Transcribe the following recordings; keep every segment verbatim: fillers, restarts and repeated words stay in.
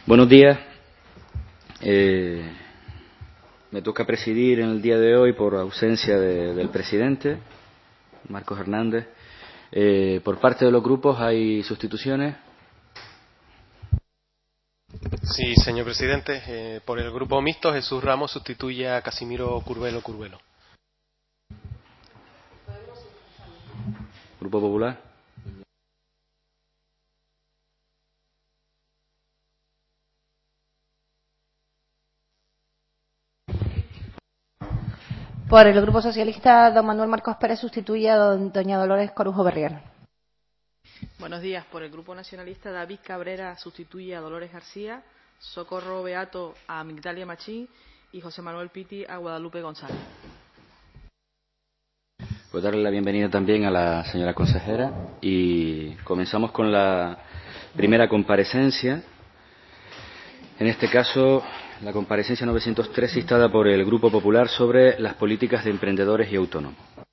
Buenos días. Eh, me toca presidir en el día de hoy por ausencia de, del presidente, Marcos Hernández. Eh, por parte de los grupos, ¿hay sustituciones? Sí, señor presidente. Eh, por el grupo mixto, Jesús Ramos sustituye a Casimiro Curvelo Curvelo. Grupo Popular. Por el Grupo Socialista, don Manuel Marcos Pérez sustituye a don, doña Dolores Corujo Berrier. Buenos días. Por el Grupo Nacionalista, David Cabrera sustituye a Dolores García, Socorro Beato a Migdalia Machín y José Manuel Piti a Guadalupe González. Pues darle la bienvenida también a la señora consejera y comenzamos con la primera comparecencia. En este caso, la comparecencia novecientos tres instada por el Grupo Popular sobre las políticas de emprendedores y autónomos.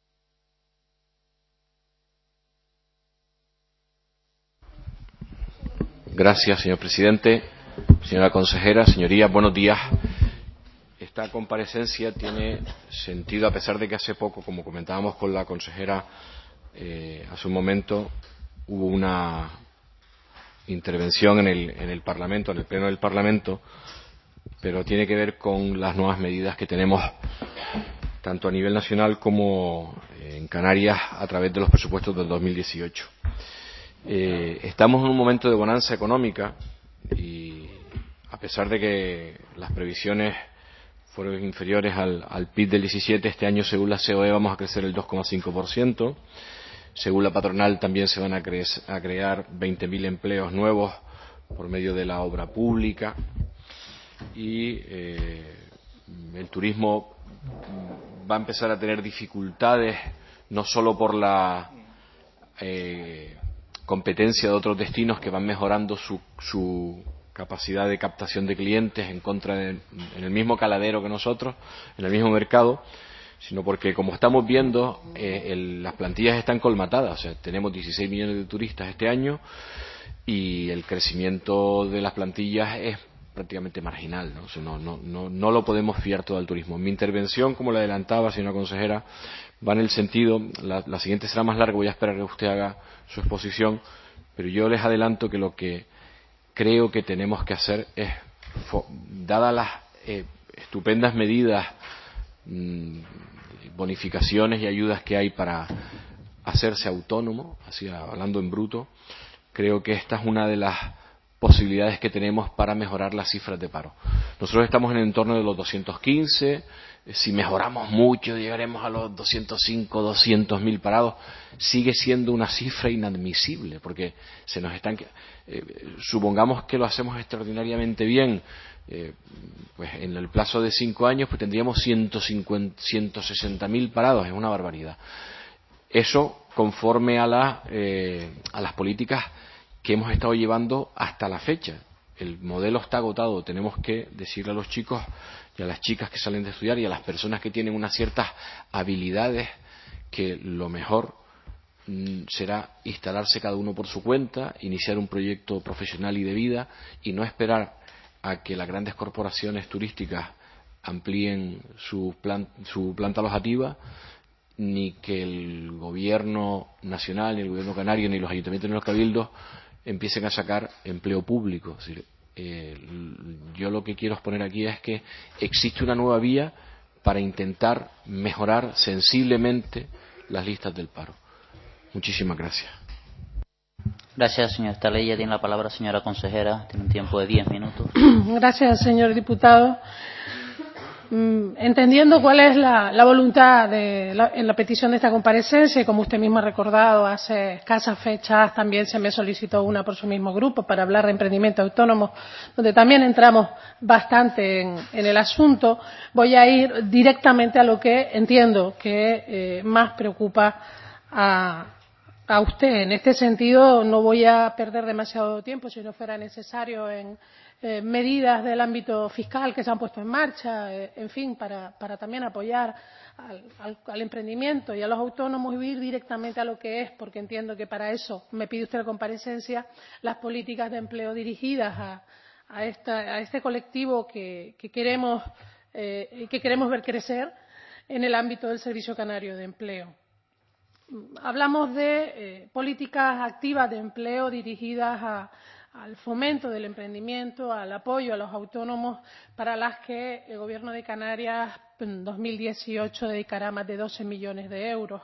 Gracias, señor presidente. Señora consejera, señorías, buenos días. Esta comparecencia tiene sentido a pesar de que hace poco, como comentábamos con la consejera eh, hace un momento, hubo una intervención en el, en el Parlamento, en el Pleno del Parlamento, pero tiene que ver con las nuevas medidas que tenemos tanto a nivel nacional como en Canarias a través de los presupuestos del dos mil dieciocho. Eh, estamos en un momento de bonanza económica y a pesar de que las previsiones fueron inferiores al, al P I B del diecisiete, este año según la C O E vamos a crecer el dos coma cinco por ciento. Según la patronal también se van a, cre a crear veinte mil empleos nuevos por medio de la obra pública y eh, el turismo va a empezar a tener dificultades no solo por la eh, competencia de otros destinos que van mejorando su, su capacidad de captación de clientes en contra de, en el mismo caladero que nosotros, en el mismo mercado, sino porque, como estamos viendo, eh, el, las plantillas están colmatadas. O sea, tenemos dieciséis millones de turistas este año y el crecimiento de las plantillas es prácticamente marginal, ¿no? O sea, no, no, no, no lo podemos fiar todo al turismo. Mi intervención, como la adelantaba, señora consejera, va en el sentido, la, la siguiente será más larga, voy a esperar que usted haga su exposición, pero yo les adelanto que lo que creo que tenemos que hacer es, dadas las eh, estupendas medidas, mmm, bonificaciones y ayudas que hay para hacerse autónomo, así hablando en bruto, creo que esta es una de las posibilidades que tenemos para mejorar las cifras de paro. Nosotros estamos en el entorno de los doscientos quince, si mejoramos mucho llegaremos a los doscientos cinco, doscientos mil parados. Sigue siendo una cifra inadmisible porque se nos están eh, supongamos que lo hacemos extraordinariamente bien, eh, pues en el plazo de cinco años pues tendríamos ciento cincuenta, ciento sesenta mil parados. Es una barbaridad. Eso conforme a, la, eh, a las políticas que hemos estado llevando hasta la fecha. El modelo está agotado. Tenemos que decirle a los chicos y a las chicas que salen de estudiar y a las personas que tienen unas ciertas habilidades que lo mejor mm, será instalarse cada uno por su cuenta, iniciar un proyecto profesional y de vida y no esperar a que las grandes corporaciones turísticas amplíen su, plan, su planta alojativa, ni que el gobierno nacional, ni el gobierno canario, ni los ayuntamientos, ni los cabildos empiecen a sacar empleo público. Es decir, eh, yo lo que quiero exponer aquí es que existe una nueva vía para intentar mejorar sensiblemente las listas del paro. Muchísimas gracias. Gracias, señor Talella. Tiene la palabra señora consejera. Tiene un tiempo de diez minutos. Gracias, señor diputado. Entendiendo cuál es la, la voluntad de la, en la petición de esta comparecencia, y como usted mismo ha recordado, hace escasas fechas también se me solicitó una por su mismo grupo para hablar de emprendimiento autónomo, donde también entramos bastante en, en el asunto, voy a ir directamente a lo que entiendo que eh, más preocupa a, a usted. En este sentido, no voy a perder demasiado tiempo, si no fuera necesario, en Eh, medidas del ámbito fiscal que se han puesto en marcha, eh, en fin, para, para también apoyar al, al, al emprendimiento y a los autónomos y ir directamente a lo que es, porque entiendo que para eso me pide usted la comparecencia, las políticas de empleo dirigidas a, a, esta, a este colectivo que, que, queremos, eh, que queremos ver crecer en el ámbito del Servicio Canario de Empleo. Hablamos de eh, políticas activas de empleo dirigidas a, al fomento del emprendimiento, al apoyo a los autónomos, para las que el Gobierno de Canarias en dos mil dieciocho dedicará más de doce millones de euros.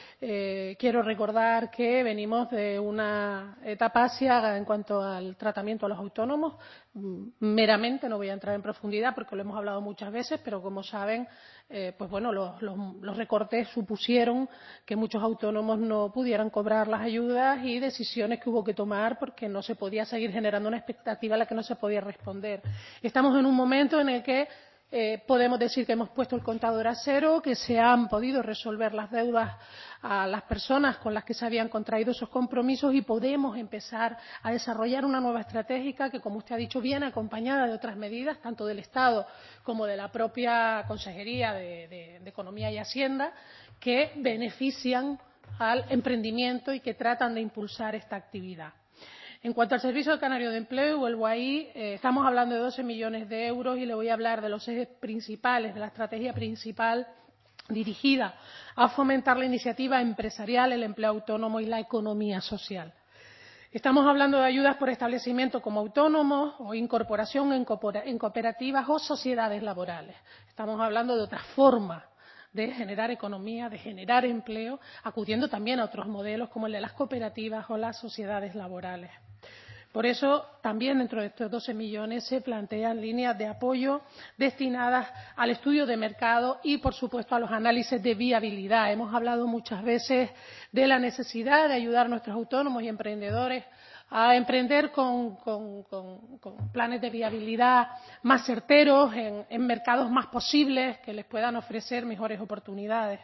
Eh, quiero recordar que venimos de una etapa asiaga en cuanto al tratamiento a los autónomos. Meramente, no voy a entrar en profundidad porque lo hemos hablado muchas veces, pero como saben, eh, pues bueno, los, los, los recortes supusieron que muchos autónomos no pudieran cobrar las ayudas y decisiones que hubo que tomar porque no se podía seguir generando una expectativa a la que no se podía responder. Estamos en un momento en el que Eh, podemos decir que hemos puesto el contador a cero, que se han podido resolver las deudas a las personas con las que se habían contraído esos compromisos y podemos empezar a desarrollar una nueva estrategia que, como usted ha dicho, viene acompañada de otras medidas, tanto del Estado como de la propia Consejería de, de, de Economía y Hacienda, que benefician al emprendimiento y que tratan de impulsar esta actividad. En cuanto al Servicio Canario de Empleo, vuelvo ahí, eh, estamos hablando de doce millones de euros y le voy a hablar de los ejes principales, de la estrategia principal dirigida a fomentar la iniciativa empresarial, el empleo autónomo y la economía social. Estamos hablando de ayudas por establecimiento como autónomos o incorporación en cooperativas o sociedades laborales. Estamos hablando de otra forma de generar economía, de generar empleo, acudiendo también a otros modelos como el de las cooperativas o las sociedades laborales. Por eso, también dentro de estos doce millones se plantean líneas de apoyo destinadas al estudio de mercado y, por supuesto, a los análisis de viabilidad. Hemos hablado muchas veces de la necesidad de ayudar a nuestros autónomos y emprendedores a emprender con, con, con, con planes de viabilidad más certeros, en, en mercados más posibles que les puedan ofrecer mejores oportunidades.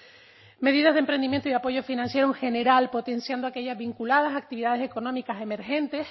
Medidas de emprendimiento y apoyo financiero en general, potenciando aquellas vinculadas a actividades económicas emergentes,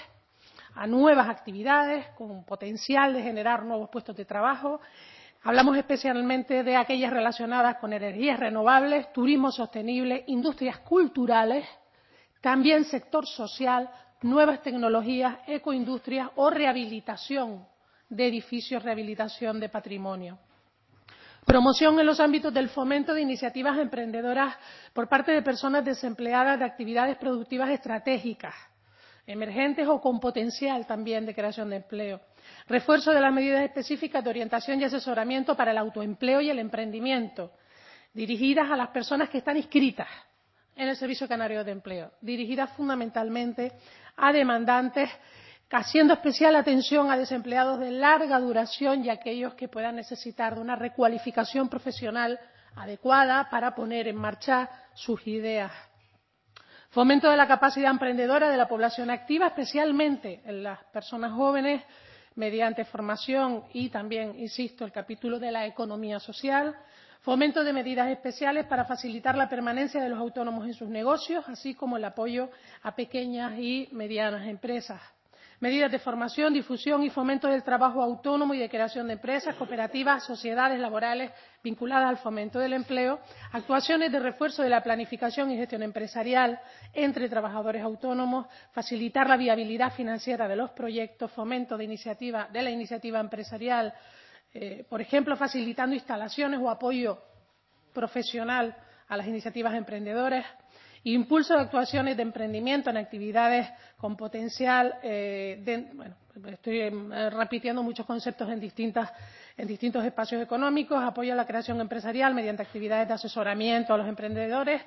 a nuevas actividades con potencial de generar nuevos puestos de trabajo. Hablamos especialmente de aquellas relacionadas con energías renovables, turismo sostenible, industrias culturales, también sector social, nuevas tecnologías, ecoindustrias o rehabilitación de edificios, rehabilitación de patrimonio. Promoción en los ámbitos del fomento de iniciativas emprendedoras por parte de personas desempleadas de actividades productivas estratégicas, emergentes o con potencial también de creación de empleo. Refuerzo de las medidas específicas de orientación y asesoramiento para el autoempleo y el emprendimiento, dirigidas a las personas que están inscritas en el Servicio Canario de Empleo, dirigidas fundamentalmente a demandantes, haciendo especial atención a desempleados de larga duración y a aquellos que puedan necesitar de una recualificación profesional adecuada para poner en marcha sus ideas. Fomento de la capacidad emprendedora de la población activa, especialmente en las personas jóvenes, mediante formación y también, insisto, el capítulo de la economía social. Fomento de medidas especiales para facilitar la permanencia de los autónomos en sus negocios, así como el apoyo a pequeñas y medianas empresas. Medidas de formación, difusión y fomento del trabajo autónomo y de creación de empresas, cooperativas, sociedades laborales vinculadas al fomento del empleo. Actuaciones de refuerzo de la planificación y gestión empresarial entre trabajadores autónomos. Facilitar la viabilidad financiera de los proyectos. Fomento de, iniciativa, de la iniciativa empresarial. Eh, por ejemplo, facilitando instalaciones o apoyo profesional a las iniciativas emprendedoras. Impulso de actuaciones de emprendimiento en actividades con potencial. Eh, de, bueno, estoy eh, repitiendo muchos conceptos en, distintas, en distintos espacios económicos. Apoyo a la creación empresarial mediante actividades de asesoramiento a los emprendedores.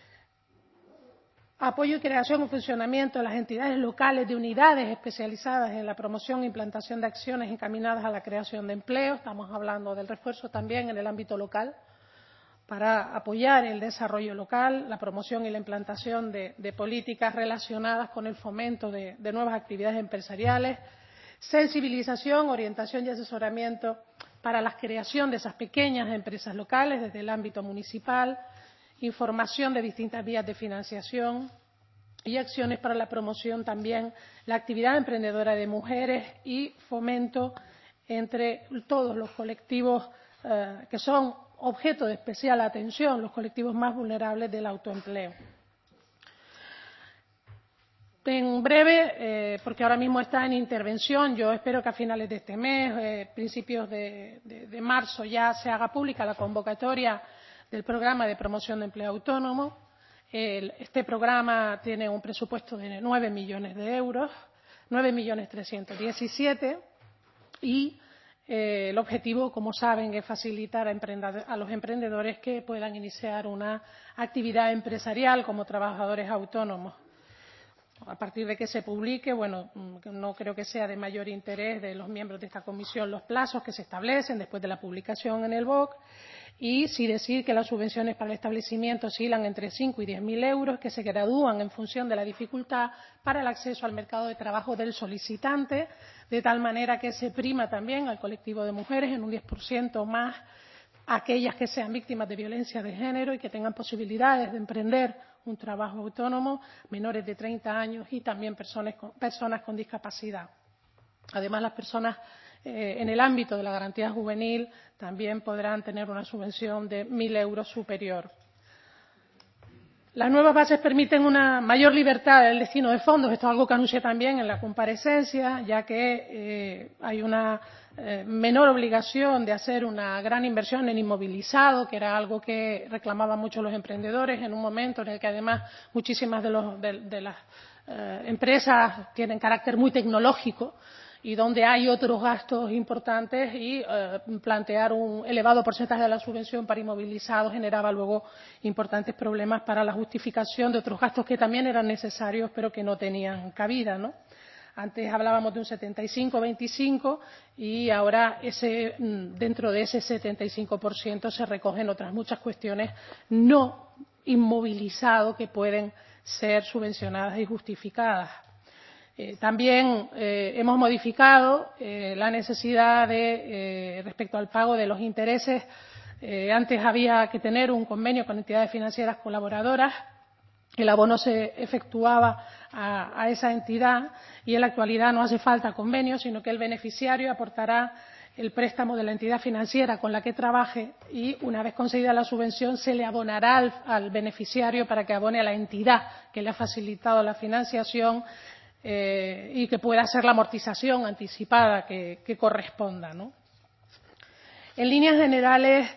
Apoyo y creación y funcionamiento de las entidades locales de unidades especializadas en la promoción e implantación de acciones encaminadas a la creación de empleo. Estamos hablando del refuerzo también en el ámbito local, para apoyar el desarrollo local, la promoción y la implantación de, de políticas relacionadas con el fomento de, de nuevas actividades empresariales, sensibilización, orientación y asesoramiento para la creación de esas pequeñas empresas locales desde el ámbito municipal, información de distintas vías de financiación y acciones para la promoción también la actividad emprendedora de mujeres y fomento entre todos los colectivos eh, que son objeto de especial atención, los colectivos más vulnerables del autoempleo. En breve, eh, porque ahora mismo está en intervención, yo espero que a finales de este mes, eh, principios de, de, de marzo, ya se haga pública la convocatoria del programa de promoción de empleo autónomo. El, este programa tiene un presupuesto de nueve millones de euros, nueve millones trescientos diecisiete, y eh, el objetivo, como saben, es facilitar a, a los emprendedores que puedan iniciar una actividad empresarial como trabajadores autónomos. A partir de que se publique, bueno, no creo que sea de mayor interés de los miembros de esta comisión los plazos que se establecen después de la publicación en el B O C, y sí decir que las subvenciones para el establecimiento oscilan entre cinco y diez mil euros, que se gradúan en función de la dificultad para el acceso al mercado de trabajo del solicitante, de tal manera que se prima también al colectivo de mujeres en un diez por ciento más aquellas que sean víctimas de violencia de género y que tengan posibilidades de emprender un trabajo autónomo, menores de treinta años y también personas con, personas con discapacidad. Además, las personas eh, en el ámbito de la garantía juvenil también podrán tener una subvención de mil euros superior. Las nuevas bases permiten una mayor libertad del destino de fondos. Esto es algo que anuncié también en la comparecencia, ya que eh, hay una eh, menor obligación de hacer una gran inversión en inmovilizado, que era algo que reclamaban mucho los emprendedores en un momento en el que además muchísimas de, los, de, de las eh, empresas tienen carácter muy tecnológico y donde hay otros gastos importantes, y eh, plantear un elevado porcentaje de la subvención para inmovilizados generaba luego importantes problemas para la justificación de otros gastos que también eran necesarios pero que no tenían cabida, ¿no? Antes hablábamos de un setenta y cinco veinticinco y ahora ese, dentro de ese setenta y cinco por ciento se recogen otras muchas cuestiones no inmovilizadas que pueden ser subvencionadas y justificadas. Eh, también eh, hemos modificado eh, la necesidad de, eh, respecto al pago de los intereses. Eh, antes había que tener un convenio con entidades financieras colaboradoras. El abono se efectuaba a, a esa entidad y en la actualidad no hace falta convenio, sino que el beneficiario aportará el préstamo de la entidad financiera con la que trabaje y, una vez concedida la subvención, se le abonará al, al beneficiario para que abone a la entidad que le ha facilitado la financiación, Eh, y que pueda hacer la amortización anticipada que, que corresponda, ¿no? En líneas generales,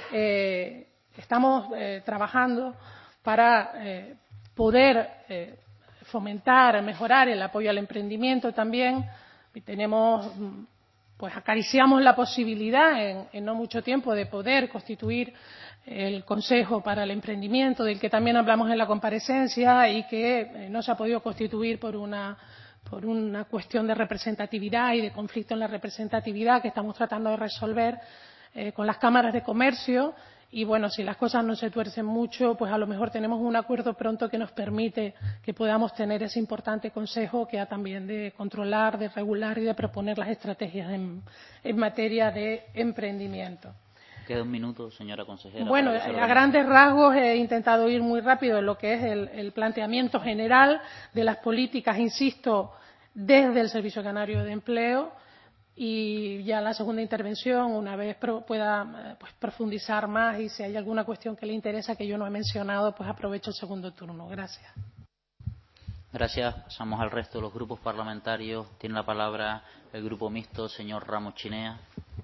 eh, estamos eh, trabajando para eh, poder eh, fomentar, mejorar el apoyo al emprendimiento también. Y tenemos, pues acariciamos la posibilidad en, en no mucho tiempo de poder constituir el Consejo para el Emprendimiento, del que también hablamos en la comparecencia y que eh, no se ha podido constituir por una, por una cuestión de representatividad y de conflicto en la representatividad que estamos tratando de resolver eh, con las cámaras de comercio. Y bueno, si las cosas no se tuercen mucho, pues a lo mejor tenemos un acuerdo pronto que nos permite que podamos tener ese importante consejo que ha también de controlar, de regular y de proponer las estrategias en, en materia de emprendimiento. Queda un minuto, señora consejera. Bueno, a grandes rasgos he intentado ir muy rápido en lo que es el, el planteamiento general de las políticas, insisto, desde el Servicio Canario de Empleo, y ya en la segunda intervención, una vez pro, pueda pues, profundizar más y si hay alguna cuestión que le interesa que yo no he mencionado, pues aprovecho el segundo turno. Gracias. Gracias. Pasamos al resto de los grupos parlamentarios. Tiene la palabra el Grupo Mixto, señor Ramos Chinea.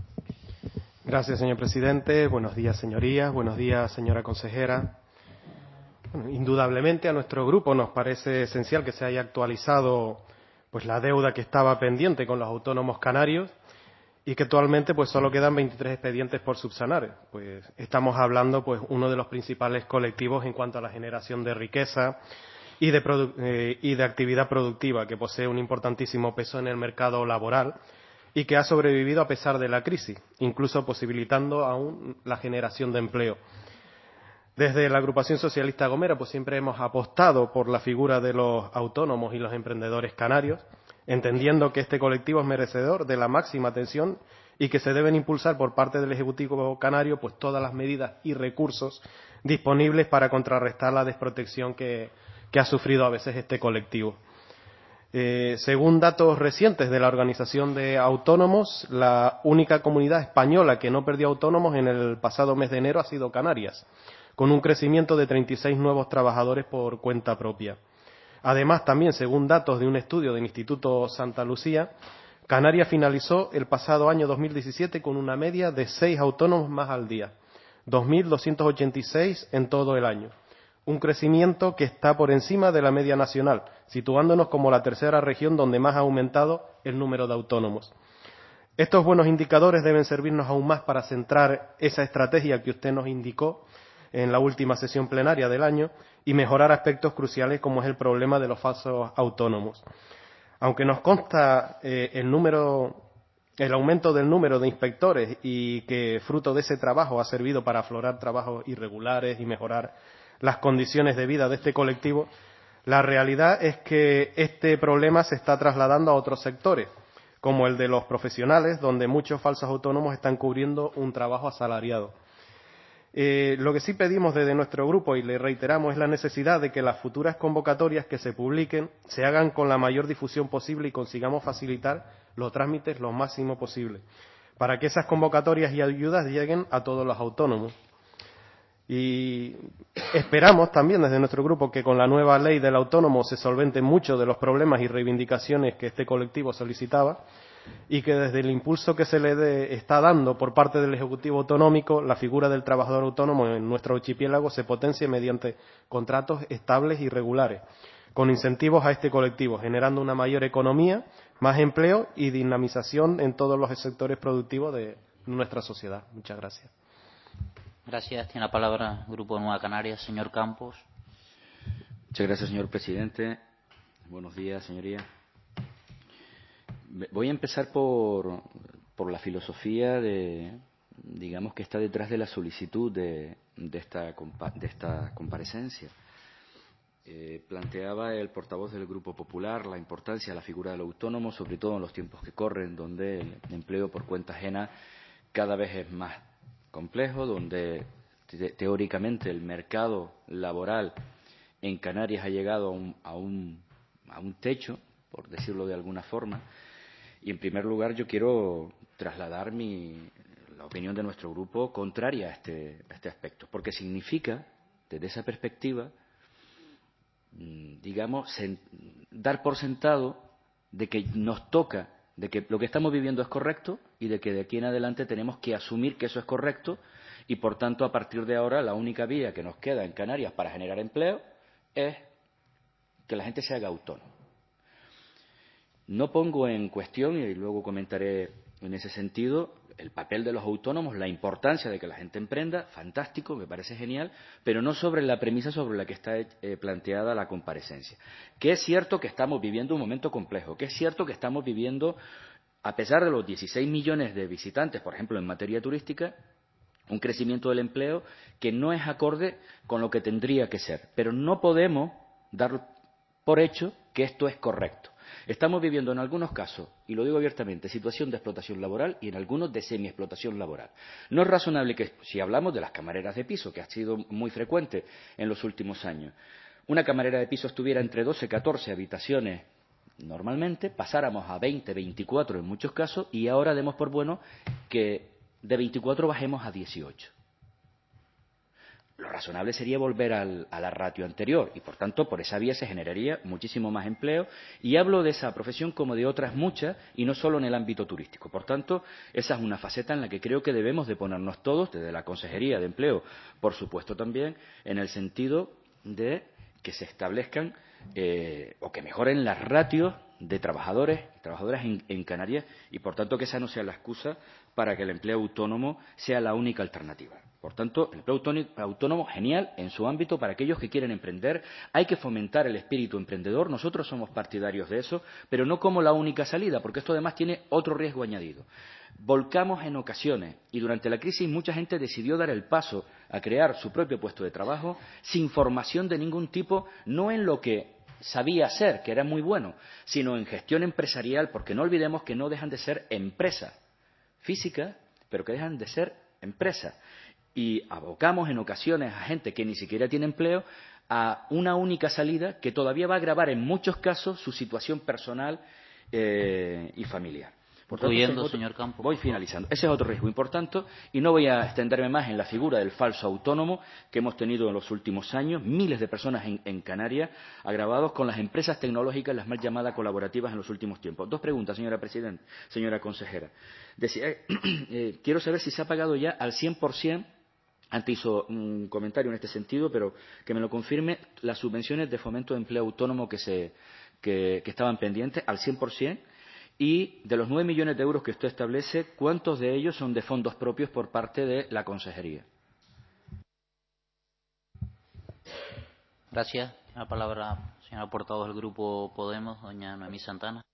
Gracias, señor presidente. Buenos días, señorías. Buenos días, señora consejera. Bueno, indudablemente a nuestro grupo nos parece esencial que se haya actualizado pues la deuda que estaba pendiente con los autónomos canarios y que actualmente pues solo quedan veintitrés expedientes por subsanar. Pues estamos hablando pues uno de los principales colectivos en cuanto a la generación de riqueza y de, eh, y de actividad productiva, que posee un importantísimo peso en el mercado laboral y que ha sobrevivido a pesar de la crisis, incluso posibilitando aún la generación de empleo. Desde la agrupación socialista Gomera pues siempre hemos apostado por la figura de los autónomos y los emprendedores canarios, entendiendo que este colectivo es merecedor de la máxima atención y que se deben impulsar por parte del Ejecutivo canario pues todas las medidas y recursos disponibles para contrarrestar la desprotección que, que ha sufrido a veces este colectivo. Eh, según datos recientes de la Organización de Autónomos, la única comunidad española que no perdió autónomos en el pasado mes de enero ha sido Canarias, con un crecimiento de treinta y seis nuevos trabajadores por cuenta propia. Además, también, según datos de un estudio del Instituto Santa Lucía, Canarias finalizó el pasado año dos mil diecisiete con una media de seis autónomos más al día, dos mil doscientos ochenta y seis en todo el año. Un crecimiento que está por encima de la media nacional, situándonos como la tercera región donde más ha aumentado el número de autónomos. Estos buenos indicadores deben servirnos aún más para centrar esa estrategia que usted nos indicó en la última sesión plenaria del año y mejorar aspectos cruciales como es el problema de los falsos autónomos. Aunque nos consta eh, el número, el aumento del número de inspectores y que fruto de ese trabajo ha servido para aflorar trabajos irregulares y mejorar las condiciones de vida de este colectivo, la realidad es que este problema se está trasladando a otros sectores, como el de los profesionales, donde muchos falsos autónomos están cubriendo un trabajo asalariado. Eh, lo que sí pedimos desde nuestro grupo y le reiteramos es la necesidad de que las futuras convocatorias que se publiquen se hagan con la mayor difusión posible y consigamos facilitar los trámites lo máximo posible, para que esas convocatorias y ayudas lleguen a todos los autónomos. Y esperamos también desde nuestro grupo que con la nueva ley del autónomo se solventen muchos de los problemas y reivindicaciones que este colectivo solicitaba y que desde el impulso que se le de, está dando por parte del Ejecutivo Autonómico, la figura del trabajador autónomo en nuestro archipiélago se potencie mediante contratos estables y regulares, con incentivos a este colectivo, generando una mayor economía, más empleo y dinamización en todos los sectores productivos de nuestra sociedad. Muchas gracias. Gracias. Tiene la palabra el Grupo Nueva Canarias, señor Campos. Muchas gracias, señor presidente. Buenos días, señoría. Voy a empezar por, por la filosofía de, digamos, que está detrás de la solicitud de, de, esta, de esta comparecencia. Eh, planteaba el portavoz del Grupo Popular la importancia de la figura del autónomo, sobre todo en los tiempos que corren, donde el empleo por cuenta ajena cada vez es más complejo, donde te, teóricamente el mercado laboral en Canarias ha llegado a un, a, un, a un techo, por decirlo de alguna forma. Y en primer lugar yo quiero trasladar mi, la opinión de nuestro grupo contraria a este, a este aspecto, porque significa, desde esa perspectiva, digamos, sen, dar por sentado de que nos toca, de que lo que estamos viviendo es correcto y de que de aquí en adelante tenemos que asumir que eso es correcto y, por tanto, a partir de ahora la única vía que nos queda en Canarias para generar empleo es que la gente se haga autónoma. No pongo en cuestión, y luego comentaré en ese sentido, el papel de los autónomos, la importancia de que la gente emprenda, fantástico, me parece genial, pero no sobre la premisa sobre la que está eh, planteada la comparecencia. Que es cierto que estamos viviendo un momento complejo, que es cierto que estamos viviendo, a pesar de los dieciséis millones de visitantes, por ejemplo, en materia turística, un crecimiento del empleo que no es acorde con lo que tendría que ser. Pero no podemos dar por hecho que esto es correcto. Estamos viviendo en algunos casos, y lo digo abiertamente, situación de explotación laboral y en algunos de semiexplotación laboral. No es razonable que, si hablamos de las camareras de piso, que ha sido muy frecuente en los últimos años, una camarera de piso estuviera entre doce y catorce habitaciones normalmente, pasáramos a veinte, veinticuatro en muchos casos, y ahora demos por bueno que de veinticuatro bajemos a dieciocho. Lo razonable sería volver al, a la ratio anterior y, por tanto, por esa vía se generaría muchísimo más empleo. Y hablo de esa profesión como de otras muchas y no solo en el ámbito turístico. Por tanto, esa es una faceta en la que creo que debemos de ponernos todos, desde la Consejería de Empleo, por supuesto también, en el sentido de que se establezcan eh, o que mejoren las ratios de trabajadores, trabajadoras en, en Canarias y, por tanto, que esa no sea la excusa para que el empleo autónomo sea la única alternativa. Por tanto, el empleo autónomo, genial en su ámbito para aquellos que quieren emprender. Hay que fomentar el espíritu emprendedor. Nosotros somos partidarios de eso, pero no como la única salida, porque esto además tiene otro riesgo añadido. Volcamos en ocasiones, y durante la crisis mucha gente decidió dar el paso a crear su propio puesto de trabajo sin formación de ningún tipo, no en lo que sabía hacer, que era muy bueno, sino en gestión empresarial, porque no olvidemos que no dejan de ser empresas físicas, pero que dejan de ser empresas. Y abocamos en ocasiones a gente que ni siquiera tiene empleo a una única salida que todavía va a agravar en muchos casos su situación personal eh, y familiar. Por tanto, Concluyendo, otro, señor Campo. voy finalizando. Ese es otro riesgo importante y no voy a extenderme más en la figura del falso autónomo que hemos tenido en los últimos años, miles de personas en, en Canarias, agravados con las empresas tecnológicas, las mal llamadas colaborativas en los últimos tiempos. Dos preguntas, señora presidenta, señora consejera. Decía, eh, quiero saber si se ha pagado ya al cien por cien, antes hizo un comentario en este sentido, pero que me lo confirme, las subvenciones de fomento de empleo autónomo que, se, que, que estaban pendientes al cien por cien. Y de los nueve millones de euros que usted establece, ¿cuántos de ellos son de fondos propios por parte de la consejería? Gracias. La palabra, señora portavoz del Grupo Podemos, doña Noemí Santana.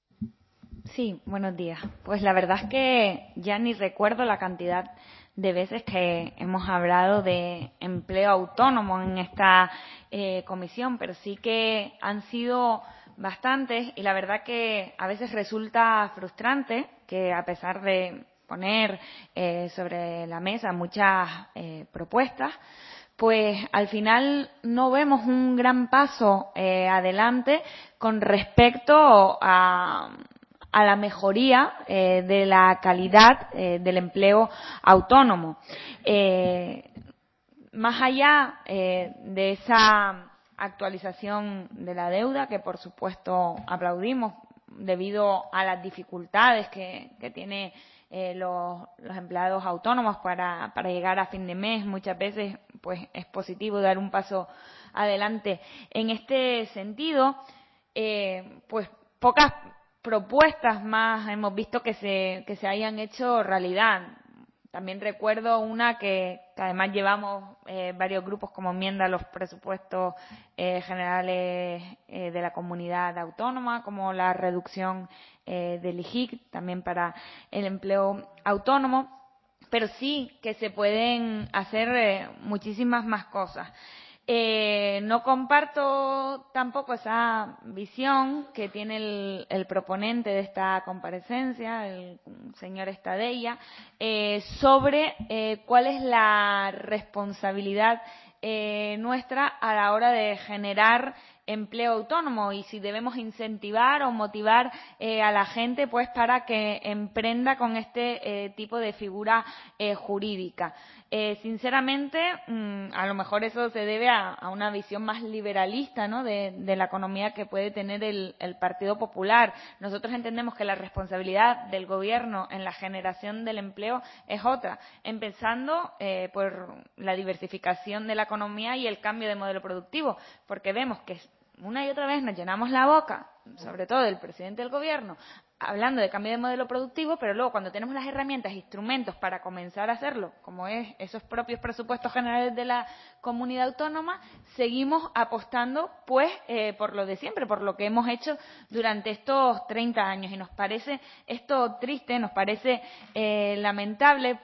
Sí, buenos días. Pues la verdad es que ya ni recuerdo la cantidad de veces que hemos hablado de empleo autónomo en esta eh, comisión, pero sí que han sido bastantes y la verdad que a veces resulta frustrante que a pesar de poner eh, sobre la mesa muchas eh, propuestas, pues al final no vemos un gran paso eh, adelante con respecto a a la mejoría eh, de la calidad eh, del empleo autónomo. Eh, más allá eh, de esa actualización de la deuda, que por supuesto aplaudimos debido a las dificultades que, que tiene eh, los, los empleados autónomos para, para llegar a fin de mes, muchas veces pues es positivo dar un paso adelante. En este sentido, eh, pues pocas propuestas más hemos visto que se, que se hayan hecho realidad. También recuerdo una que, que además llevamos eh, varios grupos como enmienda a los presupuestos eh, generales eh, de la comunidad autónoma, como la reducción eh, del I G I C también para el empleo autónomo, pero sí que se pueden hacer eh, muchísimas más cosas. Eh, no comparto tampoco esa visión que tiene el, el proponente de esta comparecencia, el señor Estadella, eh, sobre eh, cuál es la responsabilidad eh, nuestra a la hora de generar empleo autónomo y si debemos incentivar o motivar eh, a la gente pues para que emprenda con este eh, tipo de figura eh, jurídica. Eh, sinceramente, mmm, a lo mejor eso se debe a, a una visión más liberalista, ¿no?, de, de la economía que puede tener el, el Partido Popular. Nosotros entendemos que la responsabilidad del Gobierno en la generación del empleo es otra, empezando eh, por la diversificación de la economía y el cambio de modelo productivo, porque vemos que una y otra vez nos llenamos la boca, sobre todo el presidente del Gobierno, hablando de cambio de modelo productivo, pero luego cuando tenemos las herramientas e instrumentos para comenzar a hacerlo, como es esos propios presupuestos generales de la comunidad autónoma, seguimos apostando pues eh, por lo de siempre, por lo que hemos hecho durante estos treinta años. Y nos parece esto triste, nos parece eh, lamentable,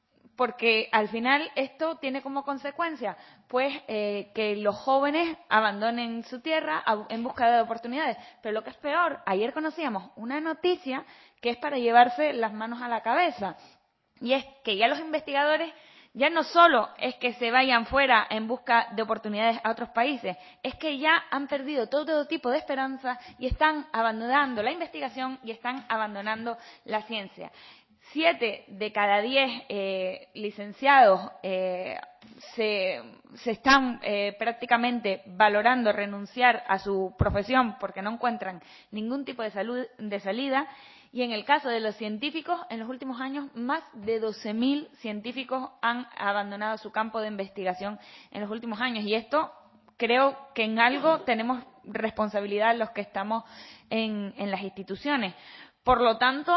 porque al final esto tiene como consecuencia pues eh, que los jóvenes abandonen su tierra en busca de oportunidades. Pero lo que es peor, ayer conocíamos una noticia que es para llevarse las manos a la cabeza, y es que ya los investigadores ya no solo es que se vayan fuera en busca de oportunidades a otros países, es que ya han perdido todo tipo de esperanza y están abandonando la investigación y están abandonando la ciencia. Siete de cada diez eh, licenciados eh, se, se están eh, prácticamente valorando renunciar a su profesión porque no encuentran ningún tipo de, salud, de salida. Y en el caso de los científicos, en los últimos años, más de doce mil científicos han abandonado su campo de investigación en los últimos años. Y esto creo que en algo tenemos responsabilidad los que estamos en, en las instituciones. Por lo tanto,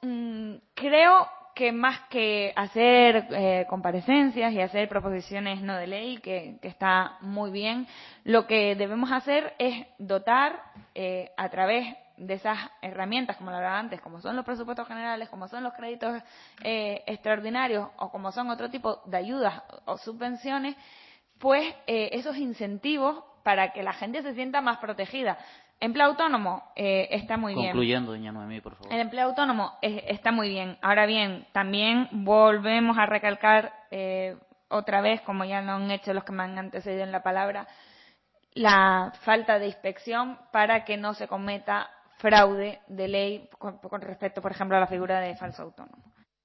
creo que más que hacer eh, comparecencias y hacer proposiciones no de ley, que, que está muy bien, lo que debemos hacer es dotar eh, a través de esas herramientas, como lo hablaba antes, como son los presupuestos generales, como son los créditos eh, extraordinarios o como son otro tipo de ayudas o subvenciones, pues eh, esos incentivos para que la gente se sienta más protegida. Empleo autónomo eh, está muy bien. Concluyendo, doña Noemí, por favor. El empleo autónomo eh, está muy bien. Ahora bien, también volvemos a recalcar eh, otra vez, como ya lo han hecho los que me han antecedido en la palabra, la falta de inspección para que no se cometa fraude de ley con, con respecto, por ejemplo, a la figura de falso autónomo.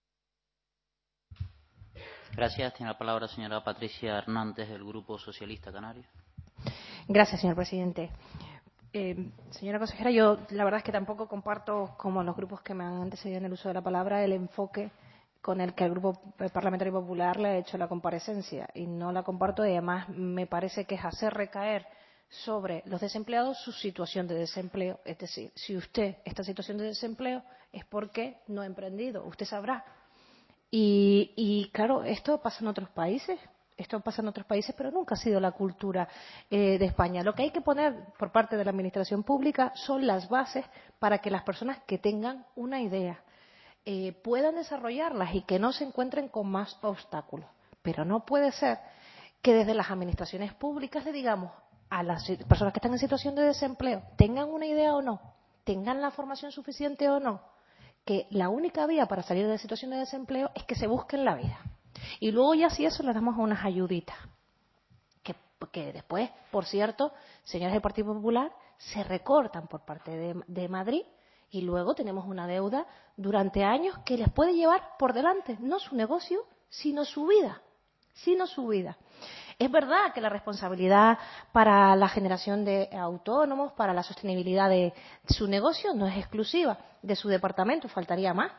Gracias. Tiene la palabra la señora Patricia Hernández, del Grupo Socialista Canario. Gracias, señor presidente. Eh, señora consejera, yo la verdad es que tampoco comparto, como los grupos que me han antecedido en el uso de la palabra, el enfoque con el que el Grupo Parlamentario Popular le ha hecho la comparecencia. Y no la comparto y además me parece que es hacer recaer sobre los desempleados su situación de desempleo. Es decir, si usted está en situación de desempleo es porque no ha emprendido, usted sabrá. Y, y claro, esto pasa en otros países, esto pasa en otros países, pero nunca ha sido la cultura eh, de España. Lo que hay que poner por parte de la Administración Pública son las bases para que las personas que tengan una idea eh, puedan desarrollarlas y que no se encuentren con más obstáculos. Pero no puede ser que desde las administraciones públicas le digamos a las personas que están en situación de desempleo, tengan una idea o no, tengan la formación suficiente o no, que la única vía para salir de la situación de desempleo es que se busquen la vida. Y luego ya si eso le damos unas ayuditas. Que, que después, por cierto, señores del Partido Popular, se recortan por parte de, de Madrid y luego tenemos una deuda durante años que les puede llevar por delante, no su negocio, sino su vida. Sino su vida. Es verdad que la responsabilidad para la generación de autónomos, para la sostenibilidad de su negocio, no es exclusiva de su departamento, faltaría más,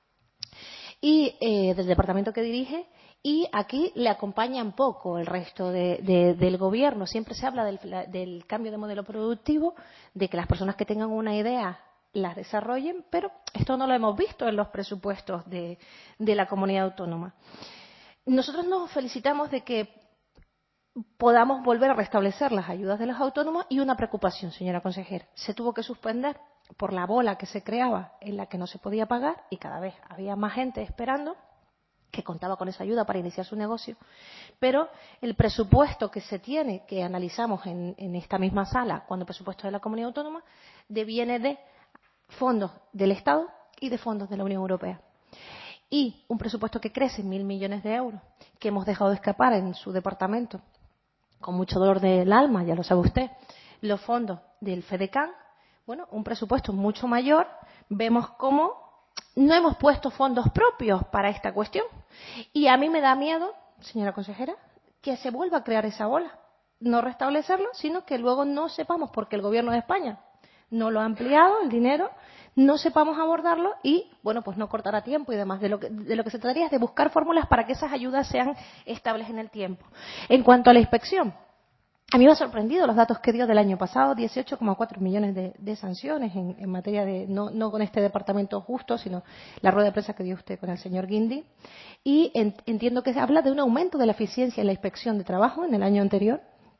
y eh, del departamento que dirige, y aquí le acompaña un poco el resto de, de, del gobierno. Siempre se habla del, del cambio de modelo productivo, de que las personas que tengan una idea las desarrollen, pero esto no lo hemos visto en los presupuestos de, de la comunidad autónoma. Nosotros nos felicitamos de que podamos volver a restablecer las ayudas de los autónomos y una preocupación, señora consejera. Se tuvo que suspender por la bola que se creaba en la que no se podía pagar y cada vez había más gente esperando que contaba con esa ayuda para iniciar su negocio. Pero el presupuesto que se tiene, que analizamos en, en esta misma sala, cuando el presupuesto de la comunidad autónoma, deviene de fondos del Estado y de fondos de la Unión Europea. Y un presupuesto que crece en mil millones de euros, que hemos dejado de escapar en su departamento, con mucho dolor del alma, ya lo sabe usted, los fondos del FEDECAN, bueno, un presupuesto mucho mayor, vemos cómo no hemos puesto fondos propios para esta cuestión. Y a mí me da miedo, señora consejera, que se vuelva a crear esa bola. No restablecerlo, sino que luego no sepamos, porque el Gobierno de España no lo ha ampliado, el dinero, no sepamos abordarlo y, bueno, pues no cortará tiempo y demás. De lo que, de lo que se trataría es de buscar fórmulas para que esas ayudas sean estables en el tiempo. En cuanto a la inspección, a mí me ha sorprendido los datos que dio del año pasado, dieciocho coma cuatro millones de, de sanciones en, en materia de, no, no con este departamento justo, sino la rueda de prensa que dio usted con el señor Guindy. Y en, entiendo que se habla de un aumento de la eficiencia en la inspección de trabajo en el año anterior,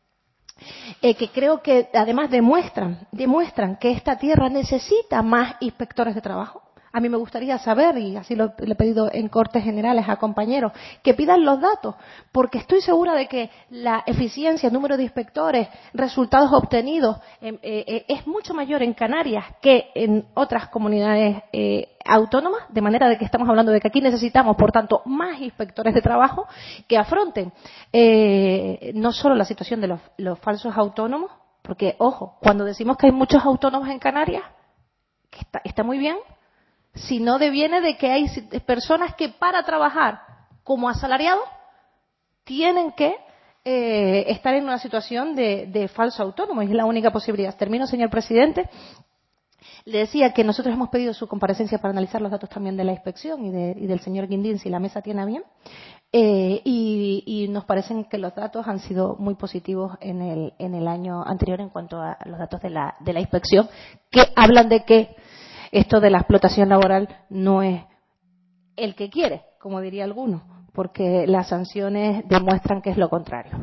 eh, que creo que además demuestran, demuestran que esta tierra necesita más inspectores de trabajo. A mí me gustaría saber, y así lo le he pedido en Cortes Generales a compañeros, que pidan los datos, porque estoy segura de que la eficiencia, el número de inspectores, resultados obtenidos, eh, eh, es mucho mayor en Canarias que en otras comunidades eh, autónomas, de manera de que estamos hablando de que aquí necesitamos, por tanto, más inspectores de trabajo que afronten eh, no solo la situación de los, los falsos autónomos, porque, ojo, cuando decimos que hay muchos autónomos en Canarias, que está, está muy bien, si no deviene de que hay personas que para trabajar como asalariados tienen que eh, estar en una situación de, de falso autónomo y es la única posibilidad. Termino, señor presidente. Le decía que nosotros hemos pedido su comparecencia para analizar los datos también de la inspección y, de, y del señor Guindín, si la mesa tiene a bien. Eh, y, y nos parecen que los datos han sido muy positivos en el, en el año anterior en cuanto a los datos de la, de la inspección, que hablan de que esto de la explotación laboral no es el que quiere, como diría alguno, porque las sanciones demuestran que es lo contrario.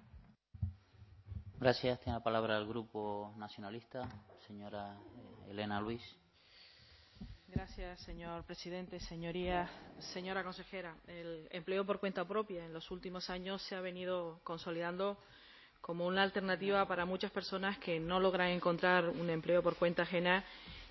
Gracias. Tiene la palabra el Grupo Nacionalista, señora Elena Luis. Gracias, señor presidente. Señorías, señora consejera, el empleo por cuenta propia en los últimos años se ha venido consolidando como una alternativa para muchas personas que no logran encontrar un empleo por cuenta ajena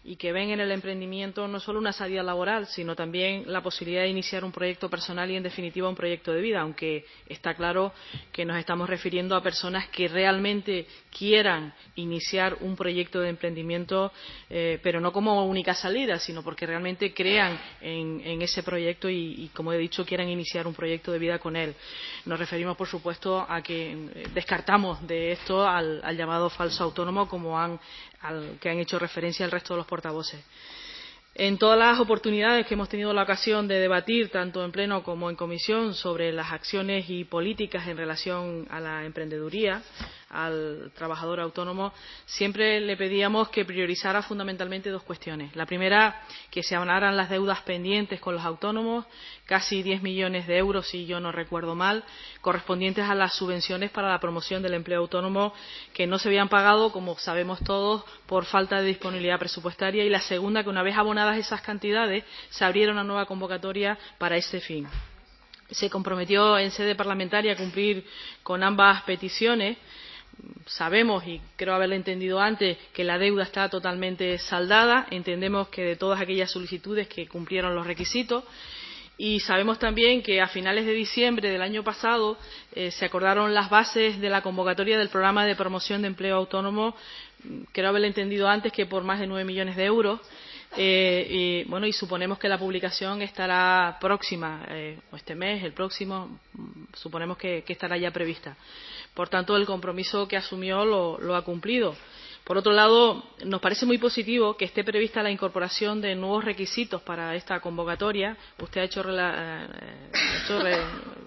y que ven en el emprendimiento no solo una salida laboral, sino también la posibilidad de iniciar un proyecto personal y, en definitiva, un proyecto de vida, aunque está claro que nos estamos refiriendo a personas que realmente quieran iniciar un proyecto de emprendimiento, eh, pero no como única salida, sino porque realmente crean en, en ese proyecto y, y, como he dicho, quieran iniciar un proyecto de vida con él. Nos referimos, por supuesto, a que descartamos de esto al, al llamado falso autónomo, como han, al que han hecho referencia el resto de los portavoces. En todas las oportunidades que hemos tenido la ocasión de debatir, tanto en pleno como en comisión, sobre las acciones y políticas en relación a la emprendeduría, al trabajador autónomo, siempre le pedíamos que priorizara fundamentalmente dos cuestiones. La primera, que se abonaran las deudas pendientes con los autónomos, casi diez millones de euros, si yo no recuerdo mal, correspondientes a las subvenciones para la promoción del empleo autónomo, que no se habían pagado, como sabemos todos, por falta de disponibilidad presupuestaria. Y la segunda, que una vez abonadas esas cantidades, se abriera una nueva convocatoria para ese fin. Se comprometió en sede parlamentaria a cumplir con ambas peticiones. Sabemos, y creo haberlo entendido antes, que la deuda está totalmente saldada. Entendemos que de todas aquellas solicitudes que cumplieron los requisitos. Y sabemos también que a finales de diciembre del año pasado eh, se acordaron las bases de la convocatoria del programa de promoción de empleo autónomo. Creo haberlo entendido antes que por más de nueve millones de euros. Eh, y, bueno, y suponemos que la publicación estará próxima, eh, o este mes, el próximo, suponemos que, que estará ya prevista. Por tanto, el compromiso que asumió lo, lo ha cumplido. Por otro lado, nos parece muy positivo que esté prevista la incorporación de nuevos requisitos para esta convocatoria. Usted ha hecho, rela, eh, ha hecho re,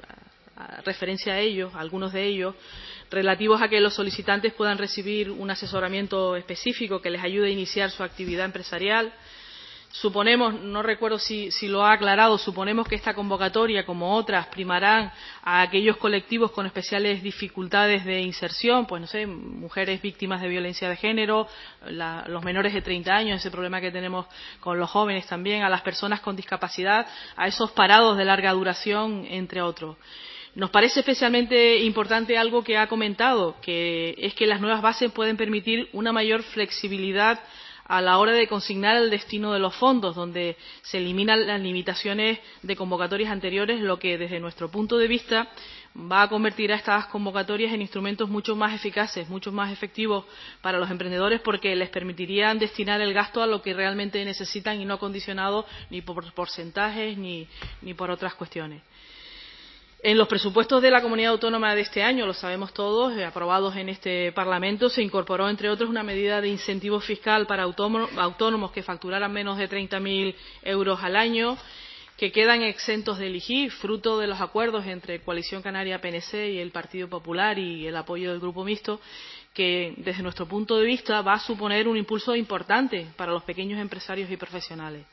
a, referencia a ellos, a algunos de ellos, relativos a que los solicitantes puedan recibir un asesoramiento específico que les ayude a iniciar su actividad empresarial. Suponemos, no recuerdo si, si lo ha aclarado, suponemos que esta convocatoria, como otras, primarán a aquellos colectivos con especiales dificultades de inserción, pues no sé, mujeres víctimas de violencia de género, la, los menores de treinta años, ese problema que tenemos con los jóvenes también, a las personas con discapacidad, a esos parados de larga duración, entre otros. Nos parece especialmente importante algo que ha comentado, que es que las nuevas bases pueden permitir una mayor flexibilidad a la hora de consignar el destino de los fondos, donde se eliminan las limitaciones de convocatorias anteriores, lo que desde nuestro punto de vista va a convertir a estas convocatorias en instrumentos mucho más eficaces, mucho más efectivos para los emprendedores, porque les permitirían destinar el gasto a lo que realmente necesitan y no condicionado ni por porcentajes ni, ni por otras cuestiones. En los presupuestos de la Comunidad Autónoma de este año, lo sabemos todos, eh, aprobados en este Parlamento, se incorporó, entre otros, una medida de incentivo fiscal para autónomos que facturaran menos de treinta mil euros al año, que quedan exentos del I G I, fruto de los acuerdos entre Coalición Canaria P N C y el Partido Popular y el apoyo del Grupo Mixto, que desde nuestro punto de vista va a suponer un impulso importante para los pequeños empresarios y profesionales.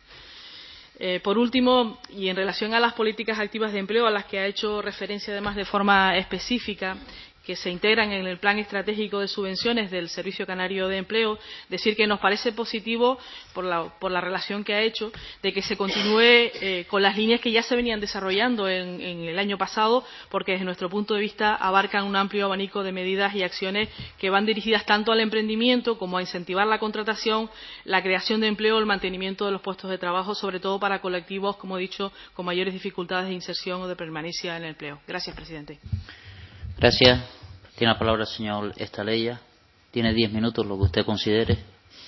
Eh, por último, y en relación a las políticas activas de empleo, a las que ha hecho referencia además de forma específica, que se integran en el Plan Estratégico de Subvenciones del Servicio Canario de Empleo, decir que nos parece positivo, por la, por la relación que ha hecho, de que se continúe eh, con las líneas que ya se venían desarrollando en, en el año pasado, porque desde nuestro punto de vista abarcan un amplio abanico de medidas y acciones que van dirigidas tanto al emprendimiento como a incentivar la contratación, la creación de empleo, el mantenimiento de los puestos de trabajo, sobre todo para colectivos, como he dicho, con mayores dificultades de inserción o de permanencia en el empleo. Gracias, presidente. Gracias. Tiene la palabra el señor Estaleya. Tiene diez minutos, lo que usted considere.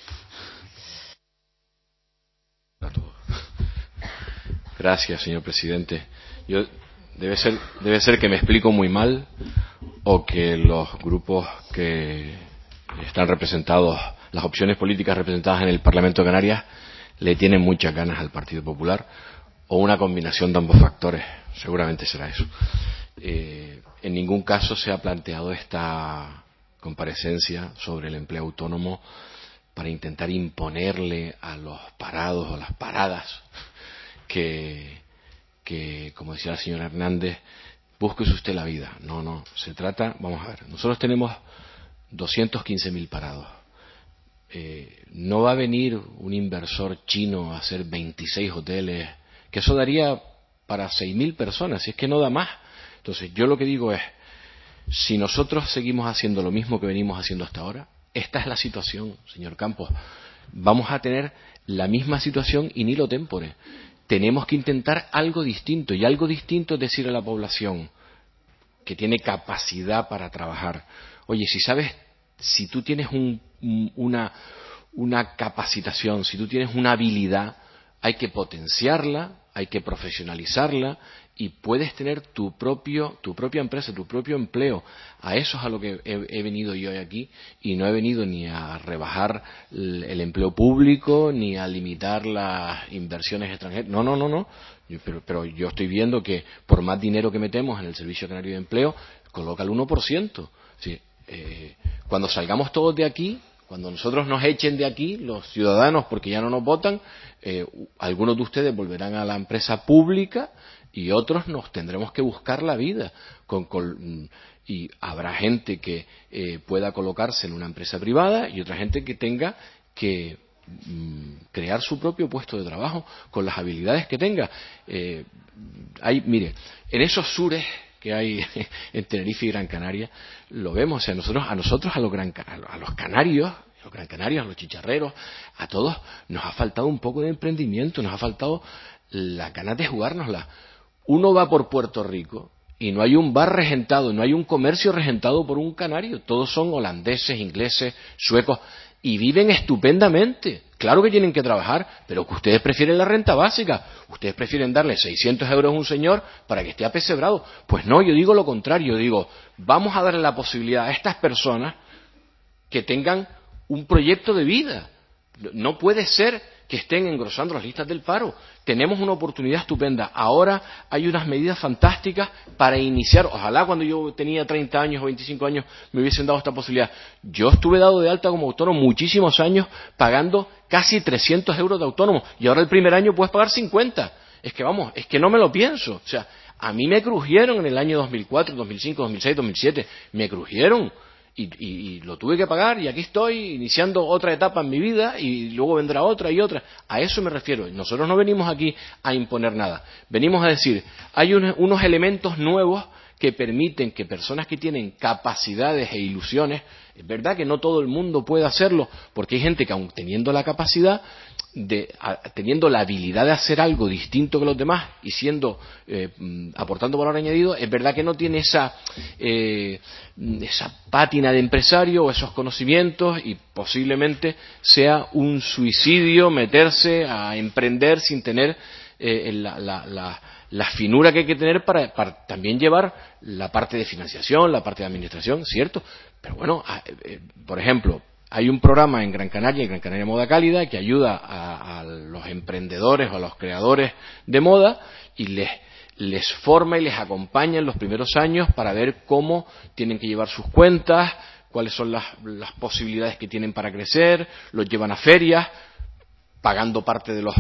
Gracias, señor presidente. Yo, debe ser, debe ser que me explico muy mal o que los grupos que están representados, las opciones políticas representadas en el Parlamento de Canarias, le tienen muchas ganas al Partido Popular, o una combinación de ambos factores. Seguramente será eso. Eh, en ningún caso se ha planteado esta comparecencia sobre el empleo autónomo para intentar imponerle a los parados o las paradas que, que, como decía la señora Hernández, búsquese usted la vida. No, no, se trata, vamos a ver, nosotros tenemos doscientos quince mil parados. Eh, no va a venir un inversor chino a hacer veintiséis hoteles, que eso daría para seis mil personas, si es que no da más. Entonces, yo lo que digo es, si nosotros seguimos haciendo lo mismo que venimos haciendo hasta ahora, esta es la situación, señor Campos. vamos a tener la misma situación in illo tempore. Tenemos que intentar algo distinto, y algo distinto es decir a la población que tiene capacidad para trabajar: oye, si sabes, si tú tienes un, una, una capacitación, si tú tienes una habilidad, hay que potenciarla, hay que profesionalizarla, y puedes tener tu propio, tu propia empresa, tu propio empleo. A eso es a lo que he, he venido yo hoy aquí, y no he venido ni a rebajar el, el empleo público, ni a limitar las inversiones extranjeras. No, no, no, no. Yo, pero, pero yo estoy viendo que por más dinero que metemos en el Servicio Canario de Empleo, coloca el uno por ciento. Sí, eh, cuando salgamos todos de aquí, cuando nosotros nos echen de aquí, los ciudadanos, porque ya no nos votan, eh, algunos de ustedes volverán a la empresa pública y otros nos tendremos que buscar la vida. Con, con, y habrá gente que eh, pueda colocarse en una empresa privada y otra gente que tenga que mm, crear su propio puesto de trabajo con las habilidades que tenga. Eh, hay, mire, en esos sures que hay en Tenerife y Gran Canaria, lo vemos. O sea, nosotros, a nosotros, a los, gran, a los canarios, a los gran canarios, a los chicharreros, a todos nos ha faltado un poco de emprendimiento, nos ha faltado la ganas de jugárnosla. Uno va por Puerto Rico y no hay un bar regentado, no hay un comercio regentado por un canario. Todos son holandeses, ingleses, suecos, y viven estupendamente. Claro que tienen que trabajar, pero que ustedes prefieren la renta básica. Ustedes prefieren darle seiscientos euros a un señor para que esté apesebrado. Pues no, yo digo lo contrario. Yo digo, vamos a darle la posibilidad a estas personas que tengan un proyecto de vida. No puede ser que estén engrosando las listas del paro. Tenemos una oportunidad estupenda. Ahora hay unas medidas fantásticas para iniciar. Ojalá cuando yo tenía treinta años o veinticinco años me hubiesen dado esta posibilidad. Yo estuve dado de alta como autónomo muchísimos años pagando casi trescientos euros de autónomo, y ahora el primer año puedes pagar cincuenta. Es que vamos, es que no me lo pienso. O sea, a mí me crujieron en el año dos mil cuatro, dos mil cinco, dos mil seis, dos mil siete. Me crujieron. Y, y, y lo tuve que pagar, y aquí estoy iniciando otra etapa en mi vida, y luego vendrá otra y otra. A eso me refiero. Nosotros no venimos aquí a imponer nada. Venimos a decir, hay un, unos elementos nuevos que permiten que personas que tienen capacidades e ilusiones, es verdad que no todo el mundo puede hacerlo, porque hay gente que aun teniendo la capacidad, de, a, teniendo la habilidad de hacer algo distinto que los demás y siendo eh, aportando valor añadido, es verdad que no tiene esa eh, esa pátina de empresario o esos conocimientos, y posiblemente sea un suicidio meterse a emprender sin tener eh, la, la, la, la finura que hay que tener para, para también llevar la parte de financiación, la parte de administración, cierto. Pero bueno, eh, por ejemplo, hay un programa en Gran Canaria, en Gran Canaria Moda Cálida, que ayuda a, a los emprendedores o a los creadores de moda, y les, les forma y les acompaña en los primeros años para ver cómo tienen que llevar sus cuentas, cuáles son las, las posibilidades que tienen para crecer, los llevan a ferias, pagando parte de los,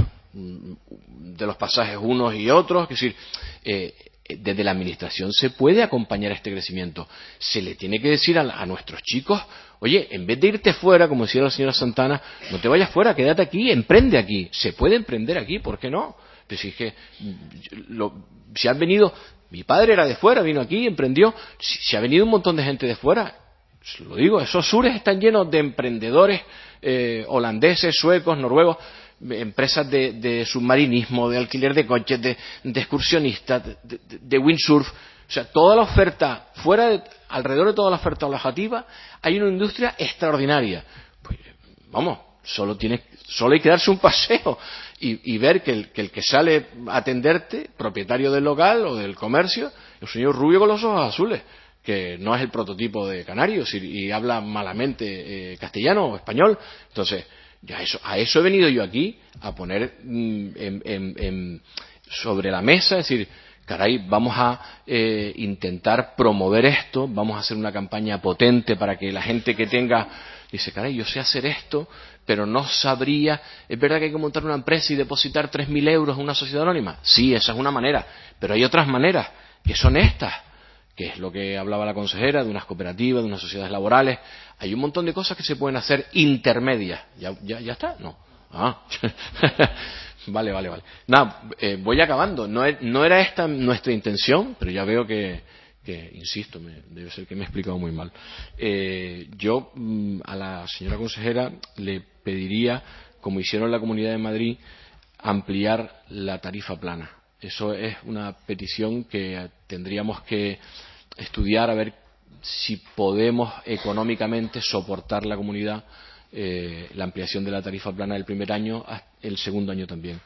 de los pasajes unos y otros. Es decir, eh, desde la administración se puede acompañar este crecimiento. Se le tiene que decir a, a nuestros chicos, oye, en vez de irte fuera, como decía la señora Santana, no te vayas fuera, quédate aquí, emprende aquí. Se puede emprender aquí, ¿por qué no? Pues si es que, lo, si han venido, mi padre era de fuera, vino aquí, emprendió. Si, si ha venido un montón de gente de fuera, lo digo, esos sures están llenos de emprendedores eh, holandeses, suecos, noruegos, empresas de, de submarinismo, de alquiler de coches, de, de excursionistas, de, de, de windsurf. O sea, toda la oferta, fuera de, alrededor de toda la oferta alojativa, hay una industria extraordinaria. Pues, vamos, solo tiene, solo hay que darse un paseo y, y ver que el, que el que sale a atenderte, propietario del local o del comercio, es un señor rubio con los ojos azules, que no es el prototipo de canarios, y, y habla malamente eh, castellano o español. Entonces, ya eso, a eso he venido yo aquí, a poner mm, en, en, en, sobre la mesa, es decir, caray, vamos a eh, intentar promover esto, vamos a hacer una campaña potente para que la gente que tenga, dice, caray, yo sé hacer esto, pero no sabría, es verdad que hay que montar una empresa y depositar tres mil euros en una sociedad anónima. Sí, esa es una manera, pero hay otras maneras, que son estas, que es lo que hablaba la consejera, de unas cooperativas, de unas sociedades laborales. Hay un montón de cosas que se pueden hacer intermedias. ¿Ya, ya, ya está? No. Ah. Vale, vale, vale. Nada, eh, voy acabando. No, no era esta nuestra intención, pero ya veo que, que insisto, me, debe ser que me he explicado muy mal. Eh, yo mm, a la señora consejera le pediría, como hicieron en la Comunidad de Madrid, ampliar la tarifa plana. Eso es una petición que tendríamos que estudiar a ver si podemos económicamente soportar la comunidad eh, la ampliación de la tarifa plana del primer año, el segundo año también.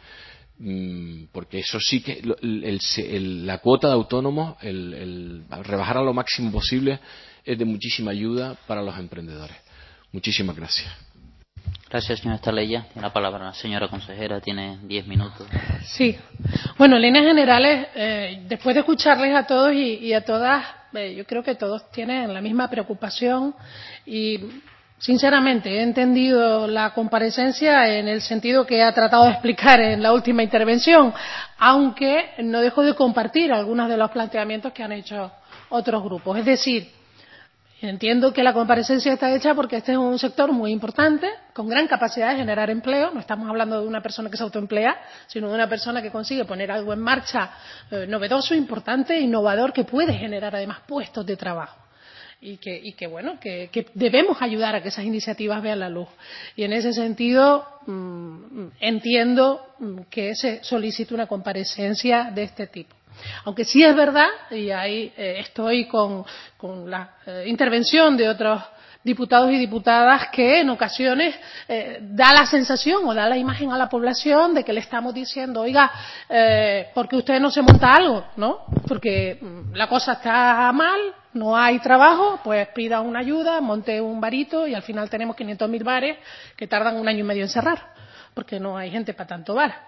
Porque eso sí que el, el, el, la cuota de autónomos, el, el rebajar a lo máximo posible, es de muchísima ayuda para los emprendedores. Muchísimas gracias. Gracias, señora Estaleya. Tiene la palabra la señora consejera, tiene diez minutos. Sí. Bueno, en líneas generales, eh, después de escucharles a todos y, y a todas, eh, yo creo que todos tienen la misma preocupación y, sinceramente, he entendido la comparecencia en el sentido que ha tratado de explicar en la última intervención, aunque no dejo de compartir algunos de los planteamientos que han hecho otros grupos. Es decir, entiendo que la comparecencia está hecha porque este es un sector muy importante, con gran capacidad de generar empleo. No estamos hablando de una persona que se autoemplea, sino de una persona que consigue poner algo en marcha eh, novedoso, importante, innovador, que puede generar además puestos de trabajo. Y que, y que bueno, que, que debemos ayudar a que esas iniciativas vean la luz. Y en ese sentido mmm, entiendo que se solicite una comparecencia de este tipo. Aunque sí es verdad, y ahí eh, estoy con, con la eh, intervención de otros diputados y diputadas, que en ocasiones eh, da la sensación o da la imagen a la población de que le estamos diciendo, oiga, eh, ¿por qué usted no se monta algo? ¿No? Porque mm, la cosa está mal, no hay trabajo, pues pida una ayuda, monte un barito y al final tenemos quinientos mil bares que tardan un año y medio en cerrar, porque no hay gente para tanto bar.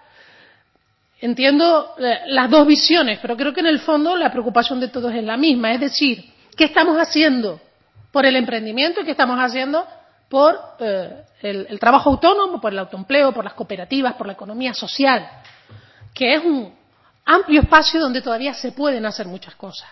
Entiendo eh, las dos visiones, pero creo que en el fondo la preocupación de todos es la misma, es decir, ¿qué estamos haciendo por el emprendimiento y qué estamos haciendo por eh, el, el trabajo autónomo, por el autoempleo, por las cooperativas, por la economía social, que es un amplio espacio donde todavía se pueden hacer muchas cosas?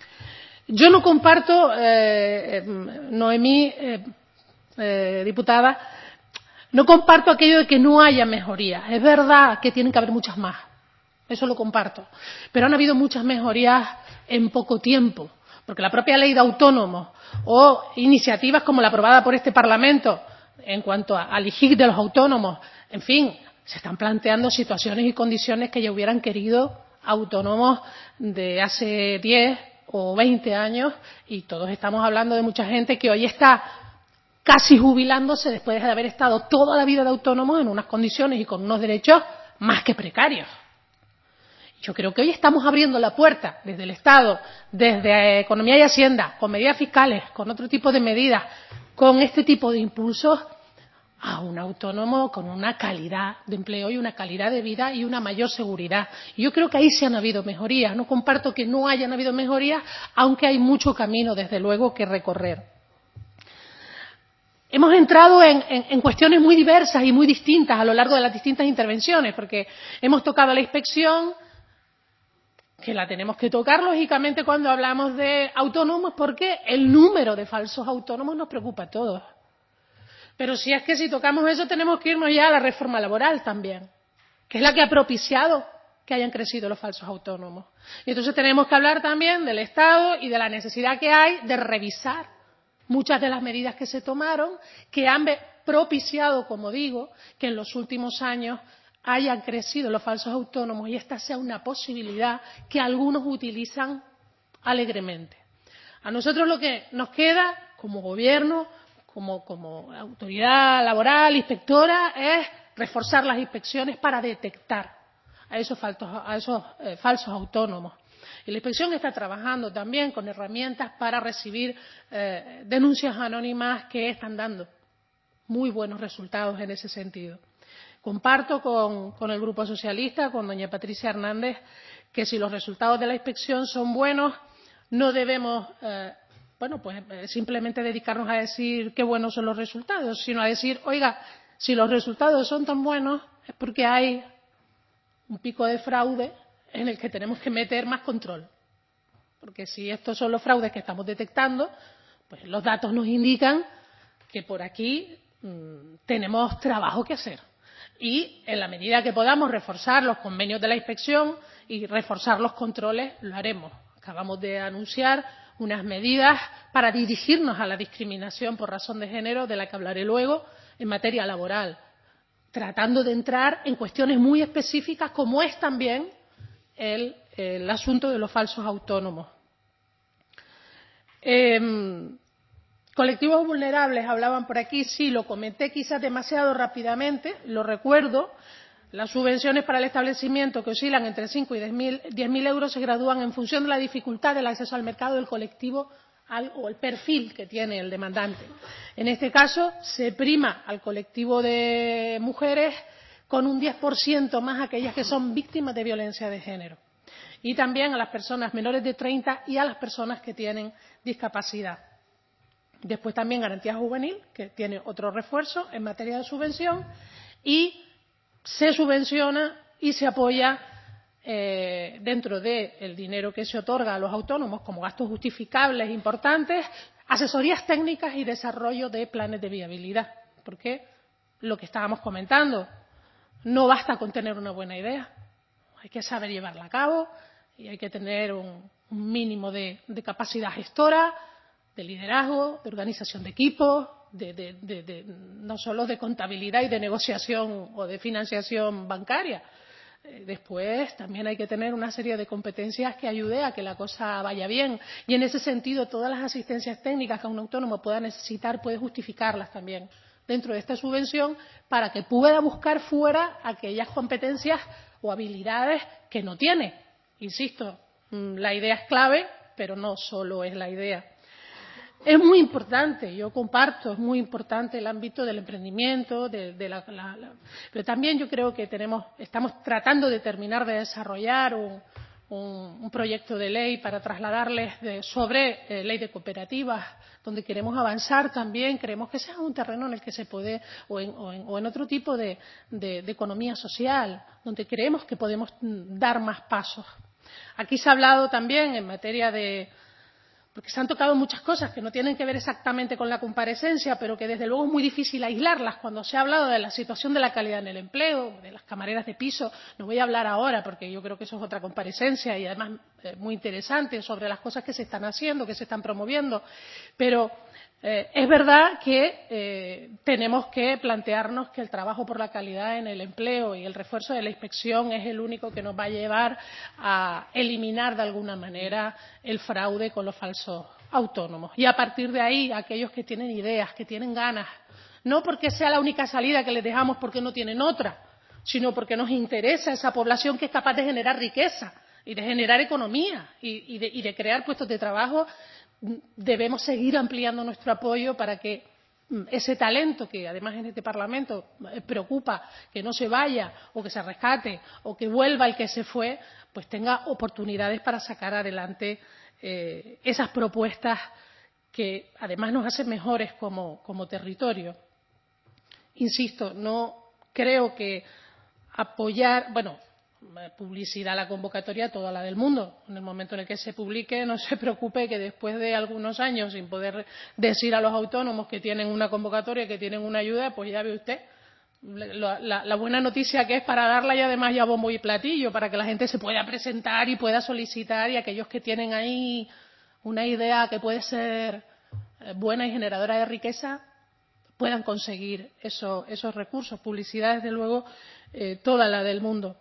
Yo no comparto, eh, eh, Noemí, eh, eh, diputada, no comparto aquello de que no haya mejorías. Es verdad que tienen que haber muchas más, eso lo comparto, pero han habido muchas mejorías en poco tiempo, porque la propia ley de autónomos o iniciativas como la aprobada por este Parlamento en cuanto al I G I C de los autónomos, en fin, se están planteando situaciones y condiciones que ya hubieran querido autónomos de hace diez o veinte años, y todos estamos hablando de mucha gente que hoy está casi jubilándose después de haber estado toda la vida de autónomos en unas condiciones y con unos derechos más que precarios. Yo creo que hoy estamos abriendo la puerta desde el Estado, desde Economía y Hacienda, con medidas fiscales, con otro tipo de medidas, con este tipo de impulsos, a un autónomo con una calidad de empleo y una calidad de vida y una mayor seguridad. Y yo creo que ahí sí han habido mejorías. No comparto que no hayan habido mejorías, aunque hay mucho camino, desde luego, que recorrer. Hemos entrado en, en, en cuestiones muy diversas y muy distintas a lo largo de las distintas intervenciones, porque hemos tocado la inspección, que la tenemos que tocar, lógicamente, cuando hablamos de autónomos, porque el número de falsos autónomos nos preocupa a todos. Pero si es que si tocamos eso, tenemos que irnos ya a la reforma laboral también, que es la que ha propiciado que hayan crecido los falsos autónomos. Y entonces tenemos que hablar también del Estado y de la necesidad que hay de revisar muchas de las medidas que se tomaron, que han propiciado, como digo, que en los últimos años hayan crecido los falsos autónomos y esta sea una posibilidad que algunos utilizan alegremente. A nosotros lo que nos queda como gobierno, como, como autoridad laboral, inspectora, es reforzar las inspecciones para detectar a esos, faltos, a esos eh, falsos autónomos. Y la inspección está trabajando también con herramientas para recibir eh, denuncias anónimas que están dando muy buenos resultados en ese sentido. Comparto con, con el Grupo Socialista, con doña Patricia Hernández, que si los resultados de la inspección son buenos, no debemos eh, bueno, pues, eh, simplemente dedicarnos a decir qué buenos son los resultados, sino a decir, oiga, si los resultados son tan buenos es porque hay un pico de fraude en el que tenemos que meter más control. Porque si estos son los fraudes que estamos detectando, pues los datos nos indican que por aquí mmm, tenemos trabajo que hacer. Y en la medida que podamos reforzar los convenios de la inspección y reforzar los controles, lo haremos. Acabamos de anunciar unas medidas para dirigirnos a la discriminación por razón de género, de la que hablaré luego, en materia laboral, tratando de entrar en cuestiones muy específicas, como es también el, el asunto de los falsos autónomos. Eh, colectivos vulnerables, hablaban por aquí, sí, lo comenté quizás demasiado rápidamente, lo recuerdo. Las subvenciones para el establecimiento, que oscilan entre cinco y diez mil euros, se gradúan en función de la dificultad del acceso al mercado del colectivo al, o el perfil que tiene el demandante. En este caso, se prima al colectivo de mujeres con un diez por ciento más aquellas que son víctimas de violencia de género. Y también a las personas menores de treinta y a las personas que tienen discapacidad. Después también Garantía Juvenil, que tiene otro refuerzo en materia de subvención, y se subvenciona y se apoya eh, dentro del dinero que se otorga a los autónomos como gastos justificables importantes, asesorías técnicas y desarrollo de planes de viabilidad. Porque lo que estábamos comentando, no basta con tener una buena idea, hay que saber llevarla a cabo y hay que tener un, un mínimo de, de capacidad gestora, de liderazgo, de organización de equipos, de, de, de, de, no solo de contabilidad y de negociación o de financiación bancaria. Eh, después también hay que tener una serie de competencias que ayude a que la cosa vaya bien. Y en ese sentido, todas las asistencias técnicas que un autónomo pueda necesitar, puede justificarlas también dentro de esta subvención para que pueda buscar fuera aquellas competencias o habilidades que no tiene. Insisto, la idea es clave, pero no solo es la idea. Es muy importante, yo comparto, es muy importante el ámbito del emprendimiento, de, de la, la, la, pero también yo creo que tenemos, estamos tratando de terminar de desarrollar un, un, un proyecto de ley para trasladarles de, sobre eh, ley de cooperativas, donde queremos avanzar también, queremos que sea un terreno en el que se puede, o en, o en, o en otro tipo de, de, de economía social, donde creemos que podemos dar más pasos. Aquí se ha hablado también en materia de porque se han tocado muchas cosas que no tienen que ver exactamente con la comparecencia, pero que desde luego es muy difícil aislarlas. Cuando se ha hablado de la situación de la calidad en el empleo, de las camareras de piso, no voy a hablar ahora porque yo creo que eso es otra comparecencia y además eh, muy interesante sobre las cosas que se están haciendo, que se están promoviendo, pero eh, es verdad que eh, tenemos que plantearnos que el trabajo por la calidad en el empleo y el refuerzo de la inspección es el único que nos va a llevar a eliminar de alguna manera el fraude con los falsos autónomos. Y a partir de ahí, aquellos que tienen ideas, que tienen ganas, no porque sea la única salida que les dejamos porque no tienen otra, sino porque nos interesa esa población que es capaz de generar riqueza y de generar economía y, y, de, y de crear puestos de trabajo, debemos seguir ampliando nuestro apoyo para que ese talento que además en este Parlamento preocupa que no se vaya o que se rescate o que vuelva el que se fue, pues tenga oportunidades para sacar adelante eh, esas propuestas que además nos hacen mejores como, como territorio. Insisto, no creo que apoyar, bueno, publicidad la convocatoria toda la del mundo. En el momento en el que se publique, no se preocupe que después de algunos años sin poder decir a los autónomos que tienen una convocatoria, que tienen una ayuda, pues ya ve usted la, la, la buena noticia que es para darla y además ya bombo y platillo, para que la gente se pueda presentar y pueda solicitar y aquellos que tienen ahí una idea que puede ser buena y generadora de riqueza puedan conseguir eso, esos recursos. Publicidad, desde luego, eh, toda la del mundo.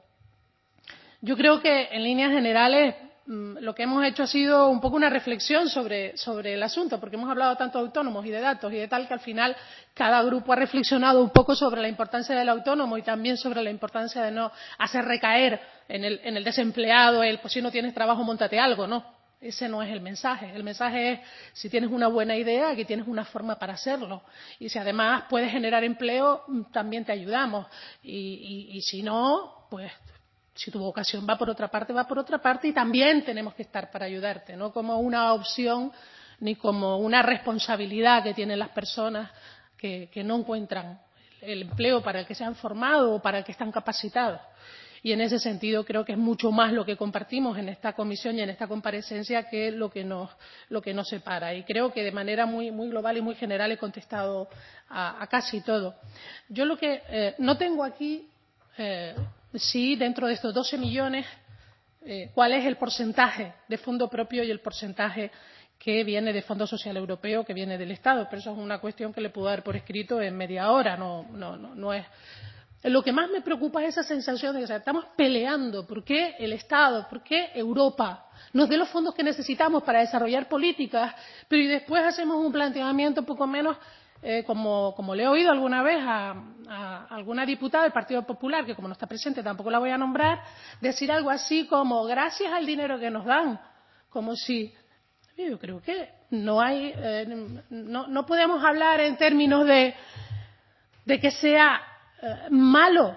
Yo creo que, en líneas generales, lo que hemos hecho ha sido un poco una reflexión sobre, sobre el asunto, porque hemos hablado tanto de autónomos y de datos y de tal que al final cada grupo ha reflexionado un poco sobre la importancia del autónomo y también sobre la importancia de no hacer recaer en el, en el desempleado el pues si no tienes trabajo, móntate algo, no. Ese no es el mensaje. El mensaje es si tienes una buena idea, aquí tienes una forma para hacerlo. Y si además puedes generar empleo, también te ayudamos. Y, y, y si no, pues si tu vocación va por otra parte, va por otra parte y también tenemos que estar para ayudarte, no como una opción ni como una responsabilidad que tienen las personas que, que no encuentran el empleo para el que se han formado o para el que están capacitados. Y en ese sentido creo que es mucho más lo que compartimos en esta comisión y en esta comparecencia que lo que nos, lo que nos separa. Y creo que de manera muy, muy global y muy general he contestado a, a casi todo. Yo lo que eh, no tengo aquí, eh, sí, dentro de estos doce millones eh, cuál es el porcentaje de fondo propio y el porcentaje que viene de Fondo Social Europeo, que viene del Estado. Pero eso es una cuestión que le puedo dar por escrito en media hora, no, no, no, no es... Lo que más me preocupa es esa sensación de que estamos peleando por qué el Estado, por qué Europa nos dé los fondos que necesitamos para desarrollar políticas, pero y después hacemos un planteamiento poco menos, eh, como, como le he oído alguna vez a, a alguna diputada del Partido Popular, que como no está presente tampoco la voy a nombrar, decir algo así como gracias al dinero que nos dan, como si... Yo creo que no hay... Eh, no, no podemos hablar en términos de, de que sea... malo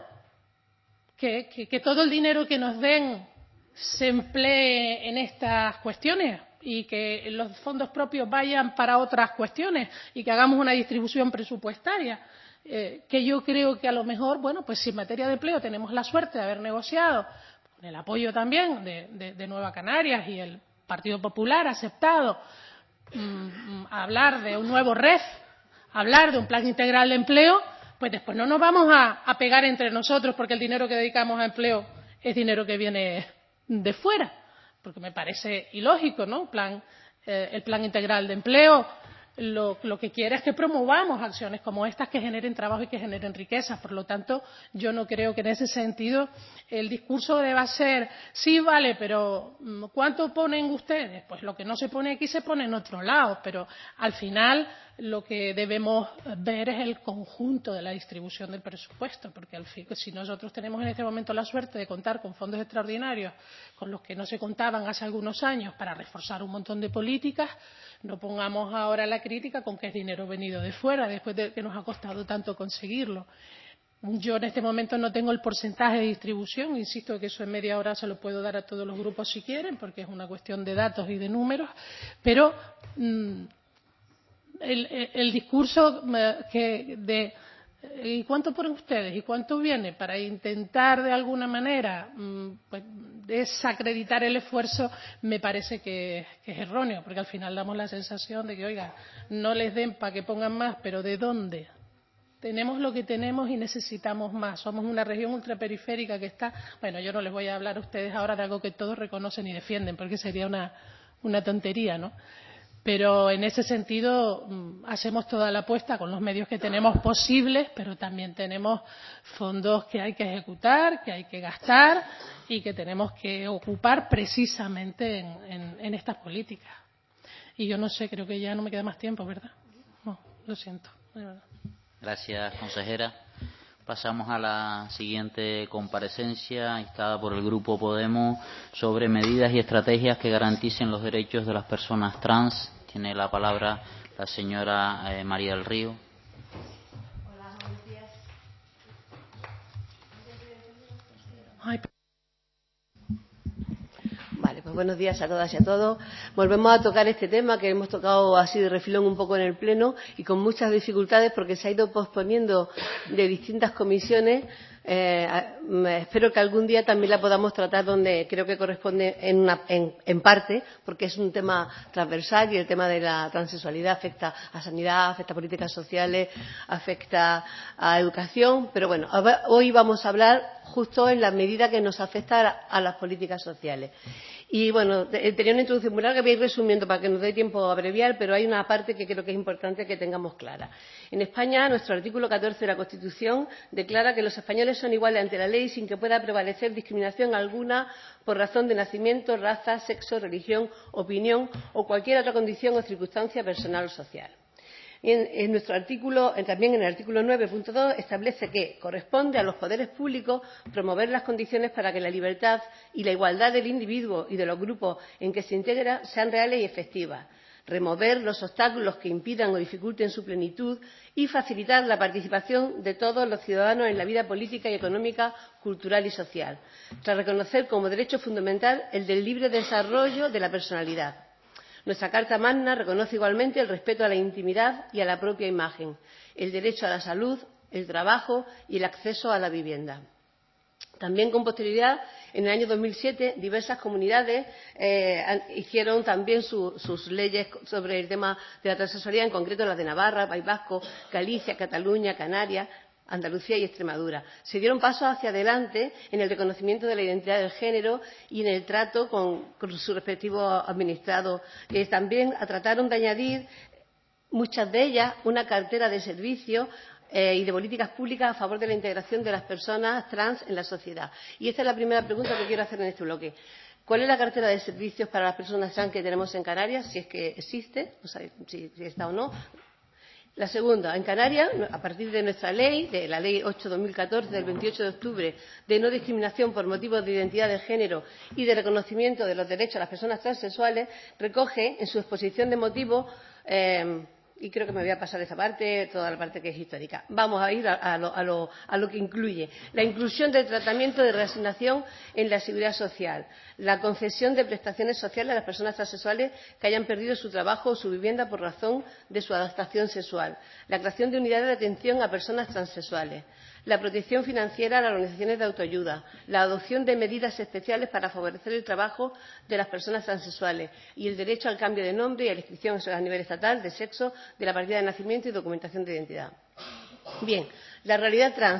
que, que, que todo el dinero que nos den se emplee en estas cuestiones y que los fondos propios vayan para otras cuestiones y que hagamos una distribución presupuestaria, eh, que yo creo que a lo mejor, bueno, pues si en materia de empleo tenemos la suerte de haber negociado con el apoyo también de, de, de Nueva Canarias y el Partido Popular ha aceptado mmm, hablar de un nuevo R E F, hablar de un plan integral de empleo, pues después no nos vamos a, a pegar entre nosotros porque el dinero que dedicamos a empleo es dinero que viene de fuera, porque me parece ilógico, ¿no? Plan, eh, el plan integral de empleo lo, lo que quiere es que promovamos acciones como estas que generen trabajo y que generen riqueza. Por lo tanto, yo no creo que en ese sentido el discurso deba ser sí, vale, pero ¿cuánto ponen ustedes? Pues lo que no se pone aquí se pone en otro lado, pero al final lo que debemos ver es el conjunto de la distribución del presupuesto, porque al fin, si nosotros tenemos en este momento la suerte de contar con fondos extraordinarios con los que no se contaban hace algunos años para reforzar un montón de políticas, no pongamos ahora la crítica con que es dinero venido de fuera, después de que nos ha costado tanto conseguirlo. Yo en este momento no tengo el porcentaje de distribución, insisto que eso en media hora se lo puedo dar a todos los grupos si quieren, porque es una cuestión de datos y de números, pero mmm, el, el, el discurso que de ¿y cuánto ponen ustedes? ¿Y cuánto viene? Para intentar de alguna manera pues, desacreditar el esfuerzo me parece que, que es erróneo, porque al final damos la sensación de que, oiga, no les den para que pongan más, pero ¿de dónde? Tenemos lo que tenemos y necesitamos más. Somos una región ultraperiférica que está... Bueno, yo no les voy a hablar a ustedes ahora de algo que todos reconocen y defienden, porque sería una, una tontería, ¿no? Pero en ese sentido hacemos toda la apuesta con los medios que tenemos posibles, pero también tenemos fondos que hay que ejecutar, que hay que gastar y que tenemos que ocupar precisamente en, en, en estas políticas. Y yo no sé, creo que ya no me queda más tiempo, ¿verdad? No, lo siento, de verdad. Gracias, consejera. Pasamos a la siguiente comparecencia instada por el Grupo Podemos sobre medidas y estrategias que garanticen los derechos de las personas trans. Tiene la palabra la señora eh, María del Río. Hola, buenos días. Ay, Vale, pues buenos días a todas y a todos. Volvemos a tocar este tema que hemos tocado así de refilón un poco en el Pleno y con muchas dificultades porque se ha ido posponiendo de distintas comisiones. Eh, espero que algún día también la podamos tratar donde creo que corresponde en, una, en, en parte, porque es un tema transversal y el tema de la transexualidad afecta a sanidad, afecta a políticas sociales, afecta a educación. Pero bueno, hoy vamos a hablar justo en la medida que nos afecta a, a las políticas sociales. Y bueno, tenía una introducción muy larga, voy a ir resumiendo para que nos dé tiempo a abreviar, pero hay una parte que creo que es importante que tengamos clara. En España, nuestro artículo catorce de la Constitución declara que los españoles son iguales ante la ley sin que pueda prevalecer discriminación alguna por razón de nacimiento, raza, sexo, religión, opinión o cualquier otra condición o circunstancia personal o social. Y en, en nuestro artículo, también en el artículo nueve punto dos, establece que corresponde a los poderes públicos promover las condiciones para que la libertad y la igualdad del individuo y de los grupos en que se integra sean reales y efectivas, remover los obstáculos que impidan o dificulten su plenitud y facilitar la participación de todos los ciudadanos en la vida política y económica, cultural y social, tras reconocer como derecho fundamental el del libre desarrollo de la personalidad. Nuestra Carta Magna reconoce igualmente el respeto a la intimidad y a la propia imagen, el derecho a la salud, el trabajo y el acceso a la vivienda. También con posterioridad, en el año dos mil siete, diversas comunidades eh, hicieron también su, sus leyes sobre el tema de la transexualidad, en concreto las de Navarra, País Vasco, Galicia, Cataluña, Canarias, Andalucía y Extremadura. Se dieron pasos hacia adelante en el reconocimiento de la identidad del género y en el trato con, con su respectivo administrado. Eh, también trataron de añadir, muchas de ellas, una cartera de servicios eh, y de políticas públicas a favor de la integración de las personas trans en la sociedad. Y esta es la primera pregunta que quiero hacer en este bloque. ¿Cuál es la cartera de servicios para las personas trans que tenemos en Canarias? Si es que existe, no sé si, si está o no. La segunda, en Canarias, a partir de nuestra ley, de la Ley ocho barra dos mil catorce, del veintiocho de octubre, de no discriminación por motivos de identidad de género y de reconocimiento de los derechos a las personas transexuales, recoge en su exposición de motivos, eh, y creo que me voy a pasar esa parte, toda la parte que es histórica. Vamos a ir a, a, lo, a, lo, a lo que incluye la inclusión del tratamiento de reasignación en la seguridad social, la concesión de prestaciones sociales a las personas transexuales que hayan perdido su trabajo o su vivienda por razón de su adaptación sexual, la creación de unidades de atención a personas transexuales, la protección financiera a las organizaciones de autoayuda, la adopción de medidas especiales para favorecer el trabajo de las personas transexuales y el derecho al cambio de nombre y a la inscripción a nivel estatal de sexo, de la partida de nacimiento y documentación de identidad. Bien, la realidad trans,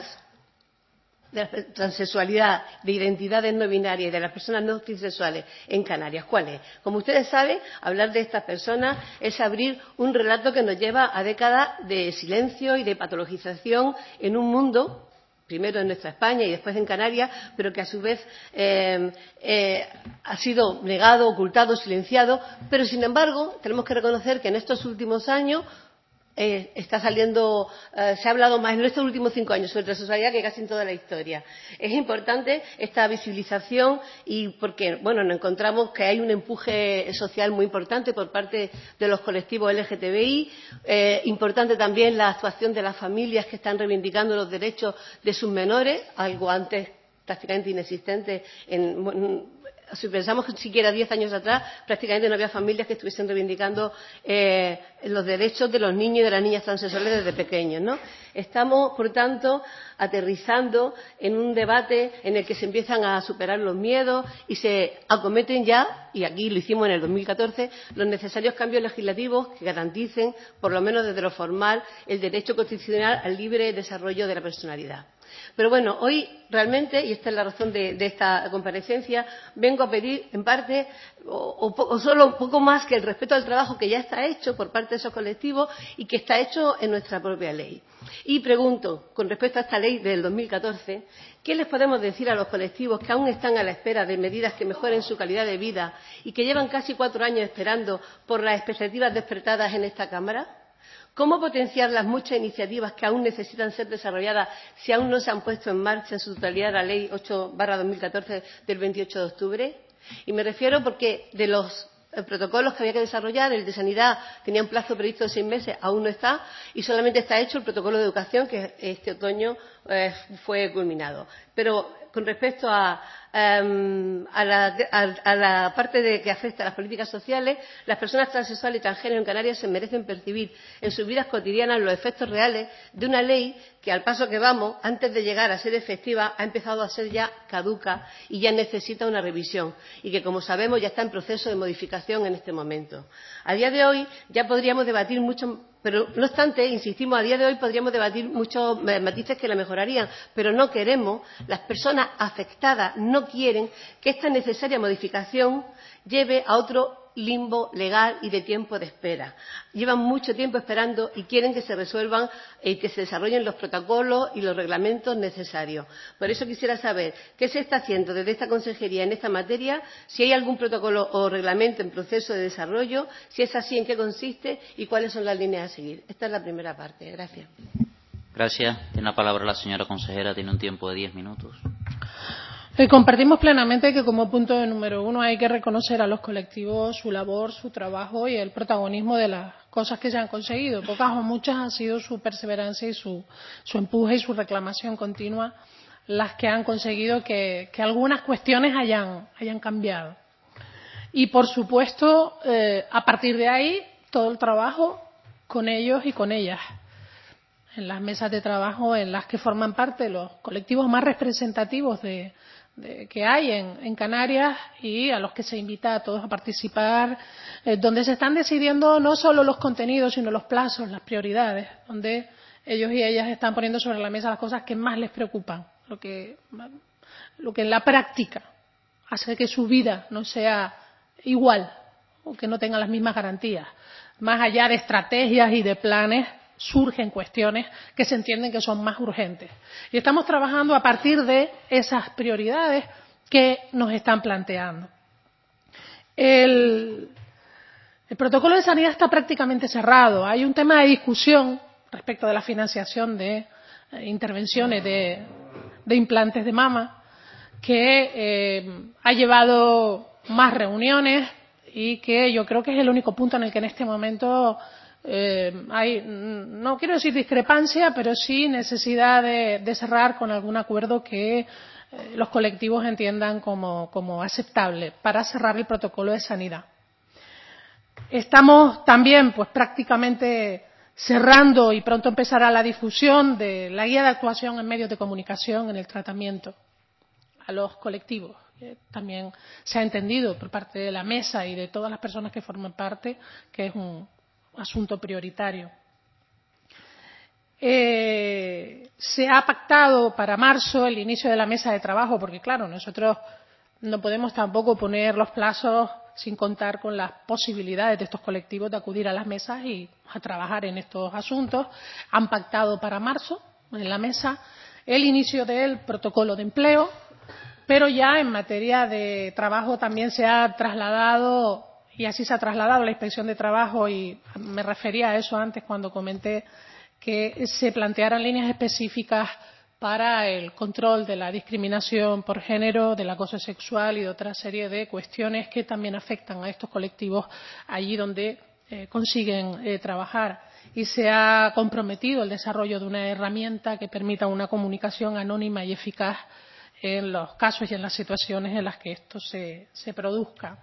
de la transexualidad, de identidades no binarias y de las personas no cisexuales en Canarias, ¿cuál es? Como ustedes saben, hablar de estas personas es abrir un relato que nos lleva a décadas de silencio y de patologización en un mundo, primero en nuestra España y después en Canarias, pero que a su vez eh, eh, ha sido negado, ocultado, silenciado, pero sin embargo tenemos que reconocer que en estos últimos años Eh, está saliendo, eh, se ha hablado más en estos últimos cinco años sobre transexualidad que casi en toda la historia. Es importante esta visibilización y porque, bueno, nos encontramos que hay un empuje social muy importante por parte de los colectivos L G T B I, eh, importante también la actuación de las familias que están reivindicando los derechos de sus menores, algo antes prácticamente inexistente en, en si pensamos que siquiera diez años atrás prácticamente no había familias que estuviesen reivindicando eh, los derechos de los niños y de las niñas transexuales desde pequeños, ¿no? Estamos, por tanto, aterrizando en un debate en el que se empiezan a superar los miedos y se acometen ya, y aquí lo hicimos en el dos mil catorce, los necesarios cambios legislativos que garanticen, por lo menos desde lo formal, el derecho constitucional al libre desarrollo de la personalidad. Pero bueno, hoy realmente, y esta es la razón de, de esta comparecencia, vengo a pedir en parte o, o, o solo un poco más que el respeto al trabajo que ya está hecho por parte de esos colectivos y que está hecho en nuestra propia ley. Y pregunto, con respecto a esta ley del dos mil catorce, ¿qué les podemos decir a los colectivos que aún están a la espera de medidas que mejoren su calidad de vida y que llevan casi cuatro años esperando por las expectativas despertadas en esta Cámara? ¿Cómo potenciar las muchas iniciativas que aún necesitan ser desarrolladas si aún no se han puesto en marcha en su totalidad la Ley ocho barra dos mil catorce del veintiocho de octubre? Y me refiero porque de los protocolos que había que desarrollar, el de sanidad tenía un plazo previsto de seis meses, aún no está, y solamente está hecho el protocolo de educación que este otoño eh, fue culminado. Pero con respecto a, um, a, la, a, a la parte de que afecta a las políticas sociales, las personas transexuales y transgénero en Canarias se merecen percibir en sus vidas cotidianas los efectos reales de una ley que, al paso que vamos, antes de llegar a ser efectiva, ha empezado a ser ya caduca y ya necesita una revisión y que, como sabemos, ya está en proceso de modificación en este momento. A día de hoy ya podríamos debatir mucho. Pero, no obstante, insistimos, a día de hoy podríamos debatir muchos matices que la mejorarían, pero no queremos, las personas afectadas no quieren que esta necesaria modificación lleve a otro limbo legal y de tiempo de espera. Llevan mucho tiempo esperando y quieren que se resuelvan y que se desarrollen los protocolos y los reglamentos necesarios. Por eso quisiera saber qué se está haciendo desde esta consejería en esta materia, si hay algún protocolo o reglamento en proceso de desarrollo, si es así, en qué consiste y cuáles son las líneas a seguir. Esta es la primera parte. Gracias. Gracias. Tiene la palabra la señora consejera. Tiene un tiempo de diez minutos. Eh, compartimos plenamente que como punto de número uno hay que reconocer a los colectivos su labor, su trabajo y el protagonismo de las cosas que se han conseguido. Pocas o muchas han sido su perseverancia y su, su empuje y su reclamación continua las que han conseguido que, que algunas cuestiones hayan, hayan cambiado. Y por supuesto, eh, a partir de ahí, todo el trabajo con ellos y con ellas. En las mesas de trabajo en las que forman parte los colectivos más representativos de, de, que hay en, en Canarias y a los que se invita a todos a participar, eh, donde se están decidiendo no solo los contenidos, sino los plazos, las prioridades, donde ellos y ellas están poniendo sobre la mesa las cosas que más les preocupan, lo que, lo que en la práctica hace que su vida no sea igual o que no tenga las mismas garantías. Más allá de estrategias y de planes, surgen cuestiones que se entienden que son más urgentes. Y estamos trabajando a partir de esas prioridades que nos están planteando. El, el protocolo de sanidad está prácticamente cerrado. Hay un tema de discusión respecto de la financiación de eh, intervenciones de, de implantes de mama que eh, ha llevado más reuniones y que yo creo que es el único punto en el que en este momento eh, hay, no quiero decir discrepancia, pero sí necesidad de, de cerrar con algún acuerdo que eh, los colectivos entiendan como, como aceptable para cerrar el protocolo de sanidad. Estamos también pues prácticamente cerrando y pronto empezará la difusión de la guía de actuación en medios de comunicación en el tratamiento a los colectivos. Eh, también se ha entendido por parte de la mesa y de todas las personas que forman parte que es un asunto prioritario. Eh, se ha pactado para marzo el inicio de la mesa de trabajo, porque claro, nosotros no podemos tampoco poner los plazos sin contar con las posibilidades de estos colectivos de acudir a las mesas y a trabajar en estos asuntos. Han pactado para marzo en la mesa el inicio del protocolo de empleo, pero ya en materia de trabajo también se ha trasladado, y así se ha trasladado la Inspección de Trabajo, y me refería a eso antes cuando comenté que se plantearan líneas específicas para el control de la discriminación por género, del acoso sexual y de otra serie de cuestiones que también afectan a estos colectivos allí donde eh, consiguen eh, trabajar. Y se ha comprometido el desarrollo de una herramienta que permita una comunicación anónima y eficaz en los casos y en las situaciones en las que esto se, se produzca.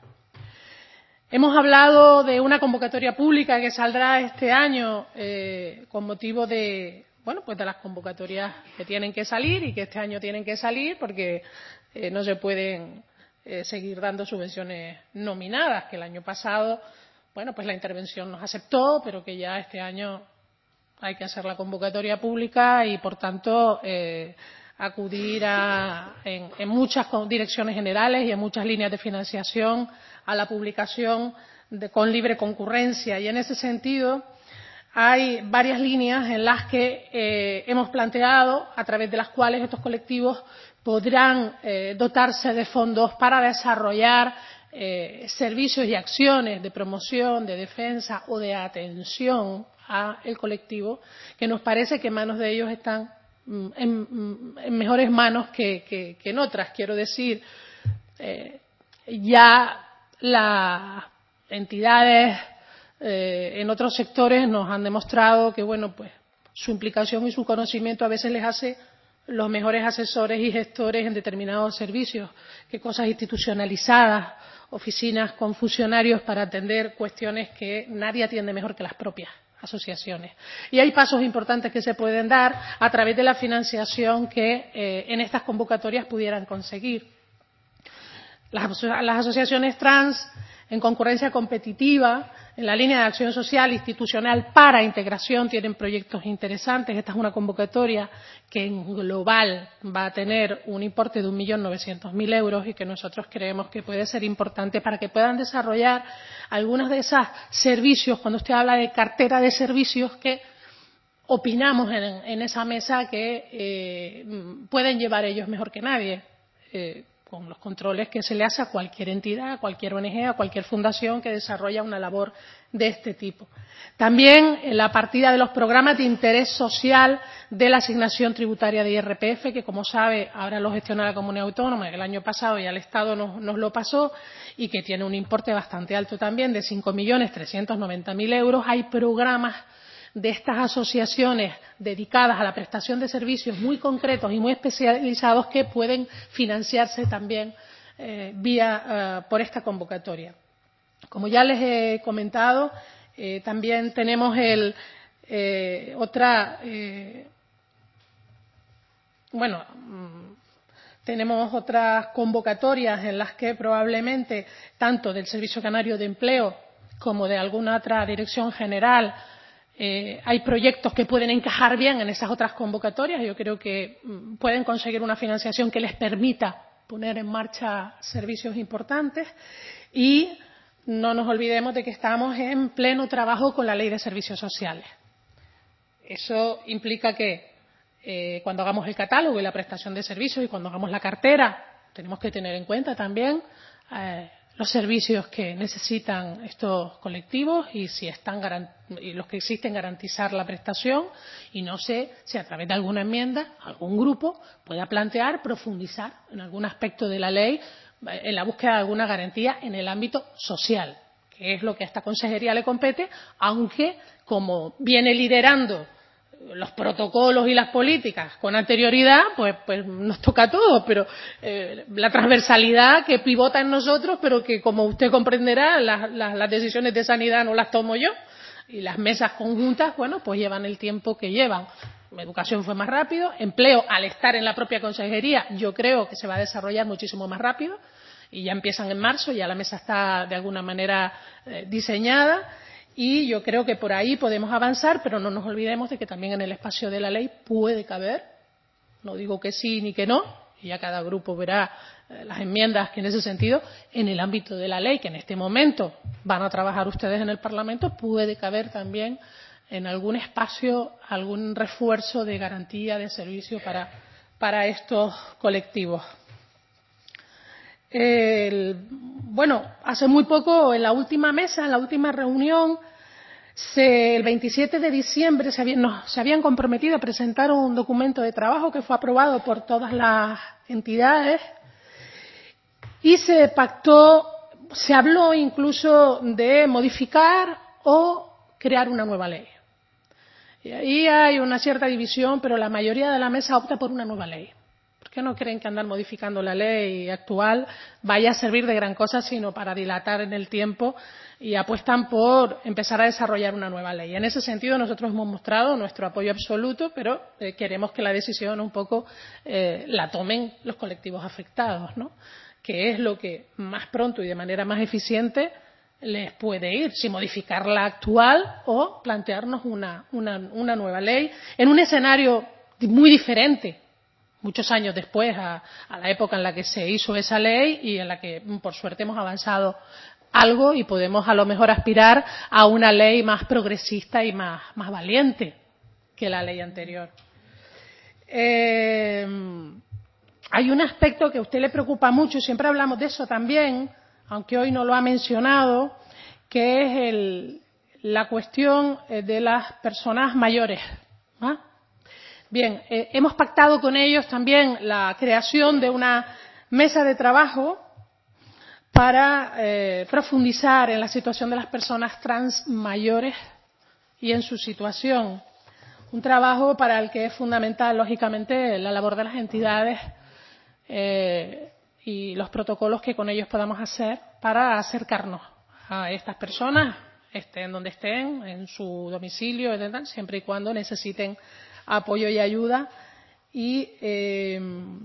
Hemos hablado de una convocatoria pública que saldrá este año eh, con motivo de, bueno, pues de las convocatorias que tienen que salir y que este año tienen que salir porque eh, no se pueden eh, seguir dando subvenciones nominadas, que el año pasado, bueno, pues la intervención nos aceptó, pero que ya este año hay que hacer la convocatoria pública y, por tanto, eh, acudir a, en, en muchas direcciones generales y en muchas líneas de financiación a la publicación de, con libre concurrencia. Y en ese sentido hay varias líneas en las que eh, hemos planteado, a través de las cuales estos colectivos podrán eh, dotarse de fondos para desarrollar eh, servicios y acciones de promoción, de defensa o de atención al colectivo, que nos parece que en manos de ellos están en, en mejores manos que, que, que en otras. Quiero decir, eh, ya las entidades eh, en otros sectores nos han demostrado que, bueno, pues su implicación y su conocimiento a veces les hace los mejores asesores y gestores en determinados servicios que cosas institucionalizadas, oficinas con funcionarios para atender cuestiones que nadie atiende mejor que las propias asociaciones. Y hay pasos importantes que se pueden dar a través de la financiación que eh, en estas convocatorias pudieran conseguir. Las, las asociaciones trans en concurrencia competitiva, en la línea de acción social institucional para integración, tienen proyectos interesantes. Esta es una convocatoria que en global va a tener un importe de un millón novecientos mil euros y que nosotros creemos que puede ser importante para que puedan desarrollar algunos de esos servicios, cuando usted habla de cartera de servicios, que opinamos en, en esa mesa que eh, pueden llevar ellos mejor que nadie. Eh, con los controles que se le hace a cualquier entidad, a cualquier O N G, a cualquier fundación que desarrolla una labor de este tipo. También en la partida de los programas de interés social de la asignación tributaria de I R P F, que como sabe ahora lo gestiona la Comunidad Autónoma, el año pasado ya el Estado nos, nos lo pasó, y que tiene un importe bastante alto también, de cinco millones trescientos noventa mil euros. Hay programas de estas asociaciones dedicadas a la prestación de servicios muy concretos y muy especializados que pueden financiarse también eh, vía eh, por esta convocatoria. Como ya les he comentado, eh, también tenemos el, eh, otra eh, bueno tenemos otras convocatorias en las que probablemente tanto del Servicio Canario de Empleo como de alguna otra dirección general Eh, hay proyectos que pueden encajar bien en esas otras convocatorias. Yo creo que mm, pueden conseguir una financiación que les permita poner en marcha servicios importantes y no nos olvidemos de que estamos en pleno trabajo con la Ley de Servicios Sociales. Eso implica que eh, cuando hagamos el catálogo y la prestación de servicios y cuando hagamos la cartera tenemos que tener en cuenta también eh, los servicios que necesitan estos colectivos y si están y los que existen garantizar la prestación y no sé si a través de alguna enmienda algún grupo pueda plantear profundizar en algún aspecto de la ley en la búsqueda de alguna garantía en el ámbito social, que es lo que a esta consejería le compete, aunque como viene liderando los protocolos y las políticas con anterioridad, pues, pues nos toca a todos, pero eh, la transversalidad que pivota en nosotros, pero que como usted comprenderá, las, las, las decisiones de sanidad no las tomo yo y las mesas conjuntas, bueno, pues llevan el tiempo que llevan. Educación fue más rápido, empleo al estar en la propia consejería yo creo que se va a desarrollar muchísimo más rápido y ya empiezan en marzo, ya la mesa está de alguna manera eh, diseñada. Y yo creo que por ahí podemos avanzar, pero no nos olvidemos de que también en el espacio de la ley puede caber, no digo que sí ni que no, y ya cada grupo verá eh, las enmiendas que en ese sentido, en el ámbito de la ley, que en este momento van a trabajar ustedes en el Parlamento, puede caber también en algún espacio algún refuerzo de garantía de servicio para, para estos colectivos. El, bueno, hace muy poco, en la última mesa, en la última reunión, se, el veintisiete de diciembre se habían, no, se habían comprometido a presentar un documento de trabajo que fue aprobado por todas las entidades y se pactó, se habló incluso de modificar o crear una nueva ley. Y ahí hay una cierta división, pero la mayoría de la mesa opta por una nueva ley. ¿Por qué no creen que andar modificando la ley actual vaya a servir de gran cosa, sino para dilatar en el tiempo y apuestan por empezar a desarrollar una nueva ley? En ese sentido, nosotros hemos mostrado nuestro apoyo absoluto, pero eh, queremos que la decisión un poco eh, la tomen los colectivos afectados, ¿no? Que es lo que más pronto y de manera más eficiente les puede ir, si modificar la actual o plantearnos una, una, una nueva ley en un escenario muy diferente, muchos años después a, a la época en la que se hizo esa ley y en la que, por suerte, hemos avanzado algo y podemos a lo mejor aspirar a una ley más progresista y más, más valiente que la ley anterior. Eh, hay un aspecto que a usted le preocupa mucho, y siempre hablamos de eso también, aunque hoy no lo ha mencionado, que es el, la cuestión de las personas mayores, ¿ah? Bien, eh, hemos pactado con ellos también la creación de una mesa de trabajo para eh, profundizar en la situación de las personas trans mayores y en su situación. Un trabajo para el que es fundamental, lógicamente, la labor de las entidades eh, y los protocolos que con ellos podamos hacer para acercarnos a estas personas, estén donde estén, en su domicilio, etcétera, siempre y cuando necesiten apoyo y ayuda. Y eh,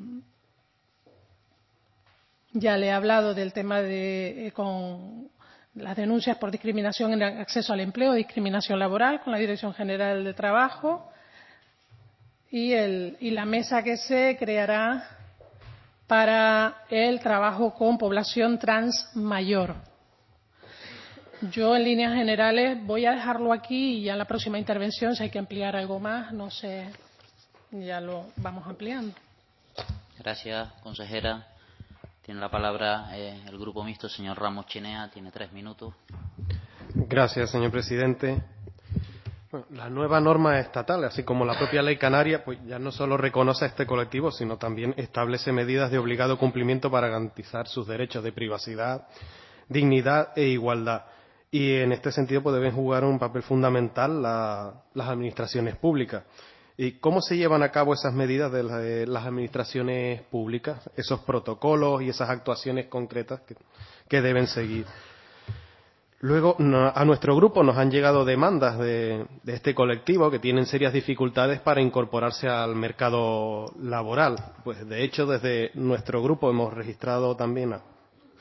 ya le he hablado del tema de eh, con las denuncias por discriminación en el acceso al empleo, discriminación laboral, con la Dirección General de Trabajo y, el, y la mesa que se creará para el trabajo con población trans mayor. Yo, en líneas generales, voy a dejarlo aquí y ya en la próxima intervención, si hay que ampliar algo más, no sé, ya lo vamos ampliando. Gracias, consejera. Tiene la palabra eh, el Grupo Mixto, señor Ramos Chinea, tiene tres minutos. Gracias, señor presidente. Bueno, la nueva norma estatal, así como la propia ley canaria, pues ya no solo reconoce a este colectivo, sino también establece medidas de obligado cumplimiento para garantizar sus derechos de privacidad, dignidad e igualdad. Y en este sentido pues deben jugar un papel fundamental la, las administraciones públicas. ¿Y cómo se llevan a cabo esas medidas de, la, de las administraciones públicas, esos protocolos y esas actuaciones concretas que, que deben seguir? Luego, no, a nuestro grupo nos han llegado demandas de, de este colectivo que tienen serias dificultades para incorporarse al mercado laboral. Pues de hecho, desde nuestro grupo hemos registrado también a,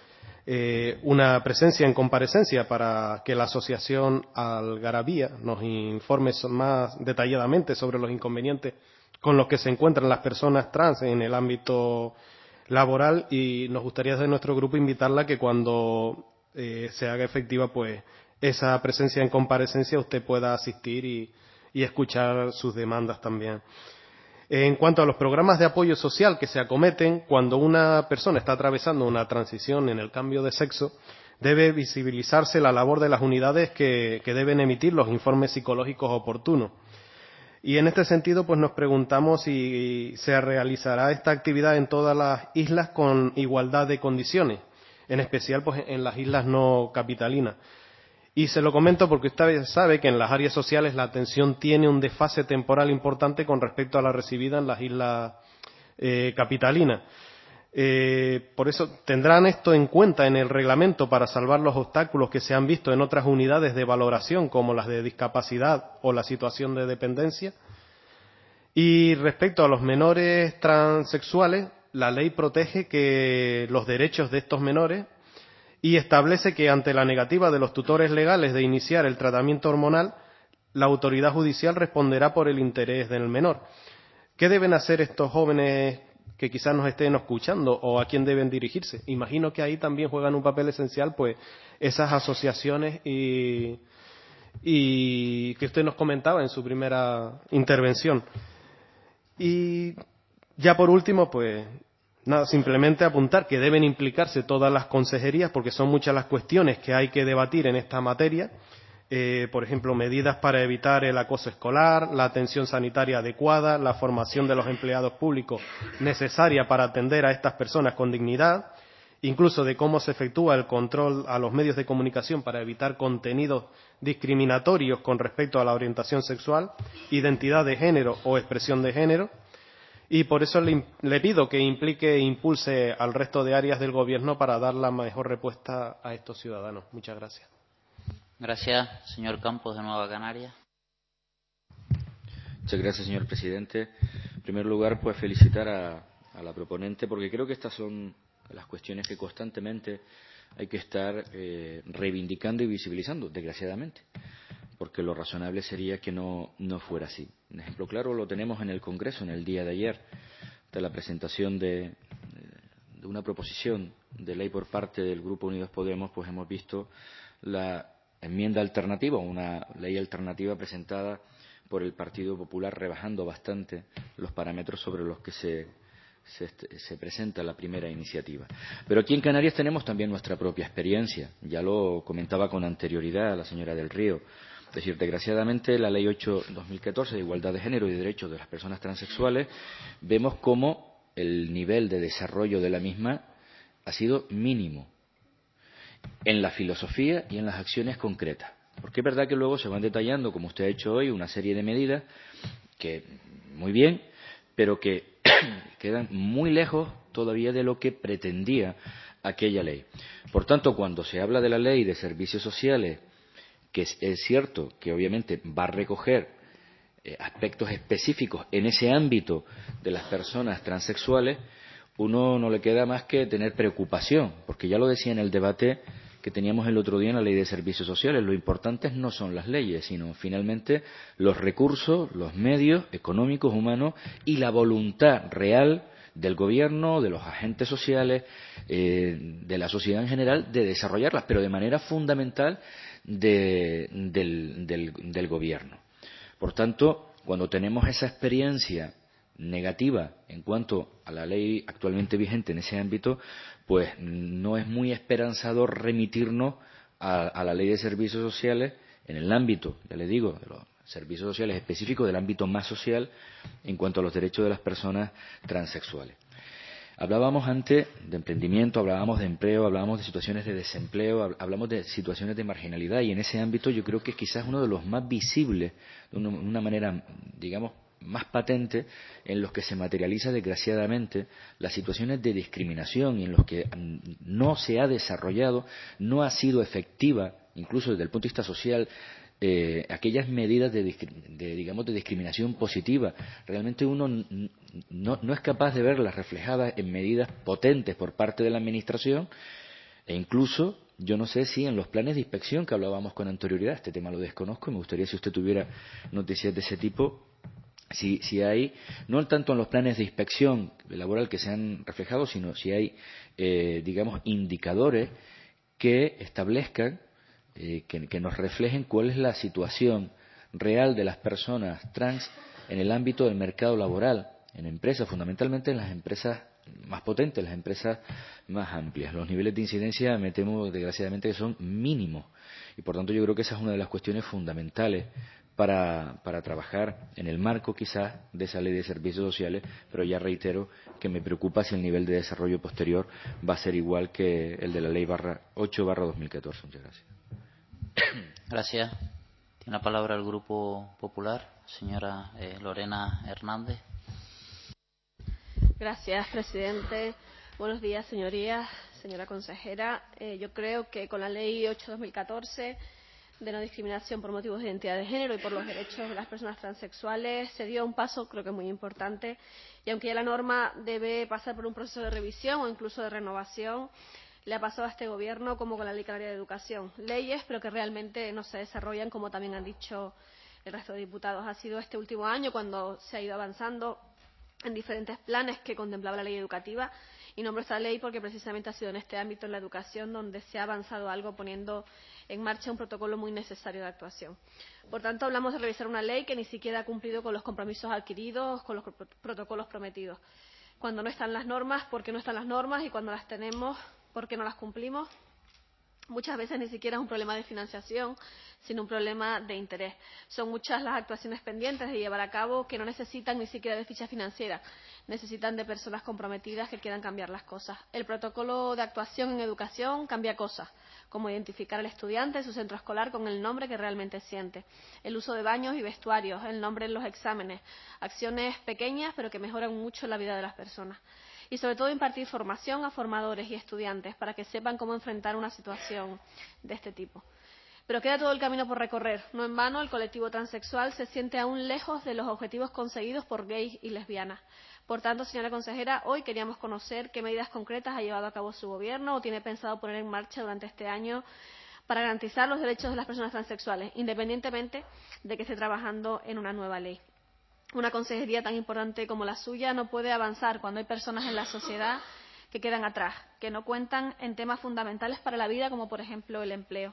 eh, una presencia en comparecencia para que la asociación Algarabía nos informe más detalladamente sobre los inconvenientes con los que se encuentran las personas trans en el ámbito laboral, y nos gustaría desde nuestro grupo invitarla a que cuando eh, se haga efectiva pues esa presencia en comparecencia usted pueda asistir y, y escuchar sus demandas también. En cuanto a los programas de apoyo social que se acometen cuando una persona está atravesando una transición en el cambio de sexo, debe visibilizarse la labor de las unidades que, que deben emitir los informes psicológicos oportunos. Y en este sentido, pues nos preguntamos si se realizará esta actividad en todas las islas con igualdad de condiciones, en especial pues en las islas no capitalinas. Y se lo comento porque usted sabe que en las áreas sociales la atención tiene un desfase temporal importante con respecto a la recibida en las islas eh, capitalinas. Eh, por eso tendrán esto en cuenta en el reglamento para salvar los obstáculos que se han visto en otras unidades de valoración, como las de discapacidad o la situación de dependencia. Y respecto a los menores transexuales, la ley protege que los derechos de estos menores y establece que ante la negativa de los tutores legales de iniciar el tratamiento hormonal, la autoridad judicial responderá por el interés del menor. ¿Qué deben hacer estos jóvenes que quizás nos estén escuchando o a quién deben dirigirse? Imagino que ahí también juegan un papel esencial pues esas asociaciones y, y que usted nos comentaba en su primera intervención. Y ya por último, pues nada, simplemente apuntar que deben implicarse todas las consejerías porque son muchas las cuestiones que hay que debatir en esta materia. Eh, por ejemplo, medidas para evitar el acoso escolar, la atención sanitaria adecuada, la formación de los empleados públicos necesaria para atender a estas personas con dignidad, incluso de cómo se efectúa el control a los medios de comunicación para evitar contenidos discriminatorios con respecto a la orientación sexual, identidad de género o expresión de género. Y por eso le, le pido que implique e impulse al resto de áreas del Gobierno para dar la mejor respuesta a estos ciudadanos. Muchas gracias. Gracias, señor Campos, de Nueva Canarias. Muchas gracias, señor presidente. En primer lugar, pues felicitar a, a la proponente, porque creo que estas son las cuestiones que constantemente hay que estar eh, reivindicando y visibilizando, desgraciadamente, porque lo razonable sería que no, no fuera así. Un ejemplo claro lo tenemos en el Congreso, en el día de ayer, de la presentación de, de una proposición de ley por parte del Grupo Unidos Podemos, pues hemos visto la enmienda alternativa, una ley alternativa presentada por el Partido Popular, rebajando bastante los parámetros sobre los que se, se, se presenta la primera iniciativa. Pero aquí en Canarias tenemos también nuestra propia experiencia. Ya lo comentaba con anterioridad la señora del Río. Es decir, desgraciadamente, la Ley ocho barra dos mil catorce de Igualdad de Género y Derechos de las Personas Transexuales, vemos cómo el nivel de desarrollo de la misma ha sido mínimo en la filosofía y en las acciones concretas. Porque es verdad que luego se van detallando, como usted ha hecho hoy, una serie de medidas que, muy bien, pero que quedan muy lejos todavía de lo que pretendía aquella ley. Por tanto, cuando se habla de la Ley de Servicios Sociales, que es, es cierto que obviamente va a recoger eh, aspectos específicos en ese ámbito de las personas transexuales, uno no le queda más que tener preocupación, porque ya lo decía en el debate que teníamos el otro día en la Ley de Servicios Sociales, lo importante no son las leyes, sino finalmente los recursos, los medios económicos, humanos y la voluntad real del Gobierno, de los agentes sociales, eh, de la sociedad en general, de desarrollarlas, pero de manera fundamental de, del, del, del Gobierno. Por tanto, cuando tenemos esa experiencia negativa en cuanto a la ley actualmente vigente en ese ámbito, pues no es muy esperanzador remitirnos a, a la Ley de Servicios Sociales en el ámbito, ya le digo, de los servicios sociales específicos, del ámbito más social en cuanto a los derechos de las personas transexuales. Hablábamos antes de emprendimiento, hablábamos de empleo, hablábamos de situaciones de desempleo, hablamos de situaciones de marginalidad, y en ese ámbito yo creo que es quizás uno de los más visibles, de una, una manera, digamos, más patente, en los que se materializa desgraciadamente las situaciones de discriminación y en los que no se ha desarrollado, no ha sido efectiva, incluso desde el punto de vista social, eh, aquellas medidas de, de, digamos, de discriminación positiva. Realmente uno no, no es capaz de verlas reflejadas en medidas potentes por parte de la Administración, E incluso, yo no sé si en los planes de inspección que hablábamos con anterioridad, este tema lo desconozco, me gustaría si usted tuviera noticias de ese tipo, si, si hay, no tanto en los planes de inspección laboral que se han reflejado, sino si hay, eh, digamos, indicadores que establezcan, eh, que, que nos reflejen cuál es la situación real de las personas trans en el ámbito del mercado laboral, en empresas, fundamentalmente en las empresas más potentes, las empresas más amplias. Los niveles de incidencia, me temo, desgraciadamente, que son mínimos. Y, por tanto, yo creo que esa es una de las cuestiones fundamentales para, para trabajar en el marco, quizás, de esa ley de servicios sociales, pero ya reitero que me preocupa si el nivel de desarrollo posterior va a ser igual que el de la ley ocho barra dos mil catorce. Muchas gracias. Gracias. Tiene la palabra el Grupo Popular, señora eh, Lorena Hernández. Gracias, presidente. Buenos días, señorías, señora consejera. Eh, yo creo que con la ley ocho barra dos mil catorce de no discriminación por motivos de identidad de género y por los derechos de las personas transexuales se dio un paso, creo que muy importante, y aunque ya la norma debe pasar por un proceso de revisión o incluso de renovación, le ha pasado a este gobierno como con la Ley Canaria de Educación. Leyes, pero que realmente no se desarrollan, como también han dicho el resto de diputados. Ha sido este último año cuando se ha ido avanzando en diferentes planes que contemplaba la ley educativa, y nombro esta ley porque precisamente ha sido en este ámbito, en la educación, donde se ha avanzado algo poniendo en marcha un protocolo muy necesario de actuación. Por tanto, hablamos de revisar una ley que ni siquiera ha cumplido con los compromisos adquiridos, con los protocolos prometidos. Cuando no están las normas, ¿por qué no están las normas? Y cuando las tenemos, ¿por qué no las cumplimos? Muchas veces ni siquiera es un problema de financiación, sino un problema de interés. Son muchas las actuaciones pendientes de llevar a cabo que no necesitan ni siquiera de ficha financiera, necesitan de personas comprometidas que quieran cambiar las cosas. El protocolo de actuación en educación cambia cosas, como identificar al estudiante en su centro escolar con el nombre que realmente siente, el uso de baños y vestuarios, el nombre en los exámenes, acciones pequeñas pero que mejoran mucho la vida de las personas. Y sobre todo impartir formación a formadores y estudiantes para que sepan cómo enfrentar una situación de este tipo. Pero queda todo el camino por recorrer. No en vano, el colectivo transexual se siente aún lejos de los objetivos conseguidos por gays y lesbianas. Por tanto, señora consejera, hoy queríamos conocer qué medidas concretas ha llevado a cabo su gobierno o tiene pensado poner en marcha durante este año para garantizar los derechos de las personas transexuales, independientemente de que esté trabajando en una nueva ley. Una consejería tan importante como la suya no puede avanzar cuando hay personas en la sociedad que quedan atrás, que no cuentan en temas fundamentales para la vida, como por ejemplo el empleo.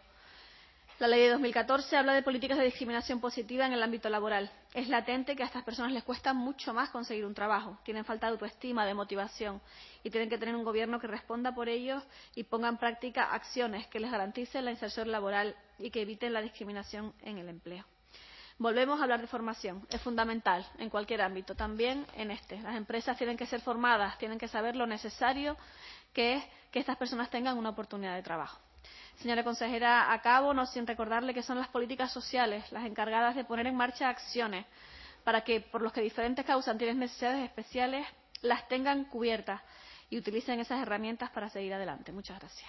La ley de dos mil catorce habla de políticas de discriminación positiva en el ámbito laboral. Es latente que a estas personas les cuesta mucho más conseguir un trabajo. Tienen falta de autoestima, de motivación, y tienen que tener un gobierno que responda por ellos y ponga en práctica acciones que les garanticen la inserción laboral y que eviten la discriminación en el empleo. Volvemos a hablar de formación. Es fundamental en cualquier ámbito, también en este. Las empresas tienen que ser formadas, tienen que saber lo necesario que es que estas personas tengan una oportunidad de trabajo. Señora consejera, acabo no sin recordarle que son las políticas sociales las encargadas de poner en marcha acciones para que, por los que diferentes causas tienen necesidades especiales, las tengan cubiertas y utilicen esas herramientas para seguir adelante. Muchas gracias.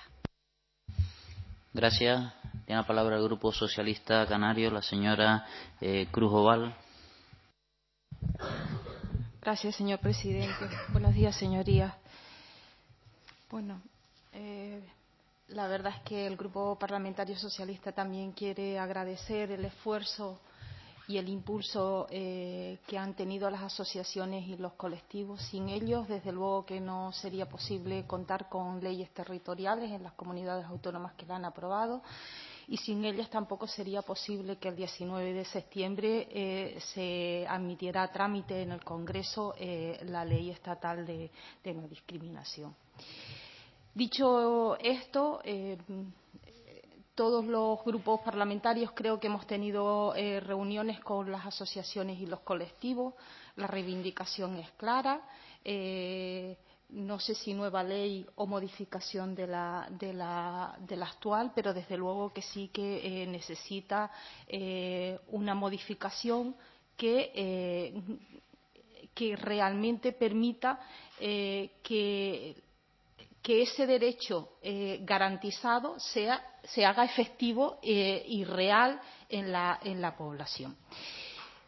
Gracias. Tiene la palabra el Grupo Socialista Canario, la señora eh, Cruz Oval. Gracias, señor presidente. Buenos días, señorías. Bueno, eh, la verdad es que el Grupo Parlamentario Socialista también quiere agradecer el esfuerzo y el impulso eh, que han tenido las asociaciones y los colectivos. Sin ellos, desde luego que no sería posible contar con leyes territoriales en las comunidades autónomas que la han aprobado, y sin ellas tampoco sería posible que el diecinueve de septiembre eh, se admitiera a trámite en el Congreso eh, la ley estatal de, de no discriminación. Dicho esto, eh, todos los grupos parlamentarios creo que hemos tenido eh, reuniones con las asociaciones y los colectivos. La reivindicación es clara. Eh, no sé si nueva ley o modificación de la, de la, de la actual, pero desde luego que sí que eh, necesita eh, una modificación que, eh, que realmente permita eh, que que ese derecho eh, garantizado sea, se haga efectivo eh, y real en la, en la población.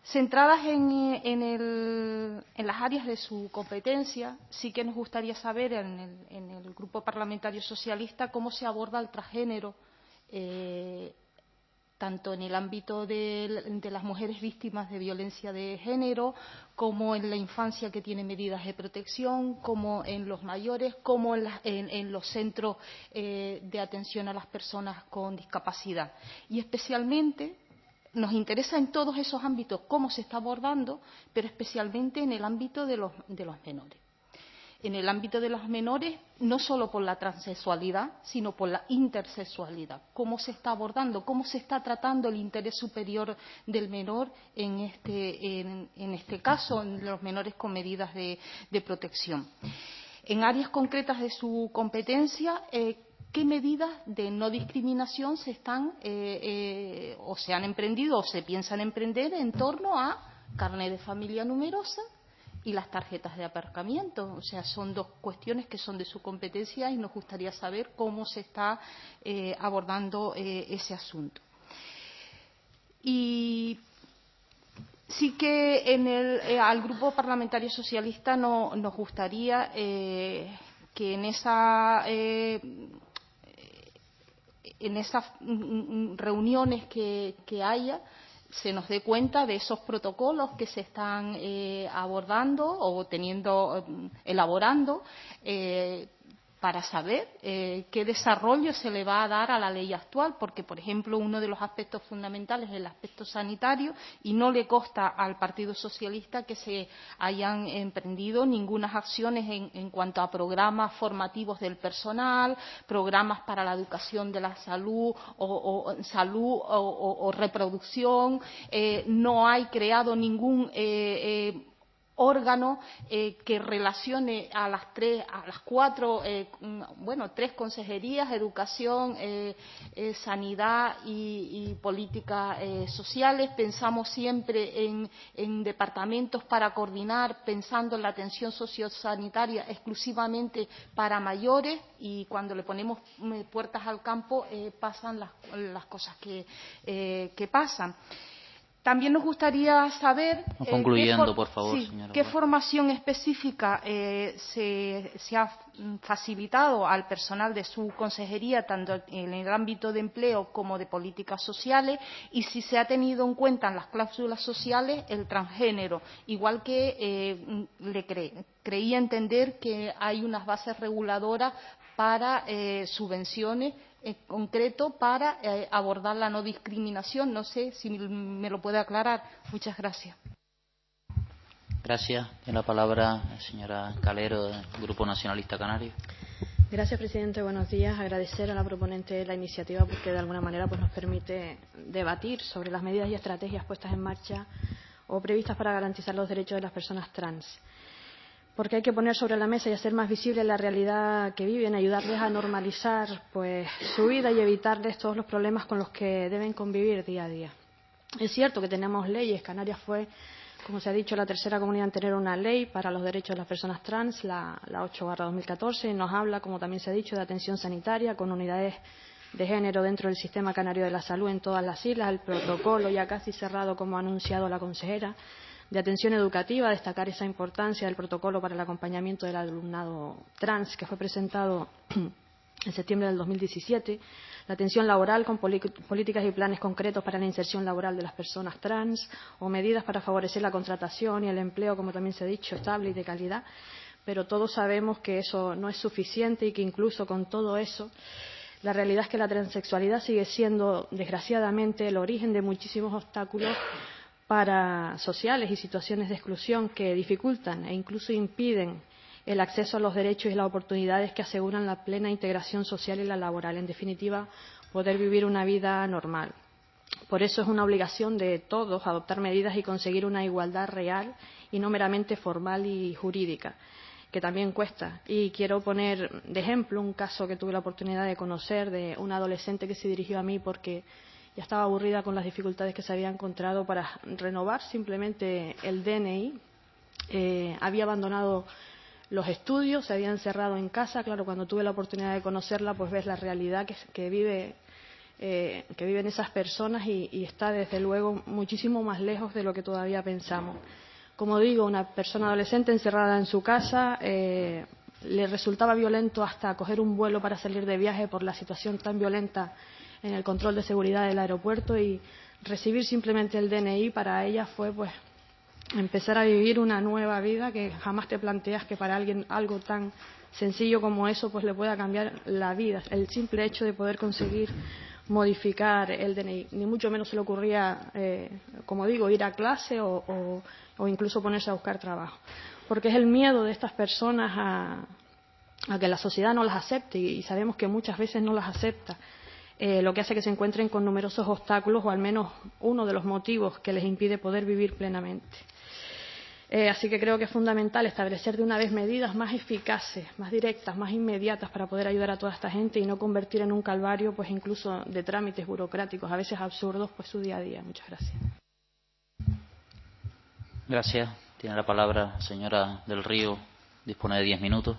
Centradas en, en, el, en las áreas de su competencia, sí que nos gustaría saber en el, en el Grupo Parlamentario Socialista cómo se aborda el transgénero, eh, tanto en el ámbito de, de las mujeres víctimas de violencia de género, como en la infancia que tiene medidas de protección, como en los mayores, como en, la, en, en los centros eh, de atención a las personas con discapacidad. Y especialmente nos interesa en todos esos ámbitos cómo se está abordando, pero especialmente en el ámbito de los, de los menores. En el ámbito de los menores, no solo por la transexualidad, sino por la intersexualidad. Cómo se está abordando, cómo se está tratando el interés superior del menor en este, en, en este caso, en los menores con medidas de, de protección. En áreas concretas de su competencia, eh, ¿qué medidas de no discriminación se están eh, eh, o se han emprendido o se piensan emprender en torno a carnet de familia numerosa y las tarjetas de aparcamiento? O sea, son dos cuestiones que son de su competencia y nos gustaría saber cómo se está eh, abordando eh, ese asunto. Y sí que en el, eh, al Grupo Parlamentario Socialista no, nos gustaría eh, que en esa eh, en esas reuniones que, que haya se nos dé cuenta de esos protocolos que se están eh, abordando o teniendo, elaborando eh, para saber eh, qué desarrollo se le va a dar a la ley actual, porque, por ejemplo, uno de los aspectos fundamentales es el aspecto sanitario y no le consta al Partido Socialista que se hayan emprendido ninguna acciones en, en cuanto a programas formativos del personal, programas para la educación de la salud o, o salud o, o, o reproducción. Eh, no hay creado ningún eh, eh, órgano eh, que relacione a las tres, a las cuatro, eh, bueno, tres consejerías, educación, eh, eh, sanidad y, y políticas eh, sociales. Pensamos siempre en, en departamentos para coordinar, pensando en la atención sociosanitaria exclusivamente para mayores, y cuando le ponemos eh, puertas al campo eh, pasan las, las cosas que, eh, que pasan. También nos gustaría saber eh, concluyendo, qué, for por favor, sí, señora. qué formación específica eh, se, se ha facilitado al personal de su consejería, tanto en el ámbito de empleo como de políticas sociales, y si se ha tenido en cuenta en las cláusulas sociales el transgénero, igual que eh, le cre creía entender que hay unas bases reguladoras para eh, subvenciones en concreto para eh, abordar la no discriminación. No sé si me lo puede aclarar. Muchas gracias. Gracias. Tiene la palabra la señora Calero, del Grupo Nacionalista Canario. Gracias, presidente. Buenos días. Agradecer a la proponente la iniciativa porque de alguna manera pues, nos permite debatir sobre las medidas y estrategias puestas en marcha o previstas para garantizar los derechos de las personas trans. Porque hay que poner sobre la mesa y hacer más visible la realidad que viven, ayudarles a normalizar pues, su vida y evitarles todos los problemas con los que deben convivir día a día. Es cierto que tenemos leyes. Canarias fue, como se ha dicho, la tercera comunidad en tener una ley para los derechos de las personas trans, la, la ocho barra dos mil catorce, y nos habla, como también se ha dicho, de atención sanitaria con unidades de género dentro del Sistema Canario de la Salud en todas las islas, el protocolo ya casi cerrado, como ha anunciado la consejera, de atención educativa, destacar esa importancia del protocolo para el acompañamiento del alumnado trans que fue presentado en septiembre del dos mil diecisiete, la atención laboral con políticas y planes concretos para la inserción laboral de las personas trans o medidas para favorecer la contratación y el empleo, como también se ha dicho, estable y de calidad. Pero todos sabemos que eso no es suficiente y que incluso con todo eso la realidad es que la transexualidad sigue siendo, desgraciadamente, el origen de muchísimos obstáculos para sociales y situaciones de exclusión que dificultan e incluso impiden el acceso a los derechos y las oportunidades que aseguran la plena integración social y la laboral. En definitiva, poder vivir una vida normal. Por eso es una obligación de todos adoptar medidas y conseguir una igualdad real y no meramente formal y jurídica, que también cuesta. Y quiero poner de ejemplo un caso que tuve la oportunidad de conocer de una adolescente que se dirigió a mí porque ya estaba aburrida con las dificultades que se había encontrado para renovar simplemente el D N I. Eh, había abandonado los estudios, se había encerrado en casa. Claro, cuando tuve la oportunidad de conocerla, pues ves la realidad que, que vive eh, que viven esas personas y, y está, desde luego, muchísimo más lejos de lo que todavía pensamos. Como digo, una persona adolescente encerrada en su casa, eh, le resultaba violento hasta coger un vuelo para salir de viaje por la situación tan violenta en el control de seguridad del aeropuerto, y recibir simplemente el D N I para ella fue pues empezar a vivir una nueva vida que jamás te planteas que para alguien algo tan sencillo como eso pues le pueda cambiar la vida. El simple hecho de poder conseguir modificar el D N I, ni mucho menos se le ocurría, eh, como digo, ir a clase o, o, o incluso ponerse a buscar trabajo, porque es el miedo de estas personas a, a que la sociedad no las acepte, y sabemos que muchas veces no las acepta, eh, lo que hace que se encuentren con numerosos obstáculos, o al menos uno de los motivos que les impide poder vivir plenamente. Eh, así que creo que es fundamental establecer de una vez medidas más eficaces, más directas, más inmediatas para poder ayudar a toda esta gente y no convertir en un calvario, pues incluso de trámites burocráticos, a veces absurdos, pues su día a día. Muchas gracias. Gracias. Tiene la palabra señora del Río. Dispone de diez minutos.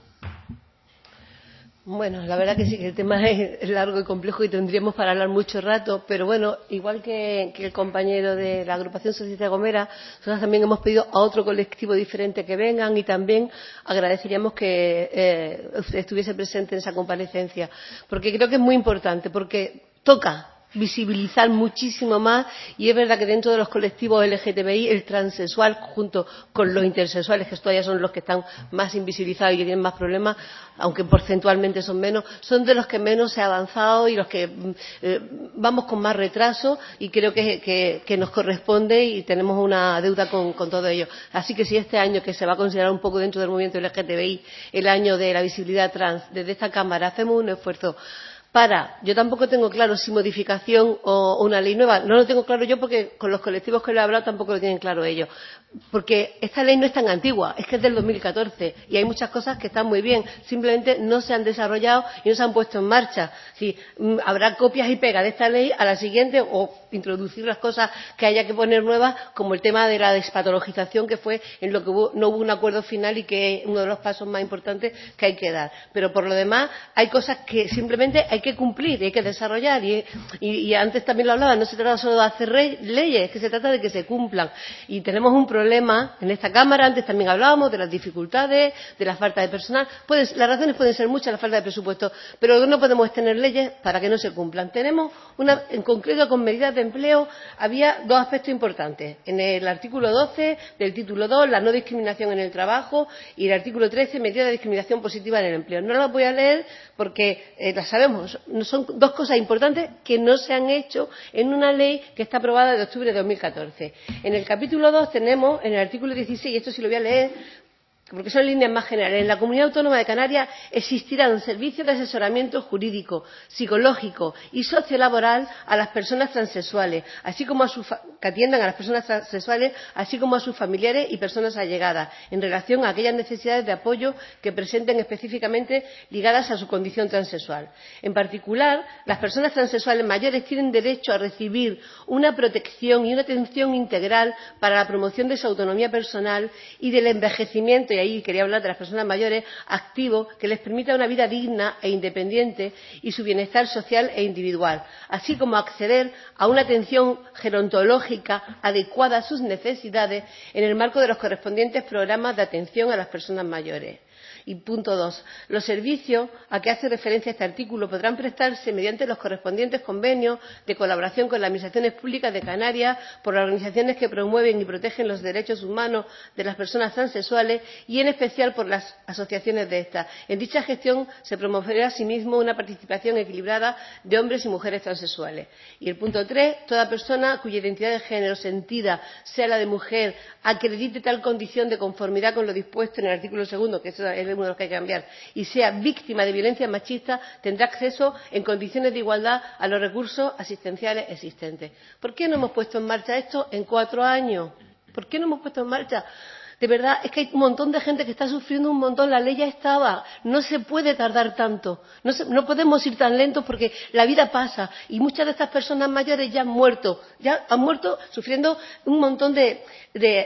Bueno, la verdad que sí, que el tema es largo y complejo y tendríamos para hablar mucho rato, pero bueno, igual que, que el compañero de la agrupación socialista Gomera, nosotros también hemos pedido a otro colectivo diferente que vengan, y también agradeceríamos que eh, usted estuviese presente en esa comparecencia, porque creo que es muy importante, porque toca visibilizar muchísimo más, y es verdad que dentro de los colectivos L G T B I el transexual junto con los intersexuales, que todavía son los que están más invisibilizados y que tienen más problemas, aunque porcentualmente son menos, son de los que menos se ha avanzado y los que eh, vamos con más retraso, y creo que, que, que nos corresponde y tenemos una deuda con, con todo ello. Así que si este año, que se va a considerar un poco dentro del movimiento L G T B I el año de la visibilidad trans, desde esta Cámara hacemos un esfuerzo para, yo tampoco tengo claro si modificación o una ley nueva, no lo tengo claro yo porque con los colectivos que lo he hablado tampoco lo tienen claro ellos, porque esta ley no es tan antigua, es que es del dos mil catorce y hay muchas cosas que están muy bien, simplemente no se han desarrollado y no se han puesto en marcha. Sí, habrá copias y pegas de esta ley a la siguiente, o introducir las cosas que haya que poner nuevas, como el tema de la despatologización, que fue en lo que hubo, no hubo un acuerdo final y que es uno de los pasos más importantes que hay que dar. Pero por lo demás hay cosas que simplemente hay que cumplir y hay que desarrollar, y, y, y antes también lo hablaba, no se trata solo de hacer rey, leyes, que se trata de que se cumplan, y tenemos un problema en esta Cámara. Antes también hablábamos de las dificultades, de la falta de personal. Pueden, las razones pueden ser muchas, la falta de presupuesto, pero lo que no podemos es tener leyes para que no se cumplan. Tenemos una, en concreto, con medidas de empleo había dos aspectos importantes. En el artículo doce del título dos, la no discriminación en el trabajo, y el artículo trece, medidas de discriminación positiva en el empleo. No las voy a leer porque eh, las sabemos. Son dos cosas importantes que no se han hecho en una ley que está aprobada de octubre de dos mil catorce. En el capítulo dos tenemos, en el artículo dieciséis, y esto sí lo voy a leer porque son líneas más generales: en la Comunidad Autónoma de Canarias existirán servicios de asesoramiento jurídico, psicológico y sociolaboral a las personas transexuales, así como a sus que atiendan a las personas transexuales, así como a sus familiares y personas allegadas, en relación a aquellas necesidades de apoyo que presenten específicamente ligadas a su condición transexual. En particular, las personas transexuales mayores tienen derecho a recibir una protección y una atención integral para la promoción de su autonomía personal y del envejecimiento, y ahí quería hablar de las personas mayores, activo, que les permita una vida digna e independiente y su bienestar social e individual, así como acceder a una atención gerontológica adecuada a sus necesidades en el marco de los correspondientes programas de atención a las personas mayores. Y punto dos, los servicios a que hace referencia este artículo podrán prestarse mediante los correspondientes convenios de colaboración con las administraciones públicas de Canarias, por las organizaciones que promueven y protegen los derechos humanos de las personas transexuales, y en especial por las asociaciones de estas. En dicha gestión se promoverá asimismo una participación equilibrada de hombres y mujeres transexuales. Y el punto tres, toda persona cuya identidad de género sentida sea la de mujer acredite tal condición de conformidad con lo dispuesto en el artículo segundo, que eso es uno de los que hay que cambiar, y sea víctima de violencia machista, tendrá acceso en condiciones de igualdad a los recursos asistenciales existentes. ¿Por qué no hemos puesto en marcha esto en cuatro años? ¿Por qué no hemos puesto en marcha? De verdad, es que hay un montón de gente que está sufriendo un montón. La ley ya estaba. No se puede tardar tanto. No, se, no podemos ir tan lentos porque la vida pasa. Y muchas de estas personas mayores ya han muerto. Ya han muerto sufriendo un montón de... de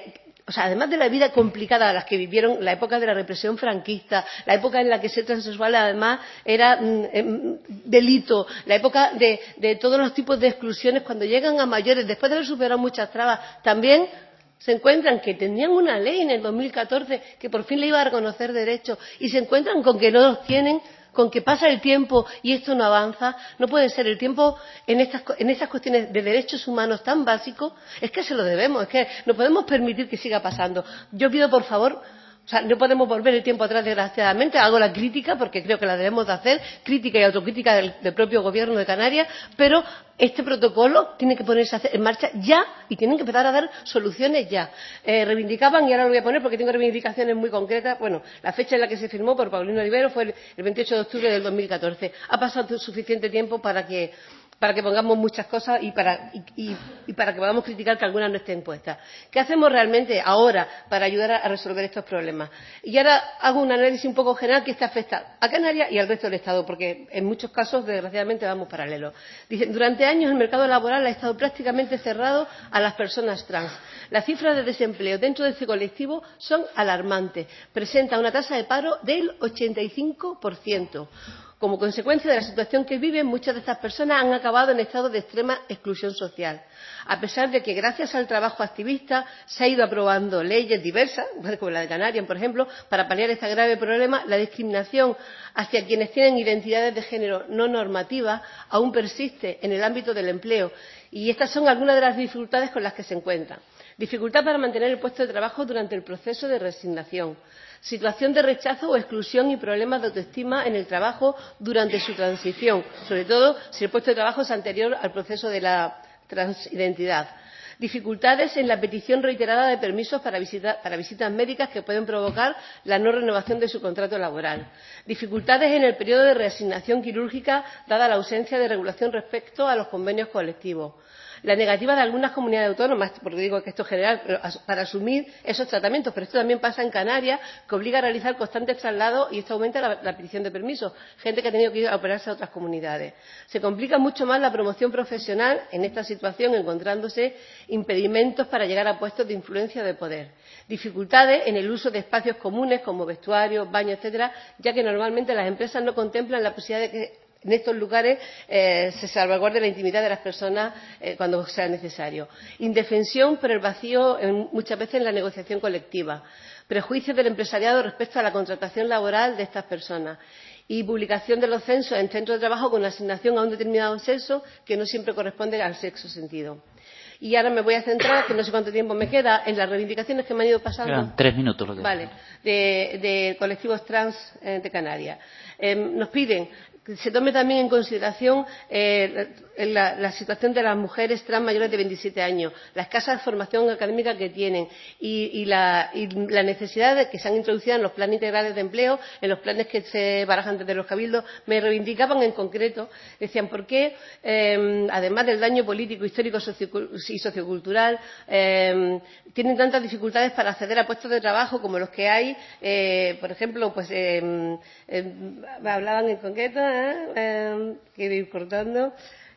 o sea, además de la vida complicada a las que vivieron la época de la represión franquista, la época en la que ser transexual además era mm, delito, la época de, de todos los tipos de exclusiones, cuando llegan a mayores, después de haber superado muchas trabas, también se encuentran que tenían una ley en el dos mil catorce que por fin le iba a reconocer derechos y se encuentran con que no los tienen, con que pasa el tiempo y esto no avanza. No puede ser. El tiempo en estas, en estas cuestiones de derechos humanos tan básicos es que se lo debemos, es que no podemos permitir que siga pasando. Yo pido, por favor, o sea, no podemos volver el tiempo atrás, desgraciadamente. Hago la crítica porque creo que la debemos de hacer, crítica y autocrítica del, del propio gobierno de Canarias, pero este protocolo tiene que ponerse en marcha ya y tienen que empezar a dar soluciones ya. Eh, reivindicaban, y ahora lo voy a poner porque tengo reivindicaciones muy concretas, bueno, la fecha en la que se firmó por Paulino Rivero fue el, el veintiocho de octubre del dos mil catorce. Ha pasado suficiente tiempo para que para que pongamos muchas cosas y para, y, y, y para que podamos criticar que algunas no estén puestas. ¿Qué hacemos realmente ahora para ayudar a, a resolver estos problemas? Y ahora hago un análisis un poco general que este afecta a Canarias y al resto del Estado, porque en muchos casos, desgraciadamente, vamos paralelos. Dicen, durante años el mercado laboral ha estado prácticamente cerrado a las personas trans. Las cifras de desempleo dentro de este colectivo son alarmantes. Presenta una tasa de paro del ochenta y cinco por ciento. Como consecuencia de la situación que viven, muchas de estas personas han acabado en estado de extrema exclusión social. A pesar de que, gracias al trabajo activista, se ha ido aprobando leyes diversas, como la de Canarias, por ejemplo, para paliar este grave problema, la discriminación hacia quienes tienen identidades de género no normativas aún persiste en el ámbito del empleo. Y estas son algunas de las dificultades con las que se encuentran. Dificultad para mantener el puesto de trabajo durante el proceso de resignación. Situación de rechazo o exclusión y problemas de autoestima en el trabajo durante su transición, sobre todo si el puesto de trabajo es anterior al proceso de la transidentidad. Dificultades en la petición reiterada de permisos para, visita, para visitas médicas que pueden provocar la no renovación de su contrato laboral. Dificultades en el periodo de reasignación quirúrgica dada la ausencia de regulación respecto a los convenios colectivos. La negativa de algunas comunidades autónomas, porque digo que esto es general, pero para asumir esos tratamientos, pero esto también pasa en Canarias, que obliga a realizar constantes traslados y esto aumenta la, la petición de permisos. Gente que ha tenido que ir a operarse a otras comunidades. Se complica mucho más la promoción profesional en esta situación, encontrándose impedimentos para llegar a puestos de influencia o de poder. Dificultades en el uso de espacios comunes como vestuarios, baños, etcétera, ya que normalmente las empresas no contemplan la posibilidad de que en estos lugares eh, se salvaguarde la intimidad de las personas eh, cuando sea necesario. Indefensión por el vacío en, muchas veces en la negociación colectiva. Prejuicios del empresariado respecto a la contratación laboral de estas personas. Y publicación de los censos en centros de trabajo con asignación a un determinado sexo que no siempre corresponde al sexo sentido. Y ahora me voy a centrar, que no sé cuánto tiempo me queda, en las reivindicaciones que me han ido pasando. Quedan tres minutos. Lo que vale, de, de colectivos trans eh, de Canarias. Eh, nos piden que se tome también en consideración eh, la, la situación de las mujeres trans mayores de veintisiete años, la escasa formación académica que tienen y, y, la, y la necesidad de que se han introducido en los planes integrales de empleo, en los planes que se barajan desde los cabildos. Me reivindicaban en concreto, decían, ¿por qué, eh, además del daño político, histórico socio y sociocultural, eh, tienen tantas dificultades para acceder a puestos de trabajo como los que hay? Eh, por ejemplo, pues eh, eh, hablaban en concreto, eh, eh, quiero ir cortando,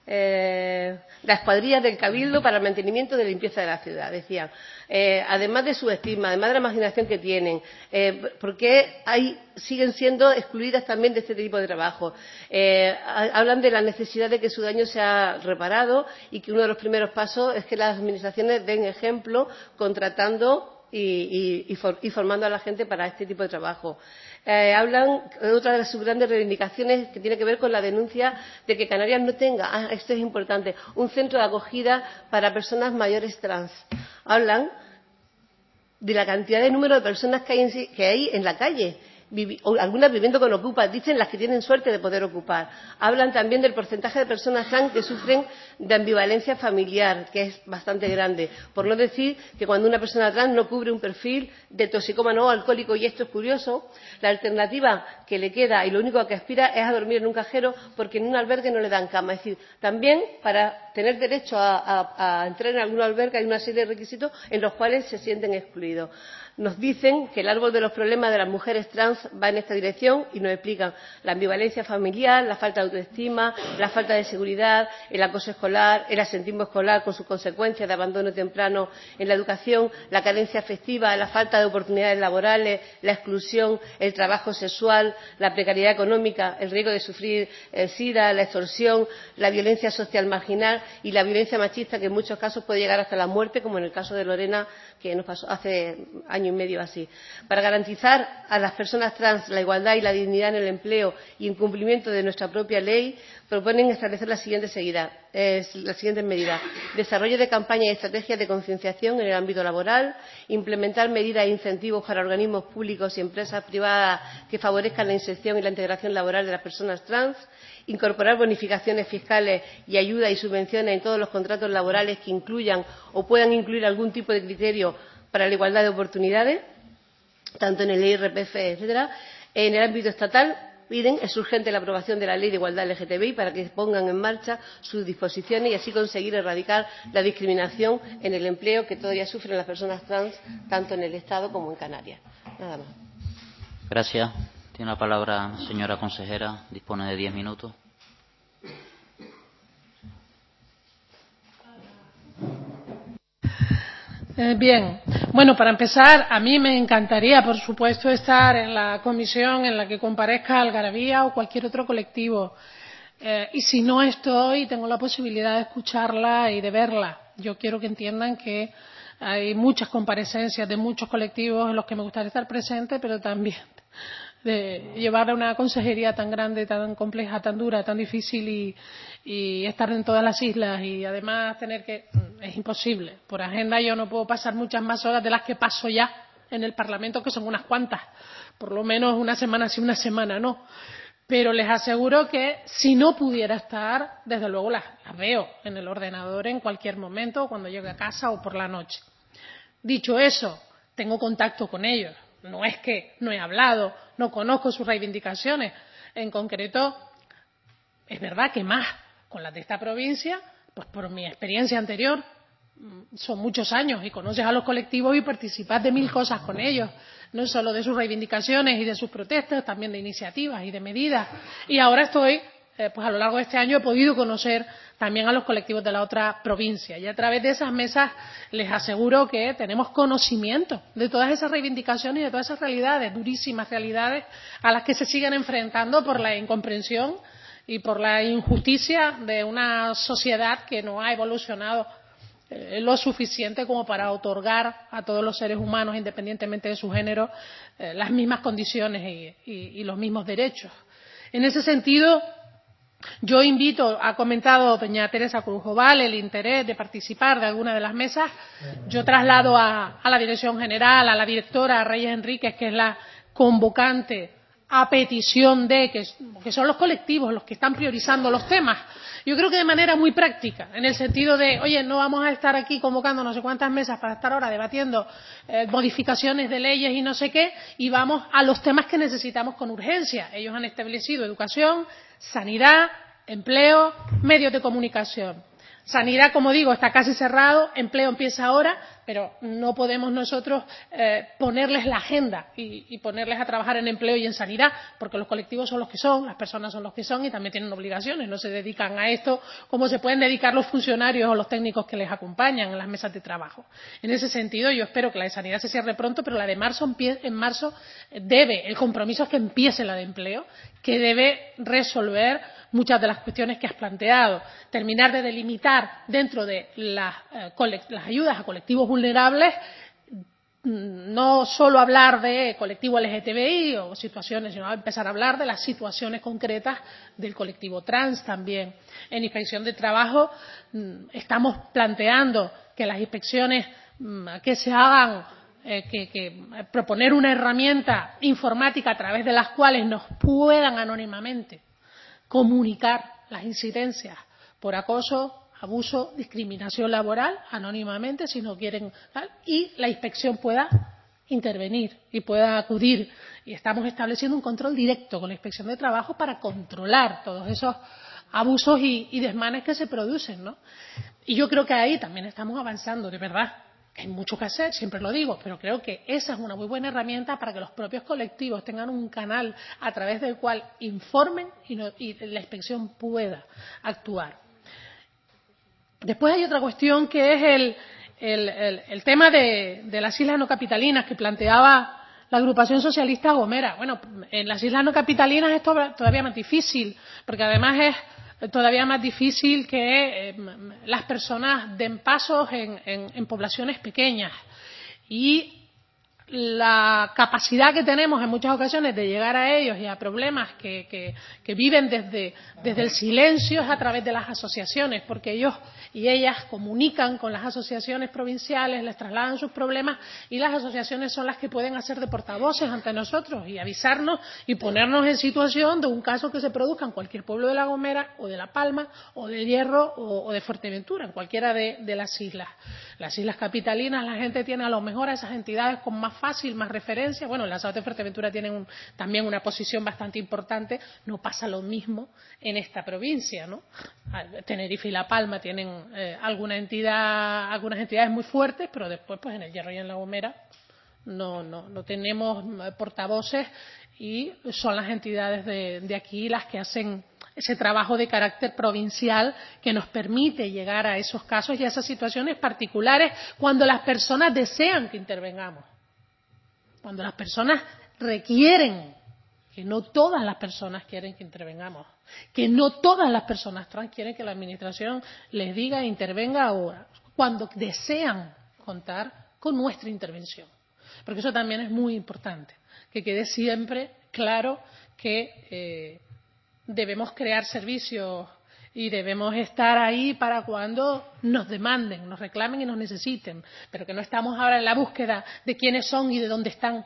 Eh, las cuadrillas del Cabildo para el mantenimiento de la limpieza de la ciudad. Decían, eh, además de su estigma, además de la marginación que tienen, eh, ¿por qué hay, siguen siendo excluidas también de este tipo de trabajo? Eh, hablan de la necesidad de que su daño sea reparado y que uno de los primeros pasos es que las administraciones den ejemplo contratando y, y, y, for, y formando a la gente para este tipo de trabajo. Eh, hablan de otra de sus grandes reivindicaciones que tiene que ver con la denuncia de que Canarias no tenga, ah, esto es importante, un centro de acogida para personas mayores trans. Hablan de la cantidad de número de personas que hay en, que hay en la calle, vivi, o algunas viviendo con ocupas, dicen las que tienen suerte de poder ocupar. Hablan también del porcentaje de personas trans que sufren de ambivalencia familiar, que es bastante grande. Por no decir que cuando una persona trans no cubre un perfil de toxicómano o alcohólico, y esto es curioso, la alternativa que le queda y lo único a que aspira es a dormir en un cajero porque en un albergue no le dan cama. Es decir, también para tener derecho a, a, a entrar en algún albergue hay una serie de requisitos en los cuales se sienten excluidos. nos dicen que el árbol de los problemas de las mujeres trans va en esta dirección y nos explican la ambivalencia familiar, la falta de autoestima, la falta de seguridad, el acoso escolar, el asentismo escolar con sus consecuencias de abandono temprano en la educación, la carencia afectiva, la falta de oportunidades laborales, la exclusión, el trabajo sexual, la precariedad económica, el riesgo de sufrir el SIDA, la extorsión, la violencia social marginal y la violencia machista, que en muchos casos puede llegar hasta la muerte, como en el caso de Lorena, que nos pasó hace año y medio así. Para garantizar a las personas trans la igualdad y la dignidad en el empleo y en cumplimiento de nuestra propia ley, proponen establecer las siguientes seguidas, eh, las siguientes medidas. Desarrollo de campañas y estrategias de concienciación en el ámbito laboral, implementar medidas e incentivos para organismos públicos y empresas privadas que favorezcan la inserción y la integración laboral de las personas trans, incorporar bonificaciones fiscales y ayudas y subvenciones en todos los contratos laborales que incluyan o puedan incluir algún tipo de criterio para la igualdad de oportunidades, tanto en el I R P F, etcétera. En el ámbito estatal piden, es urgente la aprobación de la Ley de Igualdad L G T B I para que pongan en marcha sus disposiciones y así conseguir erradicar la discriminación en el empleo que todavía sufren las personas trans, tanto en el Estado como en Canarias. Nada más. Gracias. Tiene la palabra la señora consejera. Dispone de diez minutos. Eh, bien, bueno, para empezar, a mí me encantaría, por supuesto, estar en la comisión en la que comparezca Algarabía o cualquier otro colectivo. Eh, y si no estoy, tengo la posibilidad de escucharla y de verla. Yo quiero que entiendan que hay muchas comparecencias de muchos colectivos en los que me gustaría estar presente, pero también de llevar a una consejería tan grande, tan compleja, tan dura, tan difícil y, y estar en todas las islas y además tener que... es imposible. Por agenda yo no puedo pasar muchas más horas de las que paso ya en el Parlamento, que son unas cuantas. Por lo menos una semana sí, una semana no. Pero les aseguro que si no pudiera estar, desde luego las, las veo en el ordenador en cualquier momento, cuando llegue a casa o por la noche. Dicho eso, tengo contacto con ellos. No es que no he hablado, no conozco sus reivindicaciones. En concreto, es verdad que más con las de esta provincia, pues por mi experiencia anterior, son muchos años y conoces a los colectivos y participas de mil cosas con ellos, no solo de sus reivindicaciones y de sus protestas, también de iniciativas y de medidas. Y ahora estoy, eh, pues a lo largo de este año he podido conocer también a los colectivos de la otra provincia y a través de esas mesas les aseguro que tenemos conocimiento de todas esas reivindicaciones y de todas esas realidades, durísimas realidades a las que se siguen enfrentando por la incomprensión y por la injusticia de una sociedad que no ha evolucionado eh, lo suficiente como para otorgar a todos los seres humanos, independientemente de su género, eh, las mismas condiciones y, y, y los mismos derechos. En ese sentido, yo invito, ha comentado doña Teresa Cruz-Oval el interés de participar de alguna de las mesas. Yo traslado a, a la Dirección General, a la directora a Reyes Enríquez, que es la convocante a petición de, que, que son los colectivos los que están priorizando los temas. Yo creo que de manera muy práctica, en el sentido de, oye, no vamos a estar aquí convocando no sé cuántas mesas para estar ahora debatiendo eh, modificaciones de leyes y no sé qué, y vamos a los temas que necesitamos con urgencia. Ellos han establecido educación, sanidad, empleo, medios de comunicación. Sanidad, como digo, está casi cerrado, empleo empieza ahora, pero no podemos nosotros eh, ponerles la agenda y, y ponerles a trabajar en empleo y en sanidad, porque los colectivos son los que son, las personas son los que son y también tienen obligaciones, no se dedican a esto como se pueden dedicar los funcionarios o los técnicos que les acompañan en las mesas de trabajo. En ese sentido, yo espero que la de sanidad se cierre pronto, pero la de marzo, en marzo debe, el compromiso es que empiece la de empleo, que debe resolver muchas de las cuestiones que has planteado, terminar de delimitar dentro de las, eh, las ayudas a colectivos vulnerables, no solo hablar de colectivo L G T B I o situaciones, sino empezar a hablar de las situaciones concretas del colectivo trans también. En inspección de trabajo estamos planteando que las inspecciones que se hagan, eh, que, que proponer una herramienta informática a través de las cuales nos puedan anónimamente comunicar las incidencias por acoso, abuso, discriminación laboral, anónimamente, si no quieren tal, y la inspección pueda intervenir y pueda acudir. Y estamos estableciendo un control directo con la inspección de trabajo para controlar todos esos abusos y, y desmanes que se producen, ¿no? Y yo creo que ahí también estamos avanzando, de verdad. Hay mucho que hacer, siempre lo digo, pero creo que esa es una muy buena herramienta para que los propios colectivos tengan un canal a través del cual informen y, no, y la inspección pueda actuar. Después hay otra cuestión que es el, el, el, el tema de, de las islas no capitalinas que planteaba la agrupación socialista Gomera. Bueno, en las islas no capitalinas es todavía más difícil, porque además es todavía más difícil que eh, las personas den pasos en, en, en poblaciones pequeñas. Y la capacidad que tenemos en muchas ocasiones de llegar a ellos y a problemas que, que, que viven desde, desde el silencio es a través de las asociaciones, porque ellos y ellas comunican con las asociaciones provinciales, les trasladan sus problemas y las asociaciones son las que pueden hacer de portavoces ante nosotros y avisarnos y ponernos en situación de un caso que se produzca en cualquier pueblo de La Gomera o de La Palma o de Hierro o, o de Fuerteventura, en cualquiera de, de las islas. Las islas capitalinas, la gente tiene a lo mejor a esas entidades con más fácil, más referencia. Bueno, las Lanzarote de Fuerteventura tienen un, también una posición bastante importante. No pasa lo mismo en esta provincia, ¿no? Tenerife y La Palma tienen eh, alguna entidad, algunas entidades muy fuertes, pero después, pues en el Hierro y en La Gomera no, no, no tenemos portavoces y son las entidades de, de aquí las que hacen ese trabajo de carácter provincial que nos permite llegar a esos casos y a esas situaciones particulares cuando las personas desean que intervengamos. Cuando las personas requieren, que no todas las personas quieren que intervengamos, que no todas las personas trans quieren que la Administración les diga e intervenga ahora, cuando desean contar con nuestra intervención. Porque eso también es muy importante, que quede siempre claro que eh, debemos crear servicios y debemos estar ahí para cuando nos demanden, nos reclamen y nos necesiten, pero que no estamos ahora en la búsqueda de quiénes son y de dónde están.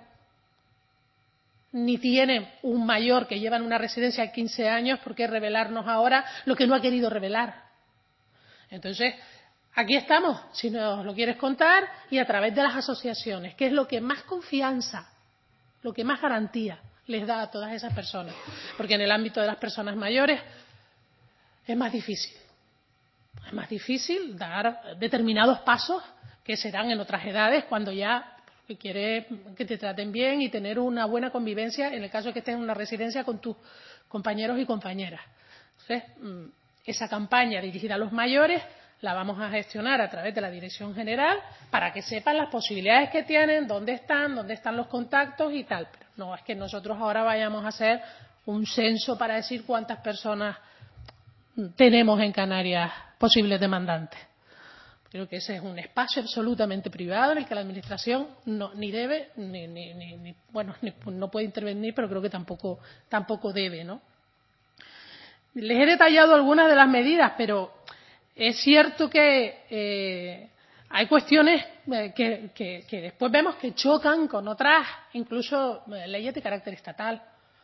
Ni tienen un mayor que lleva en una residencia de quince años por qué revelarnos ahora lo que no ha querido revelar. Entonces, aquí estamos, si nos lo quieres contar, y a través de las asociaciones, que es lo que más confianza, lo que más garantía les da a todas esas personas. Porque en el ámbito de las personas mayores es más difícil. Es más difícil dar determinados pasos que se dan en otras edades cuando ya quieres que te traten bien y tener una buena convivencia en el caso de que estés en una residencia con tus compañeros y compañeras. Entonces, esa campaña dirigida a los mayores la vamos a gestionar a través de la Dirección General para que sepan las posibilidades que tienen, dónde están, dónde están los contactos y tal. Pero no es que nosotros ahora vayamos a hacer un censo para decir cuántas personas tenemos en Canarias posibles demandantes. Creo que ese es un espacio absolutamente privado en el que la Administración no, ni debe, ni, ni, ni, ni bueno, ni, no puede intervenir, pero creo que tampoco, tampoco debe, ¿no? Les he detallado algunas de las medidas, pero es cierto que eh, hay cuestiones eh, que, que, que después vemos que chocan con otras, incluso eh, leyes de carácter estatal.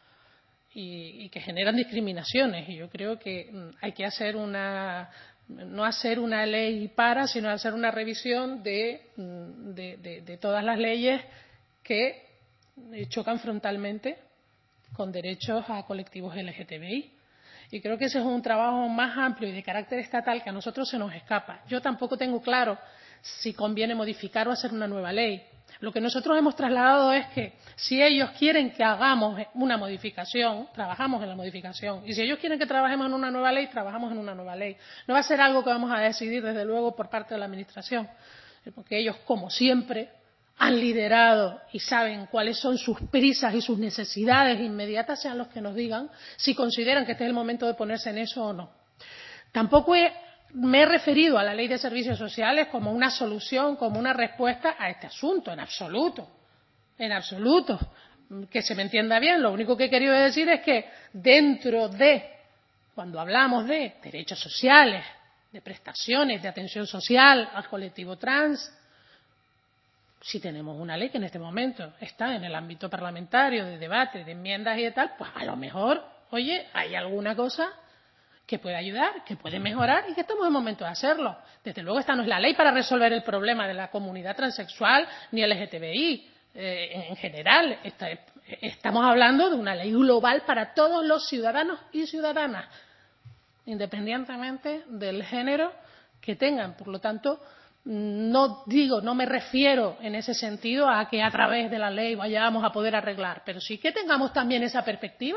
Y, y que generan discriminaciones y yo creo que hay que hacer una no hacer una ley para sino hacer una revisión de, de, de, de todas las leyes que chocan frontalmente con derechos a colectivos L G T B I y creo que ese es un trabajo más amplio y de carácter estatal que a nosotros se nos escapa. Yo tampoco tengo claro si conviene modificar o hacer una nueva ley. Lo que nosotros hemos trasladado es que si ellos quieren que hagamos una modificación, trabajamos en la modificación. Y si ellos quieren que trabajemos en una nueva ley, trabajamos en una nueva ley. No va a ser algo que vamos a decidir, desde luego, por parte de la Administración. Porque ellos, como siempre, han liderado y saben cuáles son sus prisas y sus necesidades inmediatas, sean los que nos digan si consideran que este es el momento de ponerse en eso o no. Tampoco he Me he referido a la Ley de Servicios Sociales como una solución, como una respuesta a este asunto, en absoluto, en absoluto. Que se me entienda bien, lo único que he querido decir es que dentro de, cuando hablamos de derechos sociales, de prestaciones, de atención social al colectivo trans, si tenemos una ley que en este momento está en el ámbito parlamentario, de debate, de enmiendas y de tal, pues a lo mejor, oye, hay alguna cosa que puede ayudar, que puede mejorar y que estamos en momento de hacerlo. Desde luego esta no es la ley para resolver el problema de la comunidad transexual ni L G T B I eh, en general. Esta, estamos hablando de una ley global para todos los ciudadanos y ciudadanas, independientemente del género que tengan. Por lo tanto, No digo, no me refiero en ese sentido a que a través de la ley vayamos a poder arreglar, pero sí que tengamos también esa perspectiva.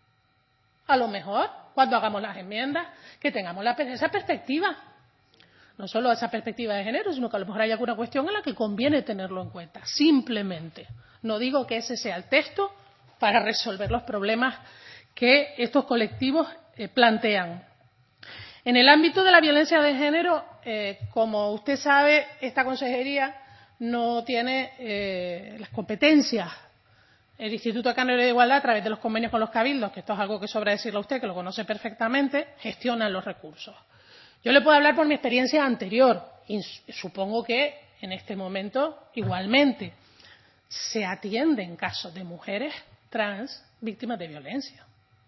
A lo mejor, cuando hagamos las enmiendas, que tengamos la, esa perspectiva. No solo esa perspectiva de género, sino que a lo mejor hay alguna cuestión en la que conviene tenerlo en cuenta. Simplemente. No digo que ese sea el texto para resolver los problemas que estos colectivos eh, plantean. En el ámbito de la violencia de género, eh, como usted sabe, esta consejería no tiene eh, las competencias. El Instituto Canario de Igualdad, a través de los convenios con los cabildos, que esto es algo que sobra decirle a usted, que lo conoce perfectamente, gestiona los recursos. Yo le puedo hablar por mi experiencia anterior y supongo que en este momento igualmente se atienden casos de mujeres trans víctimas de violencia.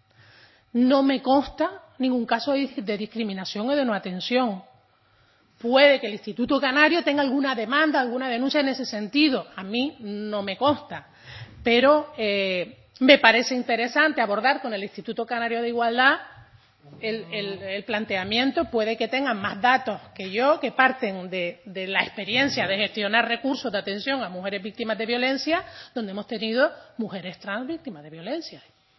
No me consta ningún caso de discriminación o de no atención. Puede que el Instituto Canario tenga alguna demanda, alguna denuncia en ese sentido. A mí no me consta. Pero eh, me parece interesante abordar con el Instituto Canario de Igualdad el, el, el planteamiento. Puede que tengan más datos que yo, que parten de, de la experiencia de gestionar recursos de atención a mujeres víctimas de violencia, donde hemos tenido mujeres trans víctimas de violencia.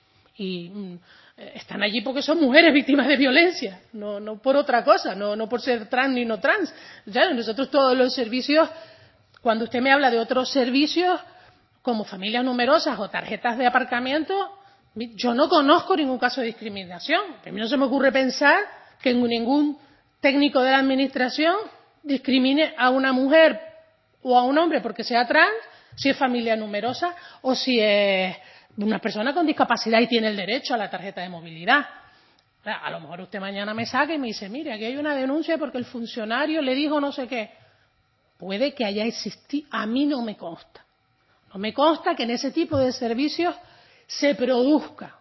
Y mm, están allí porque son mujeres víctimas de violencia, no, no por otra cosa, no, no por ser trans ni no trans. Ya, nosotros todos los servicios, cuando usted me habla de otros servicios, como familias numerosas o tarjetas de aparcamiento, yo no conozco ningún caso de discriminación. A mí no se me ocurre pensar que ningún técnico de la administración discrimine a una mujer o a un hombre porque sea trans, si es familia numerosa o si es una persona con discapacidad y tiene el derecho a la tarjeta de movilidad. A lo mejor usted mañana me saca y me dice, mire, aquí hay una denuncia porque el funcionario le dijo no sé qué. Puede que haya existido, a mí no me consta. No me consta que en ese tipo de servicios se produzca.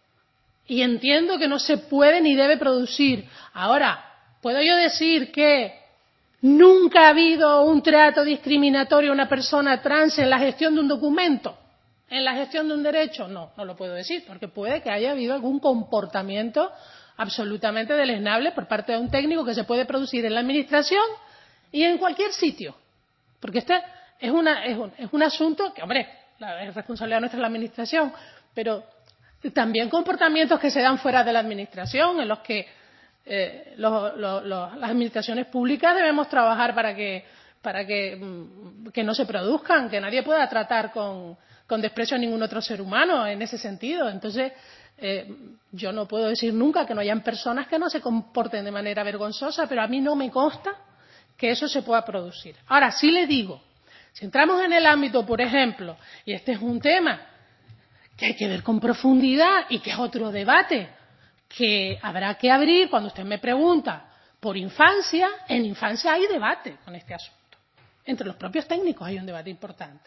Y entiendo que no se puede ni debe producir. Ahora, ¿puedo yo decir que nunca ha habido un trato discriminatorio a una persona trans en la gestión de un documento? ¿En la gestión de un derecho? No, no lo puedo decir, porque puede que haya habido algún comportamiento absolutamente deleznable por parte de un técnico que se puede producir en la administración y en cualquier sitio. Porque este es, una, es, un, es un asunto que, hombre, la es responsabilidad nuestra de la administración, pero también comportamientos que se dan fuera de la administración, en los que eh, los, los, los, las administraciones públicas debemos trabajar para que, para que, que no se produzcan, que nadie pueda tratar con con desprecio a ningún otro ser humano en ese sentido. Entonces, eh, yo no puedo decir nunca que no hayan personas que no se comporten de manera vergonzosa, pero a mí no me consta que eso se pueda producir. Ahora, sí le digo, si entramos en el ámbito, por ejemplo, y este es un tema que hay que ver con profundidad y que es otro debate que habrá que abrir cuando usted me pregunta por infancia, en infancia hay debate con este asunto. Entre los propios técnicos hay un debate importante.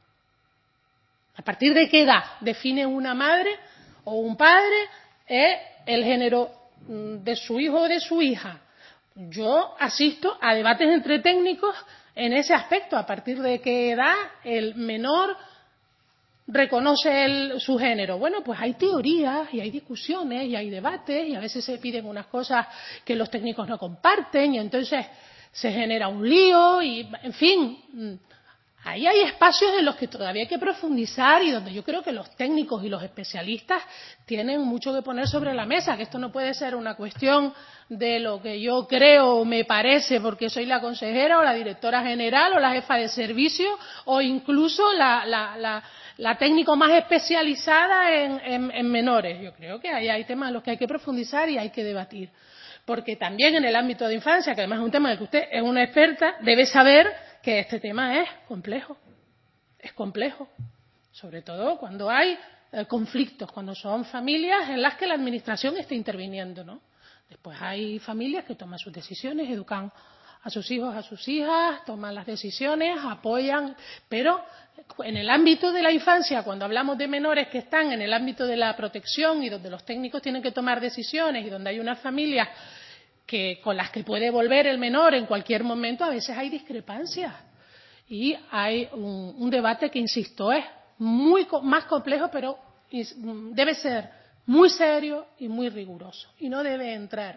¿A partir de qué edad define una madre o un padre eh, el género de su hijo o de su hija? Yo asisto a debates entre técnicos en ese aspecto. ¿A partir de qué edad el menor reconoce el, su género? Bueno, pues hay teorías y hay discusiones y hay debates y a veces se piden unas cosas que los técnicos no comparten y entonces se genera un lío y, en fin... Ahí hay espacios en los que todavía hay que profundizar y donde yo creo que los técnicos y los especialistas tienen mucho que poner sobre la mesa, que esto no puede ser una cuestión de lo que yo creo o me parece porque soy la consejera o la directora general o la jefa de servicio o incluso la, la, la, la técnico más especializada en, en, en menores. Yo creo que ahí hay temas en los que hay que profundizar y hay que debatir. Porque también en el ámbito de infancia, que además es un tema en el que usted es una experta, debe saber que este tema es complejo, es complejo, sobre todo cuando hay eh, conflictos, cuando son familias en las que la administración está interviniendo, ¿no? Después hay familias que toman sus decisiones, educan a sus hijos, a sus hijas, toman las decisiones, apoyan, pero en el ámbito de la infancia, cuando hablamos de menores que están en el ámbito de la protección y donde los técnicos tienen que tomar decisiones y donde hay unas familias que con las que puede volver el menor en cualquier momento, a veces hay discrepancias y hay un, un debate que, insisto, es muy más complejo, pero debe ser muy serio y muy riguroso y no debe entrar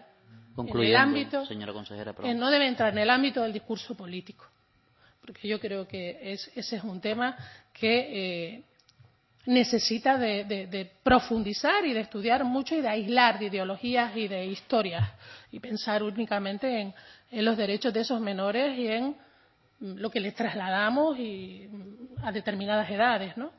Concluyendo, en el ámbito, señora consejera, eh, no debe entrar en el ámbito del discurso político, porque yo creo que es, ese es un tema que eh, necesita de, de, de profundizar y de estudiar mucho y de aislar de ideologías y de historias y pensar únicamente en, en los derechos de esos menores y en lo que les trasladamos y a determinadas edades, ¿no?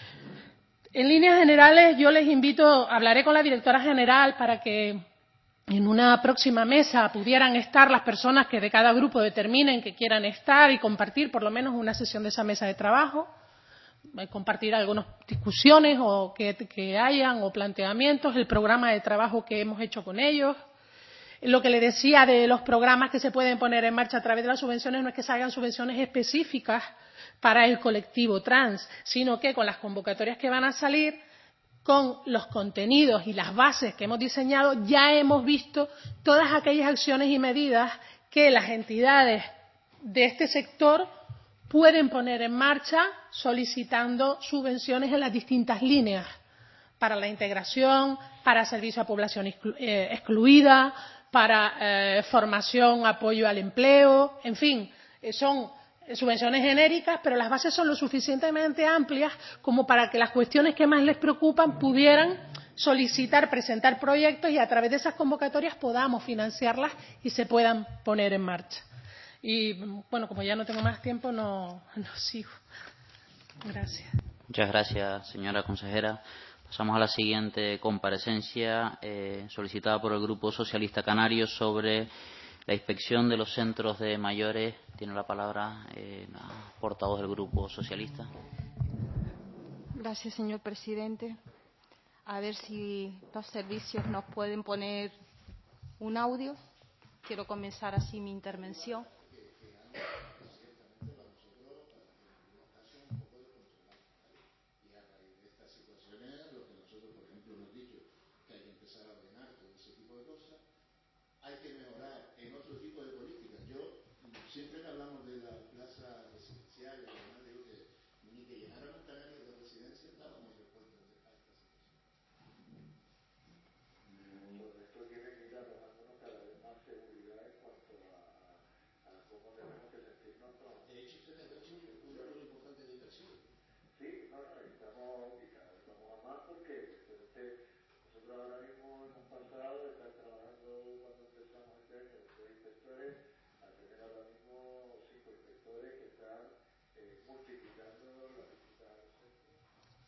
En líneas generales, yo les invito, hablaré con la directora general para que en una próxima mesa pudieran estar las personas que de cada grupo determinen que quieran estar y compartir por lo menos una sesión de esa mesa de trabajo, compartir algunas discusiones o que, que hayan o planteamientos, el programa de trabajo que hemos hecho con ellos. Lo que le decía de los programas que se pueden poner en marcha a través de las subvenciones no es que se hagan subvenciones específicas para el colectivo trans, sino que con las convocatorias que van a salir, con los contenidos y las bases que hemos diseñado, ya hemos visto todas aquellas acciones y medidas que las entidades de este sector pueden poner en marcha solicitando subvenciones en las distintas líneas para la integración, para servicio a población exclu eh, excluida, para eh, formación, apoyo al empleo, en fin, eh, son subvenciones genéricas, pero las bases son lo suficientemente amplias como para que las cuestiones que más les preocupan pudieran solicitar, presentar proyectos y a través de esas convocatorias podamos financiarlas y se puedan poner en marcha. Y bueno, como ya no tengo más tiempo, no, no sigo. Gracias. Muchas gracias, señora consejera. Pasamos a la siguiente comparecencia eh, solicitada por el Grupo Socialista Canario sobre la inspección de los centros de mayores. Tiene la palabra eh, la portavoz del Grupo Socialista. Gracias, señor presidente. A ver si los servicios nos pueden poner un audio. Quiero comenzar así mi intervención. Hay que mejorar en otro tipo de políticas. Yo, siempre que hablamos de la plaza residencial, y además digo que ni que llenáramos Canarias de residencias dábamos respuesta a esta situación. Sobre esto tiene que ir arrojándonos cada vez más seguridad en cuanto a, a, a cómo tenemos que sentirnos todos. De hecho, usted ha hecho un rol importante de inversión. Sí, no, no, estamos, y cada vez vamos a más porque usted, nosotros ahora mismo hemos pasado de estar trabajando cuando empezamos este año de tres inspectores a tener ahora mismo cinco inspectores que están eh, multiplicando las visitas a los centros.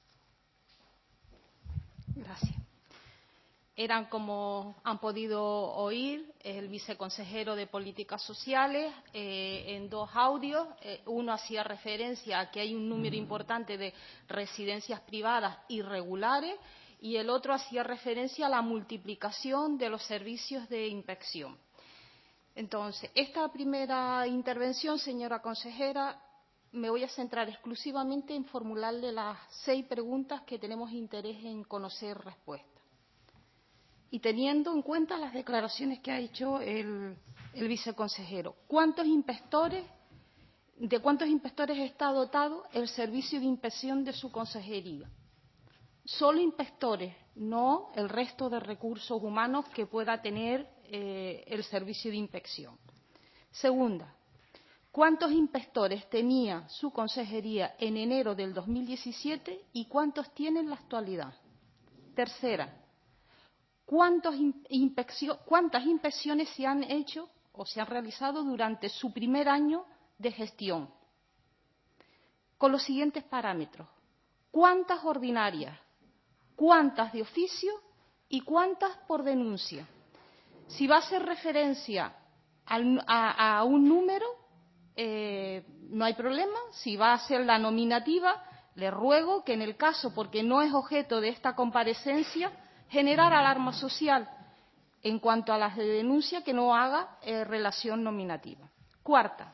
Gracias. Eran, como han podido oír, el viceconsejero de Políticas Sociales eh, en dos audios. Eh, uno hacía referencia a que hay un número importante de residencias privadas irregulares y el otro hacía referencia a la multiplicación de los servicios de inspección. Entonces, esta primera intervención, señora consejera, me voy a centrar exclusivamente en formularle las seis preguntas que tenemos interés en conocer respuesta. Y teniendo en cuenta las declaraciones que ha hecho el, el viceconsejero, ¿cuántos inspectores, de cuántos inspectores está dotado el servicio de inspección de su consejería? Solo inspectores, no el resto de recursos humanos que pueda tener eh, el servicio de inspección. Segunda, ¿cuántos inspectores tenía su consejería en enero del dos mil diecisiete y cuántos tiene en la actualidad? Tercera, ¿cuántos inspeccio, ¿cuántas inspecciones se han hecho o se han realizado durante su primer año de gestión? Con los siguientes parámetros. ¿Cuántas ordinarias? ¿Cuántas de oficio y cuántas por denuncia? Si va a hacer referencia al, a, a un número, eh, no hay problema. Si va a hacer la nominativa, le ruego que en el caso, porque no es objeto de esta comparecencia, generar alarma social en cuanto a las de denuncia, que no haga eh, relación nominativa. Cuarta,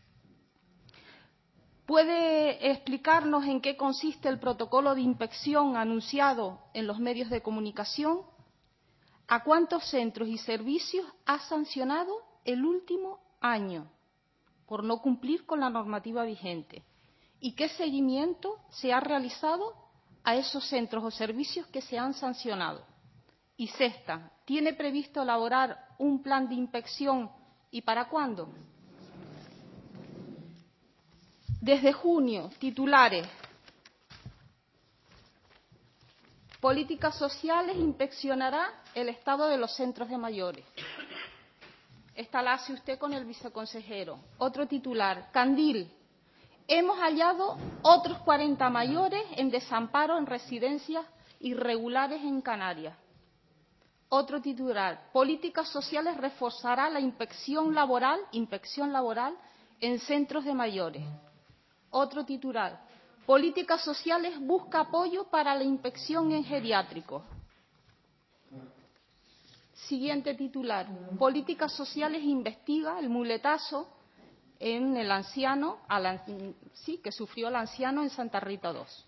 ¿puede explicarnos en qué consiste el protocolo de inspección anunciado en los medios de comunicación? ¿A cuántos centros y servicios ha sancionado el último año por no cumplir con la normativa vigente? ¿Y qué seguimiento se ha realizado a esos centros o servicios que se han sancionado? Y sexta, ¿tiene previsto elaborar un plan de inspección y para cuándo? Desde junio, titulares. Políticas sociales inspeccionará el estado de los centros de mayores. Esta la hace usted con el viceconsejero. Otro titular, Candil. Hemos hallado otros cuarenta mayores en desamparo en residencias irregulares en Canarias. Otro titular, políticas sociales reforzará la inspección laboral, inspección laboral en centros de mayores. Otro titular, políticas sociales busca apoyo para la inspección en geriátricos. Siguiente titular, políticas sociales investiga el muletazo en el anciano, al, sí, que sufrió el anciano en Santa Rita dos.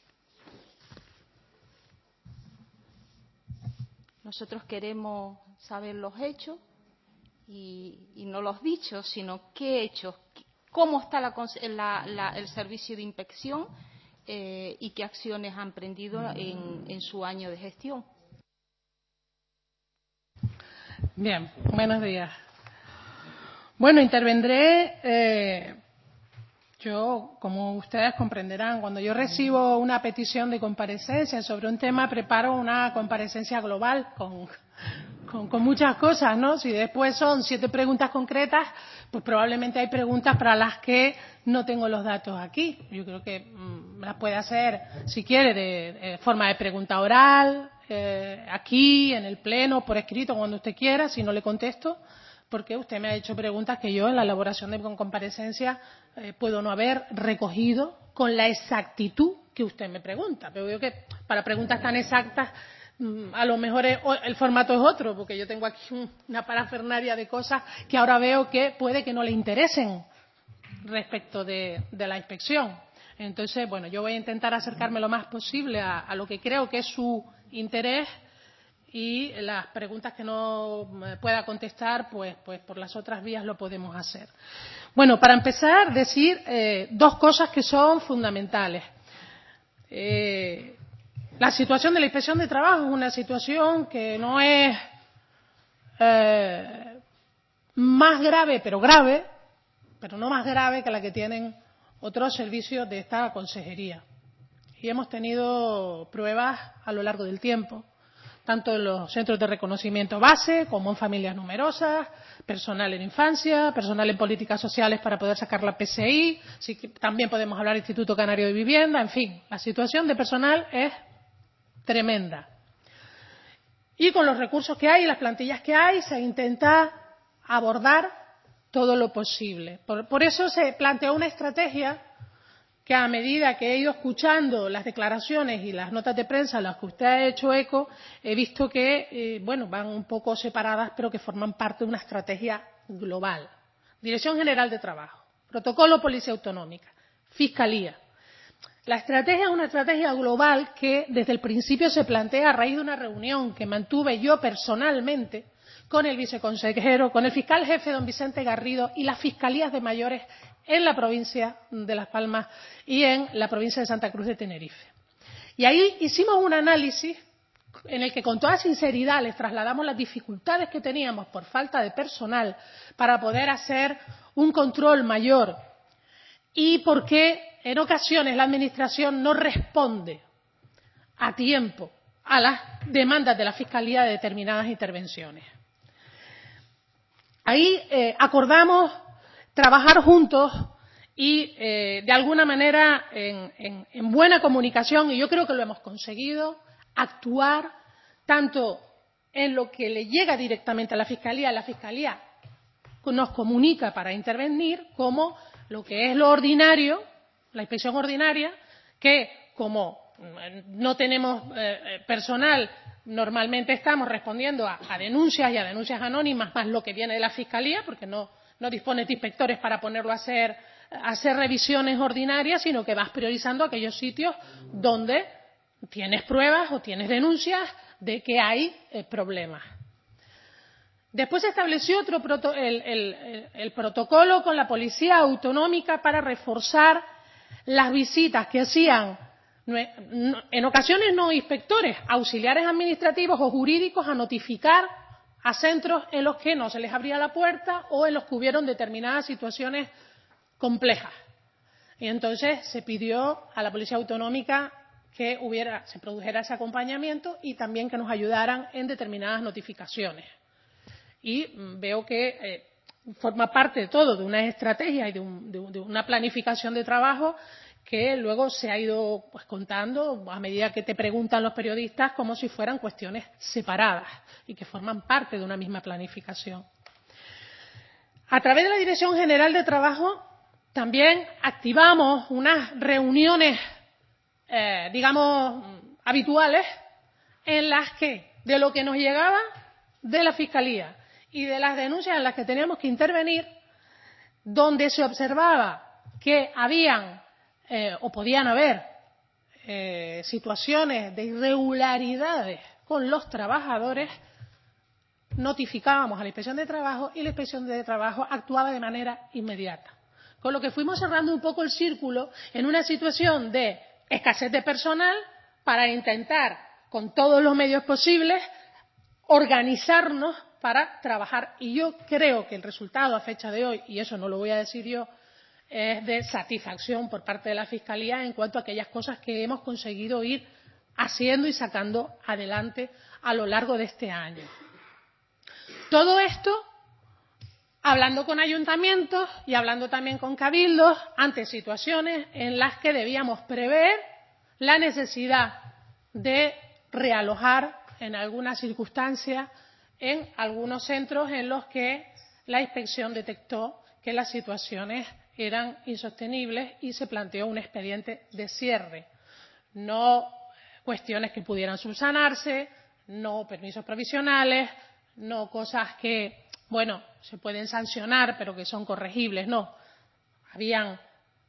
Nosotros queremos saber los hechos y, y no los dichos, sino qué hechos, cómo está la, la, la, el servicio de inspección eh, y qué acciones han emprendido en, en su año de gestión. Bien, buenos días. Bueno, intervendré. Eh, yo, como ustedes comprenderán, cuando yo recibo una petición de comparecencia sobre un tema, preparo una comparecencia global con, con, con muchas cosas, ¿no? Si después son siete preguntas concretas, pues probablemente hay preguntas para las que no tengo los datos aquí. Yo creo que mmm, las puede hacer, si quiere, de, de forma de pregunta oral, eh, aquí, en el pleno, por escrito, cuando usted quiera, si no le contesto, porque usted me ha hecho preguntas que yo en la elaboración de comparecencia eh, puedo no haber recogido con la exactitud que usted me pregunta. Pero digo que para preguntas tan exactas mmm, a lo mejor es, el formato es otro, porque yo tengo aquí un, una parafernalia de cosas que ahora veo que puede que no le interesen respecto de, de la inspección. Entonces, bueno, yo voy a intentar acercarme lo más posible a, a lo que creo que es su interés, y las preguntas que no pueda contestar, pues, pues por las otras vías lo podemos hacer. Bueno, para empezar, decir eh, dos cosas que son fundamentales. Eh, la situación de la inspección de trabajo es una situación que no es eh, más grave, pero grave, pero no más grave que la que tienen otros servicios de esta consejería. Y hemos tenido pruebas a lo largo del tiempo, tanto en los centros de reconocimiento base como en familias numerosas, personal en infancia, personal en políticas sociales para poder sacar la P S I, sí, también podemos hablar del Instituto Canario de Vivienda, en fin, la situación de personal es tremenda. Y con los recursos que hay y las plantillas que hay se intenta abordar todo lo posible. Por, por eso se planteó una estrategia que a medida que he ido escuchando las declaraciones y las notas de prensa a las que usted ha hecho eco, he visto que eh, bueno, van un poco separadas, pero que forman parte de una estrategia global. Dirección General de Trabajo, Protocolo Policía Autonómica, Fiscalía. La estrategia es una estrategia global que desde el principio se plantea a raíz de una reunión que mantuve yo personalmente con el viceconsejero, con el fiscal jefe don Vicente Garrido y las fiscalías de mayores en la provincia de Las Palmas y en la provincia de Santa Cruz de Tenerife. Y ahí hicimos un análisis en el que con toda sinceridad les trasladamos las dificultades que teníamos por falta de personal para poder hacer un control mayor y por qué en ocasiones la Administración no responde a tiempo a las demandas de la Fiscalía de determinadas intervenciones. Ahí eh, acordamos trabajar juntos y, eh, de alguna manera, en, en, en buena comunicación, y yo creo que lo hemos conseguido, actuar tanto en lo que le llega directamente a la Fiscalía, la Fiscalía nos comunica para intervenir, como lo que es lo ordinario, la inspección ordinaria, que como no tenemos eh, personal, normalmente estamos respondiendo a, a denuncias y a denuncias anónimas, más lo que viene de la Fiscalía, porque no, no dispone de inspectores para ponerlo a hacer, a hacer revisiones ordinarias, sino que vas priorizando aquellos sitios donde tienes pruebas o tienes denuncias de que hay eh, problemas. Después se estableció otro proto, el, el, el, el protocolo con la Policía Autonómica para reforzar las visitas que hacían en ocasiones no inspectores, auxiliares administrativos o jurídicos a notificar a centros en los que no se les abría la puerta o en los que hubieron determinadas situaciones complejas. Y entonces se pidió a la Policía Autonómica que hubiera, se produjera ese acompañamiento y también que nos ayudaran en determinadas notificaciones. Y veo que eh, forma parte de todo de una estrategia y de, un, de, de una planificación de trabajo que luego se ha ido pues contando a medida que te preguntan los periodistas como si fueran cuestiones separadas y que forman parte de una misma planificación. A través de la Dirección General de Trabajo también activamos unas reuniones, eh, digamos, habituales en las que de lo que nos llegaba de la Fiscalía y de las denuncias en las que teníamos que intervenir, donde se observaba que habían Eh, o podían haber eh, situaciones de irregularidades con los trabajadores, notificábamos a la Inspección de Trabajo y la Inspección de Trabajo actuaba de manera inmediata. Con lo que fuimos cerrando un poco el círculo en una situación de escasez de personal para intentar, con todos los medios posibles, organizarnos para trabajar. Y yo creo que el resultado a fecha de hoy, y eso no lo voy a decir yo, es de satisfacción por parte de la Fiscalía en cuanto a aquellas cosas que hemos conseguido ir haciendo y sacando adelante a lo largo de este año. Todo esto hablando con ayuntamientos y hablando también con cabildos ante situaciones en las que debíamos prever la necesidad de realojar en algunas circunstancias en algunos centros en los que la inspección detectó que las situaciones eran insostenibles y se planteó un expediente de cierre. No cuestiones que pudieran subsanarse, no permisos provisionales, no cosas que, bueno, se pueden sancionar pero que son corregibles, no. Habían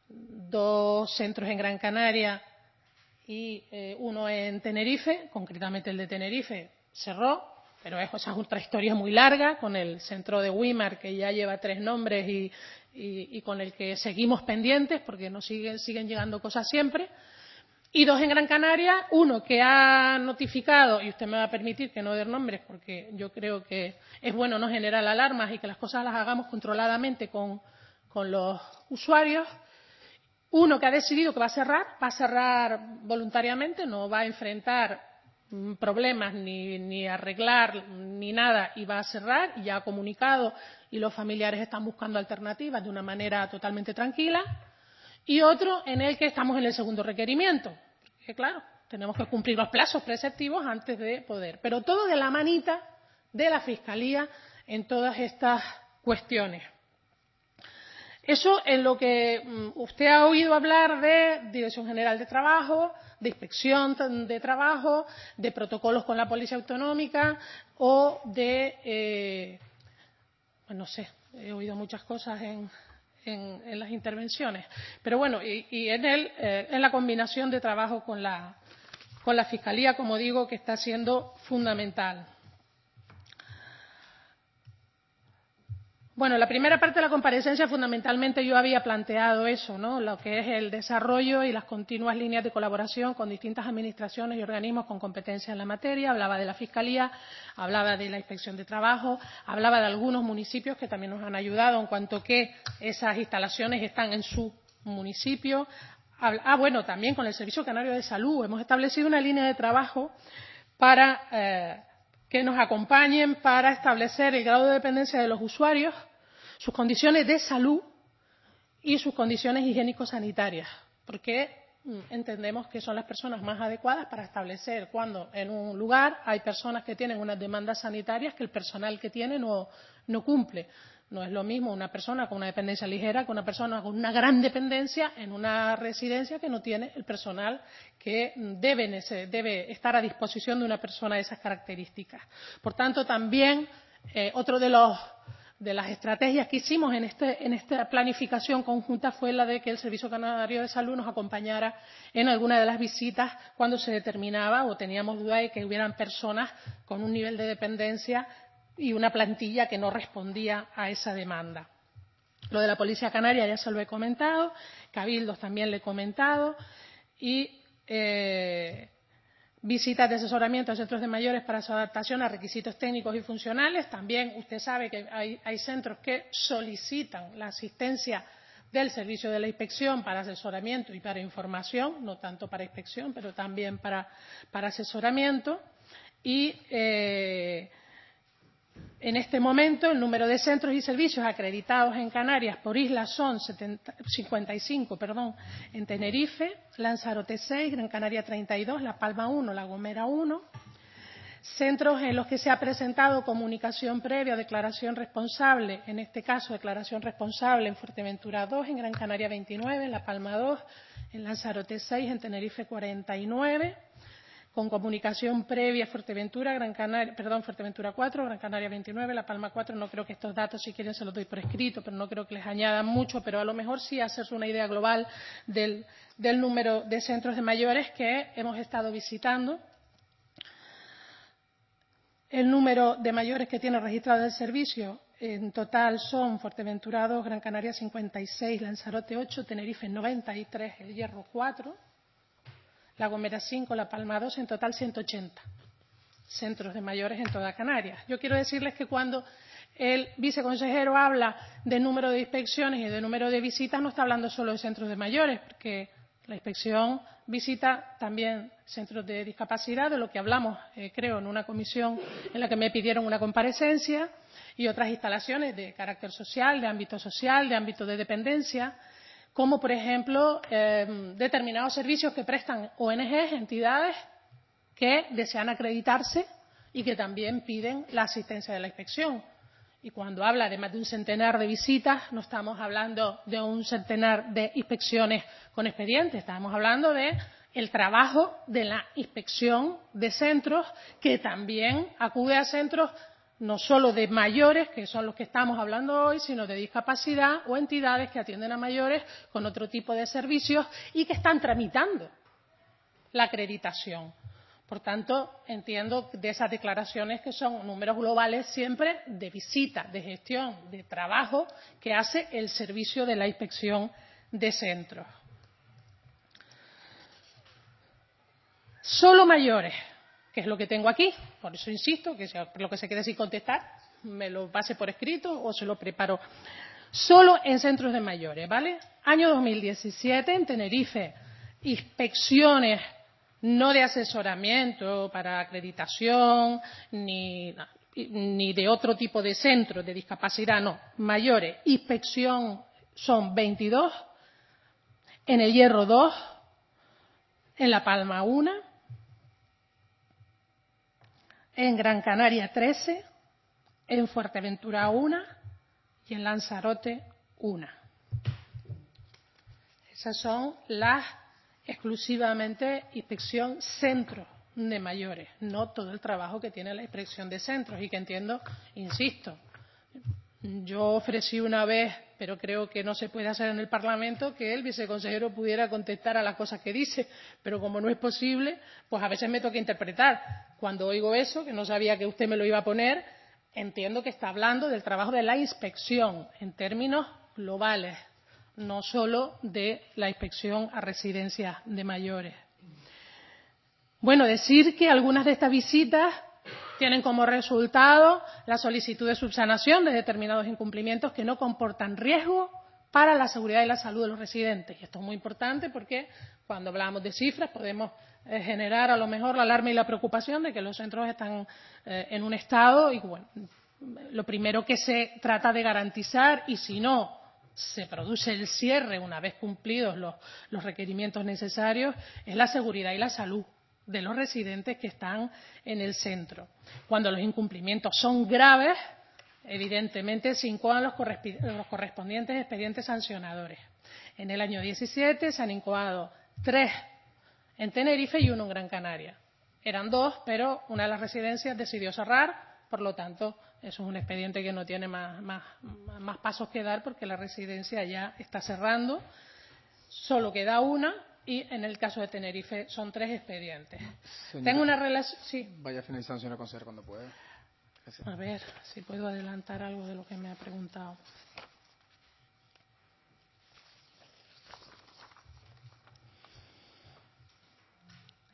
dos centros en Gran Canaria y eh, uno en Tenerife, concretamente el de Tenerife cerró, pero esa es otra historia muy larga, con el centro de Weimar, que ya lleva tres nombres y, y, y con el que seguimos pendientes, porque nos siguen, siguen llegando cosas siempre. Y dos en Gran Canaria, uno que ha notificado, y usted me va a permitir que no dé nombres, porque yo creo que es bueno no generar alarmas y que las cosas las hagamos controladamente con, con los usuarios. Uno que ha decidido que va a cerrar, va a cerrar voluntariamente, no va a enfrentar problemas ni, ni arreglar ni nada y va a cerrar, y ya ha comunicado y los familiares están buscando alternativas de una manera totalmente tranquila. Y otro en el que estamos en el segundo requerimiento, que claro, tenemos que cumplir los plazos preceptivos antes de poder, pero todo de la manita de la Fiscalía en todas estas cuestiones. Eso en lo que usted ha oído hablar de Dirección General de Trabajo, de Inspección de Trabajo, de protocolos con la Policía Autonómica o de, eh, pues no sé, he oído muchas cosas en, en, en las intervenciones. Pero bueno, y, y en, el, eh, en la combinación de trabajo con la, con la Fiscalía, como digo, que está siendo fundamental. Bueno, la primera parte de la comparecencia fundamentalmente yo había planteado eso, ¿no? Lo que es el desarrollo y las continuas líneas de colaboración con distintas administraciones y organismos con competencia en la materia. Hablaba de la Fiscalía, hablaba de la Inspección de Trabajo, hablaba de algunos municipios que también nos han ayudado en cuanto que esas instalaciones están en su municipio. Ah, bueno, también con el Servicio Canario de Salud hemos establecido una línea de trabajo para eh, que nos acompañen para establecer el grado de dependencia de los usuarios, sus condiciones de salud y sus condiciones higiénico-sanitarias, porque entendemos que son las personas más adecuadas para establecer cuando en un lugar hay personas que tienen unas demandas sanitarias que el personal que tiene no, no cumple. No es lo mismo una persona con una dependencia ligera que una persona con una gran dependencia en una residencia que no tiene el personal que debe, debe estar a disposición de una persona de esas características. Por tanto, también eh, otro de los de las estrategias que hicimos en, este, en esta planificación conjunta fue la de que el Servicio Canario de Salud nos acompañara en alguna de las visitas cuando se determinaba o teníamos duda de que hubieran personas con un nivel de dependencia y una plantilla que no respondía a esa demanda. Lo de la Policía Canaria ya se lo he comentado, Cabildos también le he comentado, y eh, visitas de asesoramiento a centros de mayores para su adaptación a requisitos técnicos y funcionales. También usted sabe que hay, hay centros que solicitan la asistencia del servicio de la inspección para asesoramiento y para información, no tanto para inspección, pero también para, para asesoramiento. Y eh, en este momento el número de centros y servicios acreditados en Canarias por islas son setenta, cincuenta y cinco, perdón, en Tenerife, Lanzarote seis, Gran Canaria treinta y dos, La Palma uno, La Gomera uno. Centros en los que se ha presentado comunicación previa o declaración responsable, en este caso declaración responsable en Fuerteventura dos, en Gran Canaria veintinueve, en La Palma dos, en Lanzarote seis, en Tenerife cuarenta y nueve. Con comunicación previa Fuerteventura, Gran Canaria, perdón, Fuerteventura cuatro, Gran Canaria veintinueve, La Palma cuatro. No creo que estos datos, si quieren, se los doy por escrito, pero no creo que les añadan mucho, pero a lo mejor sí hacerse una idea global del, del número de centros de mayores que hemos estado visitando. El número de mayores que tiene registrado el servicio en total son Fuerteventura dos, Gran Canaria cincuenta y seis, Lanzarote ocho, Tenerife noventa y tres, El Hierro cuatro. La Gomera cinco, La Palma dos, en total ciento ochenta centros de mayores en toda Canarias. Yo quiero decirles que cuando el viceconsejero habla de número de inspecciones y de número de visitas, no está hablando solo de centros de mayores, porque la inspección visita también centros de discapacidad, de lo que hablamos, eh, creo, en una comisión en la que me pidieron una comparecencia, y otras instalaciones de carácter social, de ámbito social, de ámbito de dependencia, como por ejemplo eh, determinados servicios que prestan O N Ges, entidades que desean acreditarse y que también piden la asistencia de la inspección. Y cuando habla de más de un centenar de visitas, no estamos hablando de un centenar de inspecciones con expedientes, estamos hablando de el trabajo de la inspección de centros, que también acude a centros no solo de mayores, que son los que estamos hablando hoy, sino de discapacidad o entidades que atienden a mayores con otro tipo de servicios y que están tramitando la acreditación. Por tanto, entiendo de esas declaraciones que son números globales siempre de visita, de gestión, de trabajo que hace el servicio de la inspección de centros. Solo mayores, que es lo que tengo aquí, por eso insisto, que sea lo que se quede sin contestar, me lo pase por escrito o se lo preparo. Solo en centros de mayores, ¿vale? Año dos mil diecisiete, en Tenerife, inspecciones no de asesoramiento para acreditación, ni, ni de otro tipo de centros de discapacidad, no, mayores, inspección son veintidós, en El Hierro dos, en La Palma una, en Gran Canaria trece, en Fuerteventura una y en Lanzarote una. Esas son las exclusivamente inspección centros de mayores, no todo el trabajo que tiene la inspección de centros, y que entiendo, insisto, yo ofrecí una vez, pero creo que no se puede hacer en el Parlamento, que el viceconsejero pudiera contestar a las cosas que dice, pero como no es posible, pues a veces me toca interpretar. Cuando oigo eso, que no sabía que usted me lo iba a poner, entiendo que está hablando del trabajo de la inspección en términos globales, no solo de la inspección a residencias de mayores. Bueno, decir que algunas de estas visitas tienen como resultado la solicitud de subsanación de determinados incumplimientos que no comportan riesgo para la seguridad y la salud de los residentes. Y esto es muy importante porque cuando hablamos de cifras podemos eh, generar a lo mejor la alarma y la preocupación de que los centros están eh, en un estado, y bueno, lo primero que se trata de garantizar, y si no se produce el cierre una vez cumplidos los, los requerimientos necesarios, es la seguridad y la salud de los residentes que están en el centro. Cuando los incumplimientos son graves, evidentemente se incoan los, los correspondientes expedientes sancionadores. En el año diecisiete se han incoado tres en Tenerife y uno en Gran Canaria. Eran dos, pero una de las residencias decidió cerrar, por lo tanto, eso es un expediente que no tiene más, más, más pasos que dar porque la residencia ya está cerrando. Solo queda una. Y en el caso de Tenerife son tres expedientes. Señora, Tengo una relación. Sí. Vaya finalizando, señora consejera, cuando pueda. Gracias. A ver si puedo adelantar algo de lo que me ha preguntado.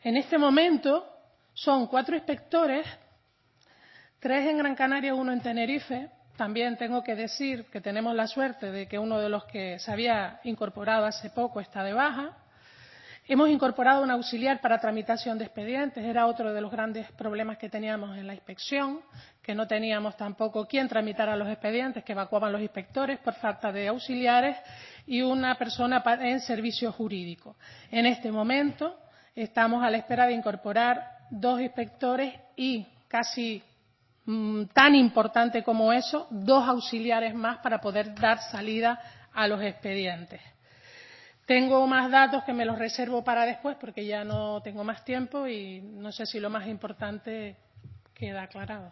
En este momento son cuatro inspectores, tres en Gran Canaria, uno en Tenerife. También tengo que decir que tenemos la suerte de que uno de los que se había incorporado hace poco está de baja. Hemos incorporado un auxiliar para tramitación de expedientes. Era otro de los grandes problemas que teníamos en la inspección, que no teníamos tampoco quién tramitara los expedientes, que evacuaban los inspectores por falta de auxiliares, y una persona en servicio jurídico. En este momento estamos a la espera de incorporar dos inspectores y, casi mmm, tan importante como eso, dos auxiliares más para poder dar salida a los expedientes. Tengo más datos que me los reservo para después porque ya no tengo más tiempo y no sé si lo más importante queda aclarado.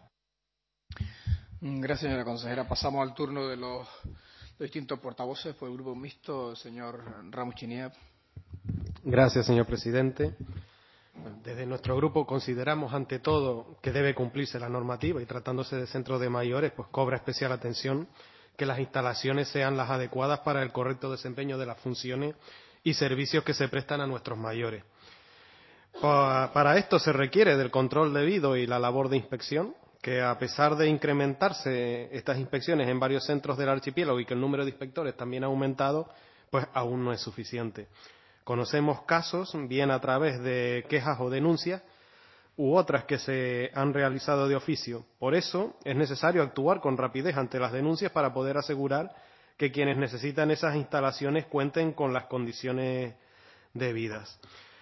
Gracias, señora consejera. Pasamos al turno de los distintos portavoces por el Grupo Mixto. Señor Ramos Chinier. Gracias, señor presidente. Desde nuestro grupo consideramos, ante todo, que debe cumplirse la normativa y, tratándose de centros de mayores, pues cobra especial atención que las instalaciones sean las adecuadas para el correcto desempeño de las funciones y servicios que se prestan a nuestros mayores. Para esto se requiere del control debido y la labor de inspección, que a pesar de incrementarse estas inspecciones en varios centros del archipiélago y que el número de inspectores también ha aumentado, pues aún no es suficiente. Conocemos casos, bien a través de quejas o denuncias, u otras que se han realizado de oficio. Por eso es necesario actuar con rapidez ante las denuncias para poder asegurar que quienes necesitan esas instalaciones cuenten con las condiciones debidas.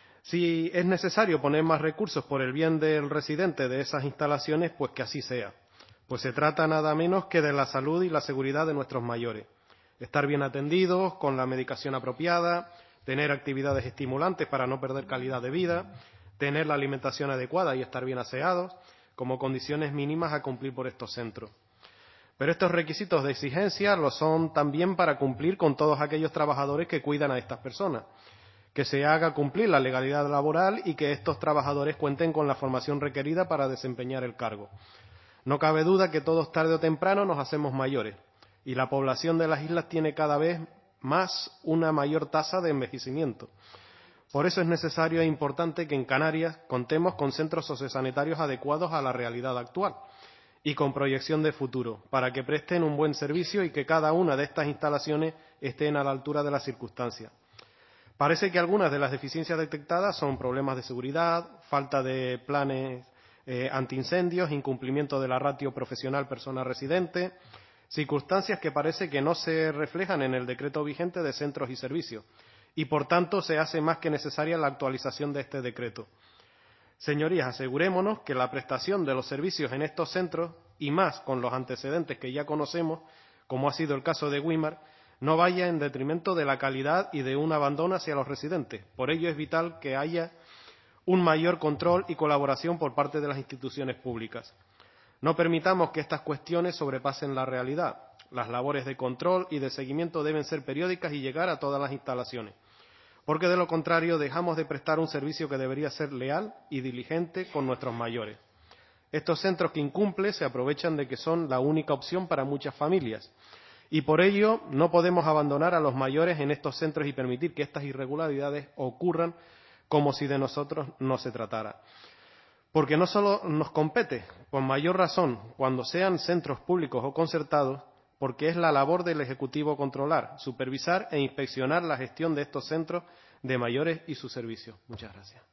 Si es necesario poner más recursos por el bien del residente de esas instalaciones, pues que así sea, pues se trata nada menos que de la salud y la seguridad de nuestros mayores. Estar bien atendidos, con la medicación apropiada, tener actividades estimulantes para no perder calidad de vida, tener la alimentación adecuada y estar bien aseados, como condiciones mínimas a cumplir por estos centros. Pero estos requisitos de exigencia lo son también para cumplir con todos aquellos trabajadores que cuidan a estas personas, que se haga cumplir la legalidad laboral y que estos trabajadores cuenten con la formación requerida para desempeñar el cargo. No cabe duda que todos tarde o temprano nos hacemos mayores y la población de las islas tiene cada vez más una mayor tasa de envejecimiento. Por eso es necesario e importante que en Canarias contemos con centros sociosanitarios adecuados a la realidad actual y con proyección de futuro, para que presten un buen servicio y que cada una de estas instalaciones estén a la altura de las circunstancias. Parece que algunas de las deficiencias detectadas son problemas de seguridad, falta de planes eh, antiincendios, incumplimiento de la ratio profesional persona residente, circunstancias que parece que no se reflejan en el decreto vigente de centros y servicios, y por tanto se hace más que necesaria la actualización de este decreto. Señorías, asegurémonos que la prestación de los servicios en estos centros, y más con los antecedentes que ya conocemos, como ha sido el caso de Güímar, no vaya en detrimento de la calidad y de un abandono hacia los residentes. Por ello es vital que haya un mayor control y colaboración por parte de las instituciones públicas. No permitamos que estas cuestiones sobrepasen la realidad. Las labores de control y de seguimiento deben ser periódicas y llegar a todas las instalaciones, porque de lo contrario dejamos de prestar un servicio que debería ser leal y diligente con nuestros mayores. Estos centros que incumplen se aprovechan de que son la única opción para muchas familias y por ello no podemos abandonar a los mayores en estos centros y permitir que estas irregularidades ocurran como si de nosotros no se tratara. Porque no solo nos compete, con mayor razón, cuando sean centros públicos o concertados, porque es la labor del Ejecutivo controlar, supervisar e inspeccionar la gestión de estos centros de mayores y sus servicios. Muchas gracias.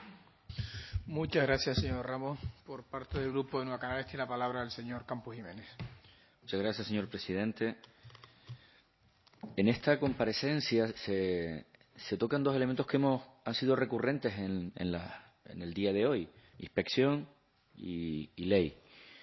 Muchas gracias, señor Ramos. Por parte del Grupo de Nueva Canarias tiene la palabra el señor Campos Jiménez. Muchas gracias, señor presidente. En esta comparecencia se, se tocan dos elementos que hemos, han sido recurrentes en, en, la, en el día de hoy: inspección y, y ley.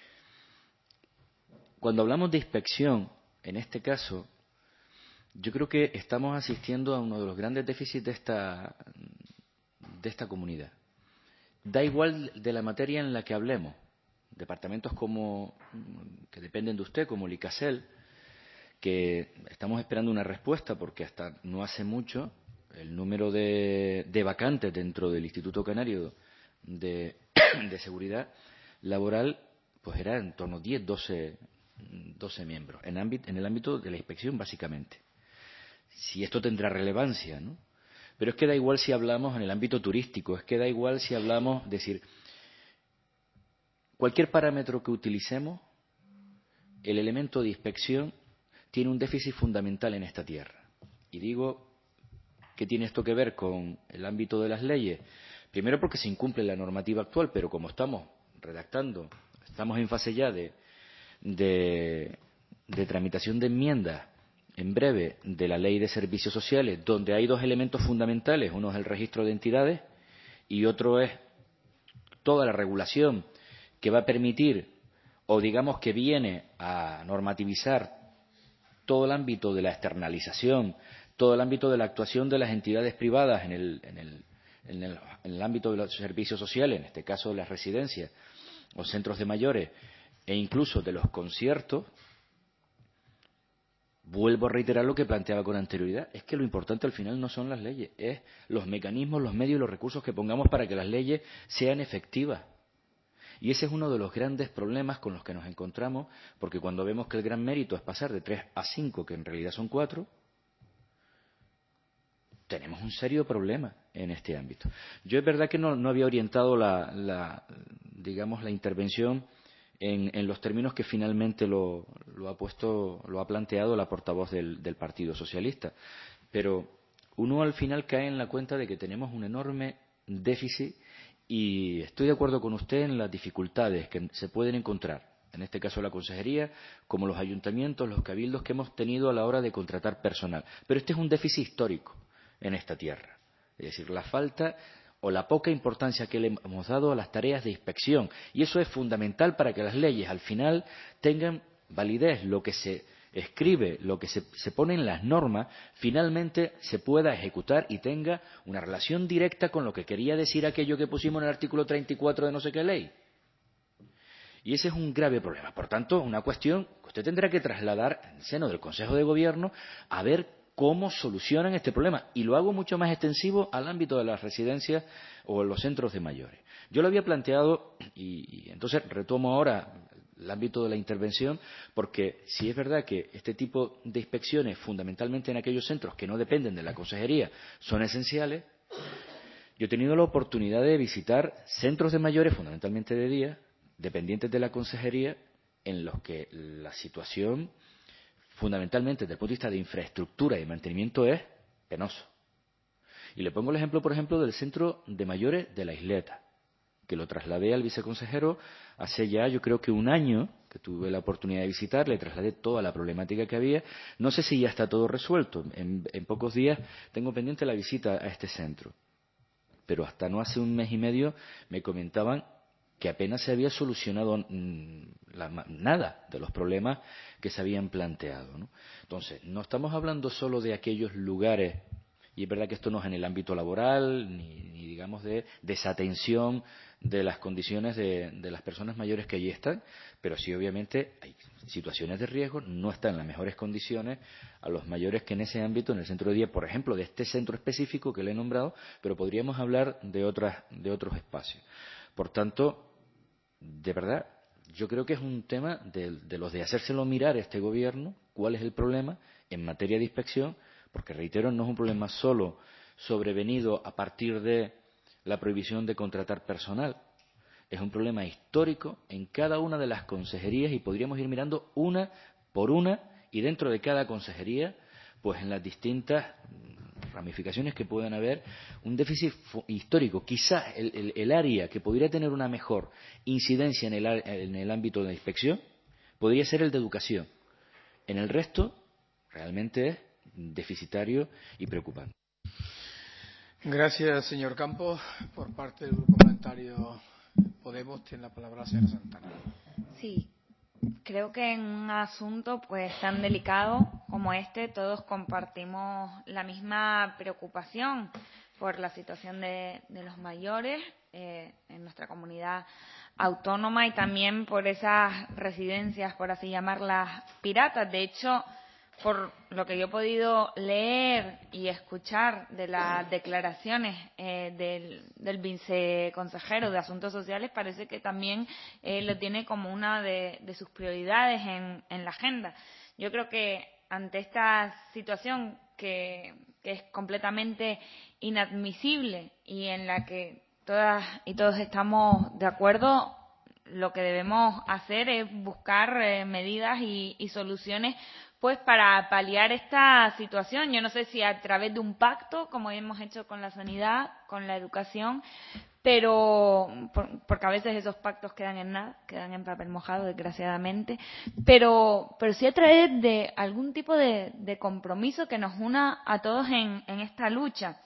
Cuando hablamos de inspección, en este caso, yo creo que estamos asistiendo a uno de los grandes déficits de esta, de esta comunidad. Da igual de la materia en la que hablemos. Departamentos como, que dependen de usted, como el ICASEL, que estamos esperando una respuesta porque hasta no hace mucho el número de, de vacantes dentro del Instituto Canario de, de Seguridad Laboral pues era en torno a diez, doce miembros, en, ámbito, en el ámbito de la inspección, básicamente. Si esto tendrá relevancia, ¿no? Pero es que da igual si hablamos en el ámbito turístico, es que da igual si hablamos, es decir, cualquier parámetro que utilicemos, el elemento de inspección tiene un déficit fundamental en esta tierra. Y digo que tiene esto que ver con el ámbito de las leyes, primero porque se incumple la normativa actual, pero como estamos redactando, estamos en fase ya de, de, de tramitación de enmiendas en breve de la Ley de Servicios Sociales, donde hay dos elementos fundamentales, uno es el registro de entidades y otro es toda la regulación que va a permitir, o digamos que viene a normativizar todo el ámbito de la externalización, todo el ámbito de la actuación de las entidades privadas en el, en el, en el, en el ámbito de los servicios sociales, en este caso de las residencias o centros de mayores, e incluso de los conciertos. Vuelvo a reiterar lo que planteaba con anterioridad, es que lo importante al final no son las leyes, es los mecanismos, los medios y los recursos que pongamos para que las leyes sean efectivas. Y ese es uno de los grandes problemas con los que nos encontramos, porque cuando vemos que el gran mérito es pasar de tres a cinco, que en realidad son cuatro, tenemos un serio problema en este ámbito. Yo es verdad que no, no había orientado la, la, digamos, la intervención en, en los términos que finalmente lo, lo ha puesto, lo ha planteado la portavoz del, del Partido Socialista, pero uno al final cae en la cuenta de que tenemos un enorme déficit y estoy de acuerdo con usted en las dificultades que se pueden encontrar, en este caso la consejería, como los ayuntamientos, los cabildos que hemos tenido a la hora de contratar personal. Pero este es un déficit histórico en esta tierra, es decir, la falta o la poca importancia que le hemos dado a las tareas de inspección, y eso es fundamental para que las leyes al final tengan validez, lo que se escribe, lo que se, se pone en las normas, finalmente se pueda ejecutar y tenga una relación directa con lo que quería decir aquello que pusimos en el artículo treinta y cuatro de no sé qué ley. Y ese es un grave problema. Por tanto, una cuestión que usted tendrá que trasladar en el seno del Consejo de Gobierno a ver cómo solucionan este problema. Y lo hago mucho más extensivo al ámbito de las residencias o los centros de mayores. Yo lo había planteado, y, y entonces retomo ahora el ámbito de la intervención, porque si es verdad que este tipo de inspecciones, fundamentalmente en aquellos centros que no dependen de la consejería, son esenciales, yo he tenido la oportunidad de visitar centros de mayores, fundamentalmente de día, dependientes de la consejería, en los que la situación, fundamentalmente desde el punto de vista de infraestructura y mantenimiento, es penoso. Y le pongo el ejemplo, por ejemplo, del centro de mayores de La Isleta, que lo trasladé al viceconsejero hace ya, yo creo que un año, que tuve la oportunidad de visitar, le trasladé toda la problemática que había. No sé si ya está todo resuelto. En, en pocos días tengo pendiente la visita a este centro. Pero hasta no hace un mes y medio me comentaban que apenas se había solucionado mmm, la, nada de los problemas que se habían planteado, ¿no? Entonces, no estamos hablando solo de aquellos lugares, y es verdad que esto no es en el ámbito laboral, ni, ni digamos de desatención de las condiciones de, de las personas mayores que allí están, pero sí obviamente hay situaciones de riesgo, no están en las mejores condiciones a los mayores que en ese ámbito, en el centro de día, por ejemplo, de este centro específico que le he nombrado, pero podríamos hablar de otras, de otros espacios. Por tanto, de verdad, yo creo que es un tema de, de los de hacérselo mirar a este gobierno, cuál es el problema en materia de inspección, porque, reitero, no es un problema solo sobrevenido a partir de la prohibición de contratar personal. Es un problema histórico en cada una de las consejerías y podríamos ir mirando una por una y dentro de cada consejería, pues en las distintas ramificaciones que puedan haber, un déficit histórico. Quizás el, el, el área que podría tener una mejor incidencia en el, en el ámbito de la inspección podría ser el de educación. En el resto, realmente es deficitario y preocupante. Gracias, señor Campos. Por parte del Grupo Parlamentario Podemos, tiene la palabra la señora Santana. Sí, creo que en un asunto pues tan delicado como este todos compartimos la misma preocupación por la situación de, de los mayores eh, en nuestra comunidad autónoma y también por esas residencias, por así llamarlas, piratas. De hecho, por lo que yo he podido leer y escuchar de las declaraciones eh, del, del viceconsejero de Asuntos Sociales, parece que también eh, lo tiene como una de, de sus prioridades en, en la agenda. Yo creo que ante esta situación que, que es completamente inadmisible y en la que todas y todos estamos de acuerdo, lo que debemos hacer es buscar eh, medidas y, y soluciones pues para paliar esta situación. Yo no sé si a través de un pacto, como hemos hecho con la sanidad, con la educación, pero por, porque a veces esos pactos quedan en nada, quedan en papel mojado, desgraciadamente, pero pero sí a través de algún tipo de, de compromiso que nos una a todos en, en esta lucha.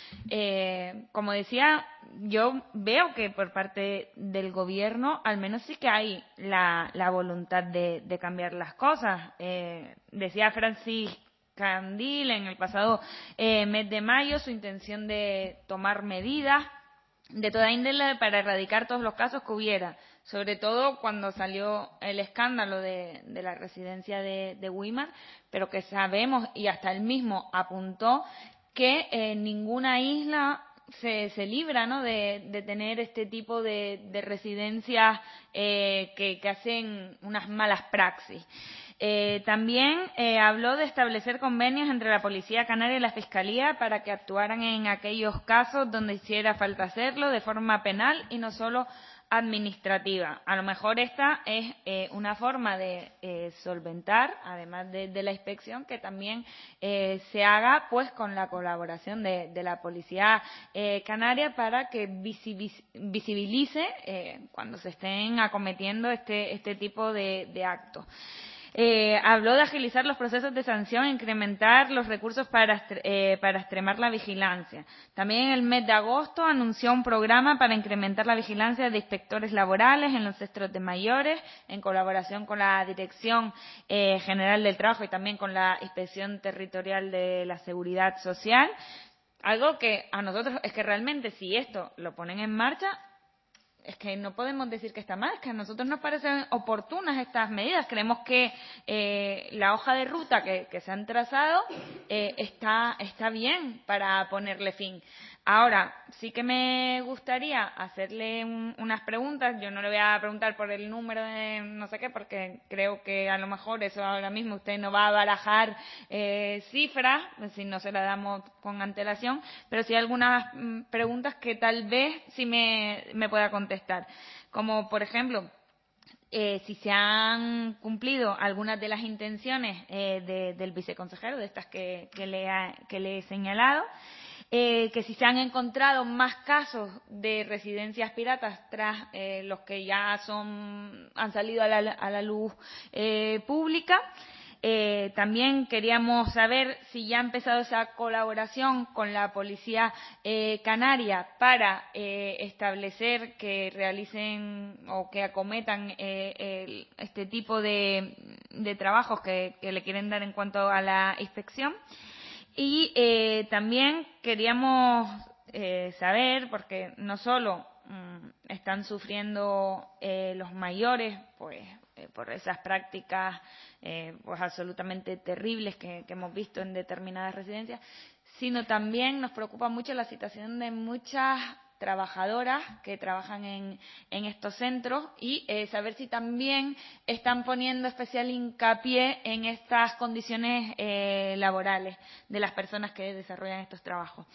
Eh, como decía, yo veo que por parte del gobierno al menos sí que hay la, la voluntad de, de cambiar las cosas. Eh, decía Francis Candil en el pasado eh, mes de mayo su intención de tomar medidas de toda índole para erradicar todos los casos que hubiera, sobre todo cuando salió el escándalo de, de la residencia de, de Weimar, pero que sabemos, y hasta él mismo apuntó, que eh, ninguna isla se, se libra, ¿no?, de, de tener este tipo de, de residencias eh, que, que hacen unas malas praxis. Eh, también eh, habló de establecer convenios entre la Policía Canaria y la Fiscalía para que actuaran en aquellos casos donde hiciera falta hacerlo de forma penal y no solo administrativa. A lo mejor esta es eh, una forma de eh, solventar, además de, de la inspección, que también eh, se haga pues con la colaboración de, de la Policía eh, Canaria para que visibilice eh, cuando se estén acometiendo este, este tipo de, de actos. Eh, habló de agilizar los procesos de sanción e incrementar los recursos para, eh, para extremar la vigilancia. También en el mes de agosto anunció un programa para incrementar la vigilancia de inspectores laborales en los centros de mayores, en colaboración con la Dirección eh, General del Trabajo y también con la Inspección Territorial de la Seguridad Social. Algo que a nosotros es que realmente si esto lo ponen en marcha, es que no podemos decir que está mal, es que a nosotros nos parecen oportunas estas medidas. Creemos que eh, la hoja de ruta que, que se han trazado eh, está, está bien para ponerle fin. Ahora, sí que me gustaría hacerle un, unas preguntas. Yo no le voy a preguntar por el número de no sé qué, porque creo que a lo mejor eso ahora mismo usted no va a barajar eh, cifras, si no se la damos con antelación, pero sí algunas mm, preguntas que tal vez sí me, me pueda contestar. Como, por ejemplo, Eh, si se han cumplido algunas de las intenciones eh, de, del viceconsejero, de estas que, que, le, ha, que le he señalado, eh, que si se han encontrado más casos de residencias piratas tras eh, los que ya son han salido a la, a la luz eh, pública. Eh, también queríamos saber si ya ha empezado esa colaboración con la Policía eh, Canaria para eh, establecer que realicen o que acometan eh, el, este tipo de, de trabajos que, que le quieren dar en cuanto a la inspección. Y eh, también queríamos eh, saber, porque no solo mmm, están sufriendo eh, los mayores, pues eh, por esas prácticas eh, pues absolutamente terribles que, que hemos visto en determinadas residencias, sino también nos preocupa mucho la situación de muchas trabajadoras que trabajan en, en estos centros y eh, saber si también están poniendo especial hincapié en estas condiciones eh, laborales de las personas que desarrollan estos trabajos.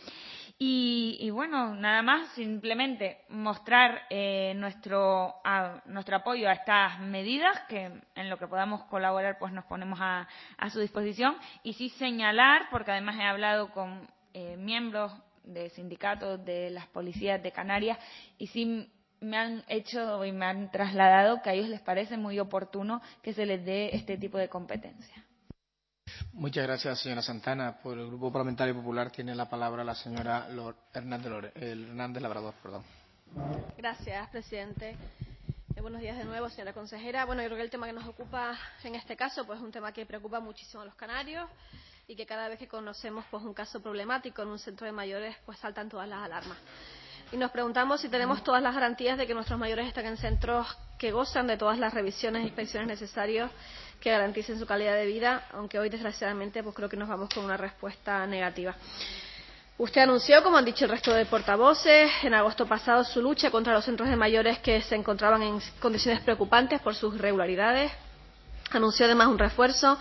Y, y bueno, nada más, simplemente mostrar eh, nuestro, a, nuestro apoyo a estas medidas, que en lo que podamos colaborar pues nos ponemos a, a su disposición, y sí señalar, porque además he hablado con eh, miembros de sindicatos de las policías de Canarias y sí me han hecho y me han trasladado que a ellos les parece muy oportuno que se les dé este tipo de competencia. Muchas gracias, señora Santana. Por el Grupo Parlamentario Popular tiene la palabra la señora Hernández, Lore, Hernández Labrador. Perdón. Gracias, presidente. Eh, buenos días de nuevo, señora consejera. Bueno, yo creo que el tema que nos ocupa en este caso pues es un tema que preocupa muchísimo a los canarios y que cada vez que conocemos pues un caso problemático en un centro de mayores pues saltan todas las alarmas. Y nos preguntamos si tenemos todas las garantías de que nuestros mayores están en centros que gozan de todas las revisiones e inspecciones necesarias que garanticen su calidad de vida, aunque hoy desgraciadamente pues creo que nos vamos con una respuesta negativa. Usted anunció, como han dicho el resto de portavoces, en agosto pasado su lucha contra los centros de mayores que se encontraban en condiciones preocupantes por sus irregularidades. Anunció además un refuerzo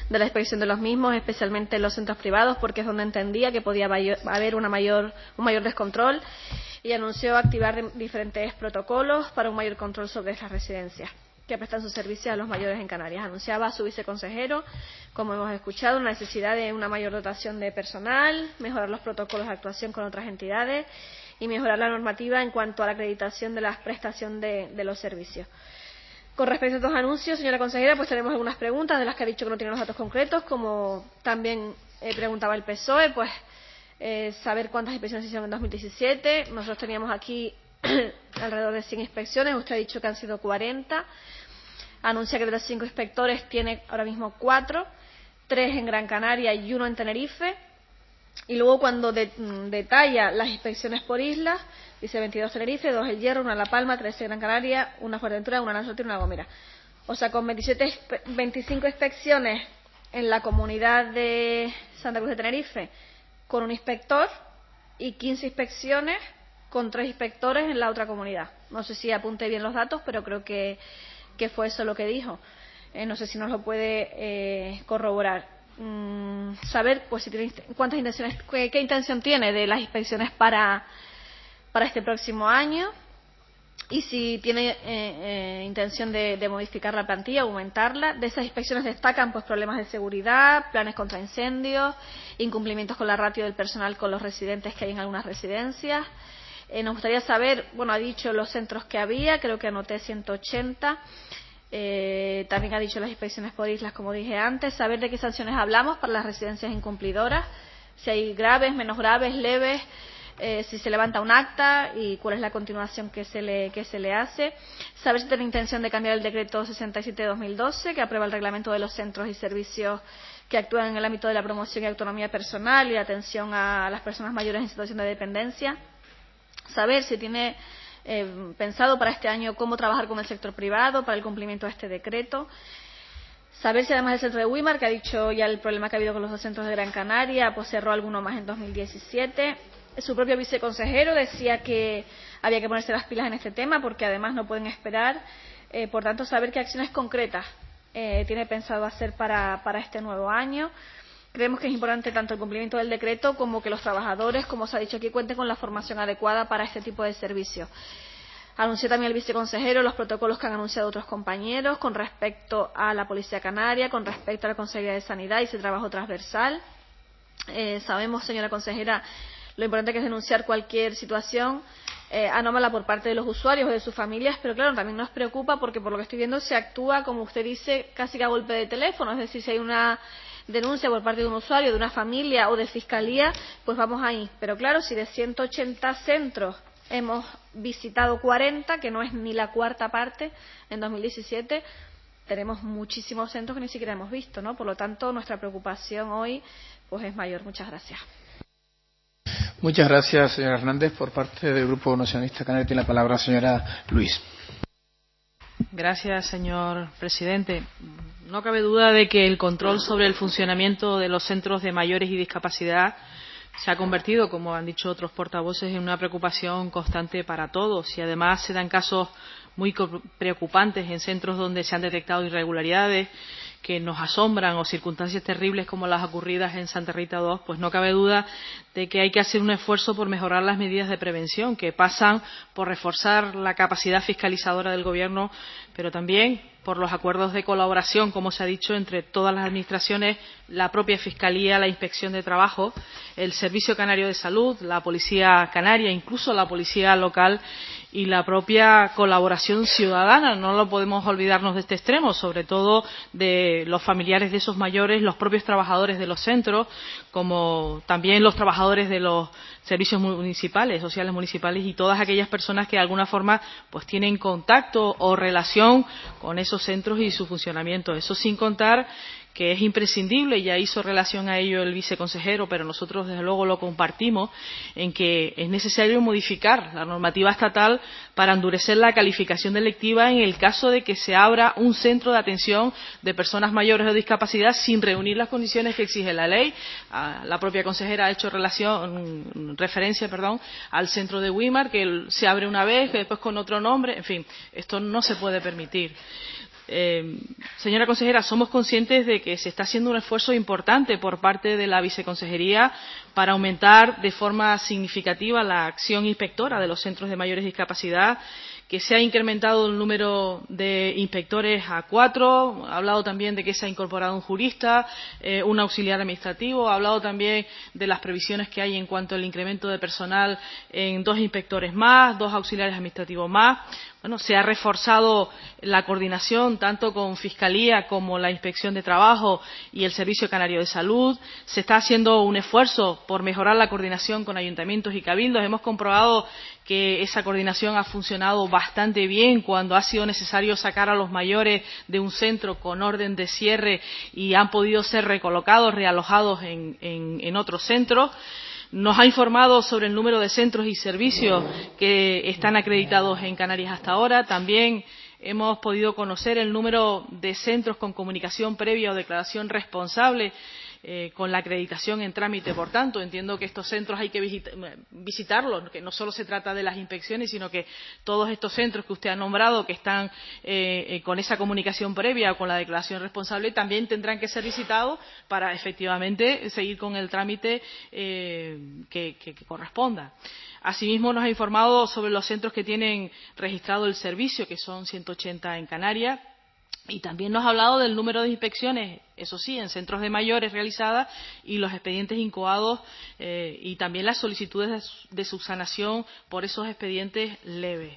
de la inspección de los mismos, especialmente en los centros privados, porque es donde entendía que podía haber una mayor, un mayor descontrol, y anunció activar diferentes protocolos para un mayor control sobre estas residencias que prestan sus servicios a los mayores en Canarias. Anunciaba a su viceconsejero, como hemos escuchado, la necesidad de una mayor dotación de personal, mejorar los protocolos de actuación con otras entidades y mejorar la normativa en cuanto a la acreditación de la prestación de, de los servicios. Con respecto a estos anuncios, señora consejera, pues tenemos algunas preguntas de las que ha dicho que no tienen los datos concretos, como también eh, preguntaba el P S O E, pues eh, saber cuántas inspecciones se hicieron en dos mil diecisiete. Nosotros teníamos aquí alrededor de cien inspecciones, usted ha dicho que han sido cuarenta. Anuncia que de los cinco inspectores tiene ahora mismo cuatro, tres en Gran Canaria y uno en Tenerife. Y luego, cuando de, detalla las inspecciones por islas, dice veintidós Tenerife, dos El Hierro, una La Palma, trece Gran Canaria, una Fuerteventura, una Lanzarote y una La Gomera. O sea, con veintisiete, veinticinco inspecciones en la comunidad de Santa Cruz de Tenerife con un inspector y quince inspecciones con tres inspectores en la otra comunidad. No sé si apunté bien los datos, pero creo que que fue eso lo que dijo. Eh, no sé si nos lo puede eh, corroborar. Mm, saber pues si tiene, cuántas intenciones, qué, qué intención tiene de las inspecciones para, para este próximo año, y si tiene eh, eh, intención de, de modificar la plantilla, aumentarla. De esas inspecciones destacan pues problemas de seguridad, planes contra incendios, incumplimientos con la ratio del personal con los residentes que hay en algunas residencias. Eh, nos gustaría saber, bueno, ha dicho los centros que había, creo que anoté ciento ochenta. Eh, también ha dicho las inspecciones por islas, como dije antes. Saber de qué sanciones hablamos para las residencias incumplidoras, si hay graves, menos graves, leves, eh, si se levanta un acta y cuál es la continuación que se le, que se le hace. Saber si tiene intención de cambiar el decreto sesenta y siete de dos mil doce, que aprueba el reglamento de los centros y servicios que actúan en el ámbito de la promoción y autonomía personal y la atención a las personas mayores en situación de dependencia. Saber si tiene eh, pensado para este año cómo trabajar con el sector privado para el cumplimiento de este decreto. Saber si además del centro de Wimar, que ha dicho ya el problema que ha habido con los dos centros de Gran Canaria, pues cerró alguno más en dos mil diecisiete. Su propio viceconsejero decía que había que ponerse las pilas en este tema porque además no pueden esperar. Eh, por tanto, saber qué acciones concretas eh, tiene pensado hacer para, para este nuevo año. Creemos que es importante tanto el cumplimiento del decreto como que los trabajadores, como se ha dicho aquí, cuenten con la formación adecuada para este tipo de servicios. Anunció también el viceconsejero los protocolos que han anunciado otros compañeros con respecto a la Policía Canaria, con respecto a la Consejería de Sanidad y ese trabajo transversal. Eh, sabemos, señora consejera, lo importante que es denunciar cualquier situación eh, anómala por parte de los usuarios o de sus familias, pero claro, también nos preocupa porque por lo que estoy viendo se actúa, como usted dice, casi que a golpe de teléfono. Es decir, si hay una denuncia por parte de un usuario, de una familia o de fiscalía, pues vamos ahí. Pero claro, si de ciento ochenta centros hemos visitado cuarenta, que no es ni la cuarta parte en dos mil diecisiete, tenemos muchísimos centros que ni siquiera hemos visto, ¿no? Por lo tanto, nuestra preocupación hoy pues es mayor. Muchas gracias. Muchas gracias, señora Hernández. Por parte del Grupo Nacionalista Canario tiene la palabra la señora Luis. Gracias, señor presidente. No cabe duda de que el control sobre el funcionamiento de los centros de mayores y discapacidad se ha convertido, como han dicho otros portavoces, en una preocupación constante para todos, y además se dan casos muy preocupantes en centros donde se han detectado irregularidades que nos asombran o circunstancias terribles como las ocurridas en Santa Rita dos, pues no cabe duda de que hay que hacer un esfuerzo por mejorar las medidas de prevención, que pasan por reforzar la capacidad fiscalizadora del Gobierno, pero también por los acuerdos de colaboración, como se ha dicho, entre todas las administraciones, la propia Fiscalía, la Inspección de Trabajo, el Servicio Canario de Salud, la Policía Canaria, incluso la Policía Local y la propia colaboración ciudadana. No lo podemos olvidarnos de este extremo, sobre todo de los familiares de esos mayores, los propios trabajadores de los centros, como también los trabajadores de los servicios municipales, sociales municipales, y todas aquellas personas que de alguna forma pues tienen contacto o relación con esos centros y su funcionamiento. Eso sin contar que es imprescindible, ya hizo relación a ello el viceconsejero, pero nosotros desde luego lo compartimos, en que es necesario modificar la normativa estatal para endurecer la calificación delictiva en el caso de que se abra un centro de atención de personas mayores o discapacidad sin reunir las condiciones que exige la ley. La propia consejera ha hecho relación, referencia perdón, al centro de Wimar, que se abre una vez, que después con otro nombre. En fin, esto no se puede permitir. Eh, señora consejera, somos conscientes de que se está haciendo un esfuerzo importante por parte de la viceconsejería para aumentar de forma significativa la acción inspectora de los centros de mayores discapacidad, que se ha incrementado el número de inspectores a cuatro, ha hablado también de que se ha incorporado un jurista, eh, un auxiliar administrativo, ha hablado también de las previsiones que hay en cuanto al incremento de personal en dos inspectores más, dos auxiliares administrativos más. Bueno, se ha reforzado la coordinación tanto con Fiscalía como la Inspección de Trabajo y el Servicio Canario de Salud. Se está haciendo un esfuerzo por mejorar la coordinación con ayuntamientos y cabildos. Hemos comprobado que esa coordinación ha funcionado bastante bien cuando ha sido necesario sacar a los mayores de un centro con orden de cierre y han podido ser recolocados, realojados en, en, en otros centros. Nos ha informado sobre el número de centros y servicios que están acreditados en Canarias hasta ahora. También hemos podido conocer el número de centros con comunicación previa o declaración responsable eh, con la acreditación en trámite. Por tanto, entiendo que estos centros hay que visita, visitarlos, que no solo se trata de las inspecciones, sino que todos estos centros que usted ha nombrado, que están eh, eh, con esa comunicación previa o con la declaración responsable, también tendrán que ser visitados para efectivamente seguir con el trámite eh, que, que, que corresponda. Asimismo, nos ha informado sobre los centros que tienen registrado el servicio, que son ciento ochenta en Canarias. Y también nos ha hablado del número de inspecciones, eso sí, en centros de mayores realizadas y los expedientes incoados eh, y también las solicitudes de subsanación por esos expedientes leves.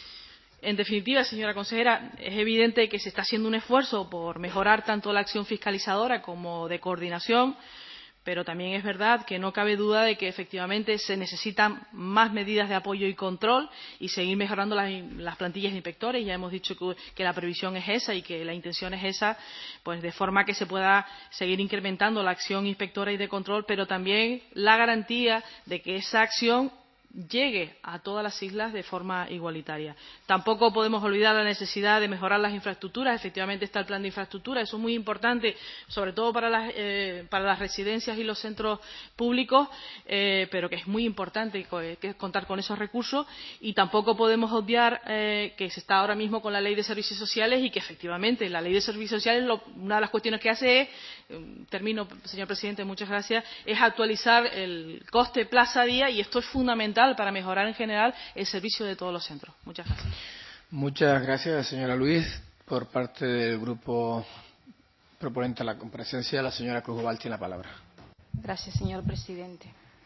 En definitiva, señora consejera, es evidente que se está haciendo un esfuerzo por mejorar tanto la acción fiscalizadora como de coordinación, pero también es verdad que no cabe duda de que efectivamente se necesitan más medidas de apoyo y control y seguir mejorando las, las plantillas de inspectores. Ya hemos dicho que, que la previsión es esa y que la intención es esa, pues de forma que se pueda seguir incrementando la acción inspectora y de control, pero también la garantía de que esa acción llegue a todas las islas de forma igualitaria. Tampoco podemos olvidar la necesidad de mejorar las infraestructuras. Efectivamente está el plan de infraestructura, eso es muy importante, sobre todo para las, eh, para las residencias y los centros públicos, eh, pero que es muy importante que contar con esos recursos. Y tampoco podemos obviar eh, que se está ahora mismo con la Ley de Servicios Sociales y que efectivamente la Ley de Servicios Sociales, lo, una de las cuestiones que hace es, eh, termino, señor presidente, muchas gracias, es actualizar el coste plaza día, y esto es fundamental para mejorar en general el servicio de todos los centros. Muchas gracias. Muchas gracias, señora Luis. Por parte del grupo proponente a la comparecencia, la señora Cruz Oval tiene la palabra. Gracias, señor presidente.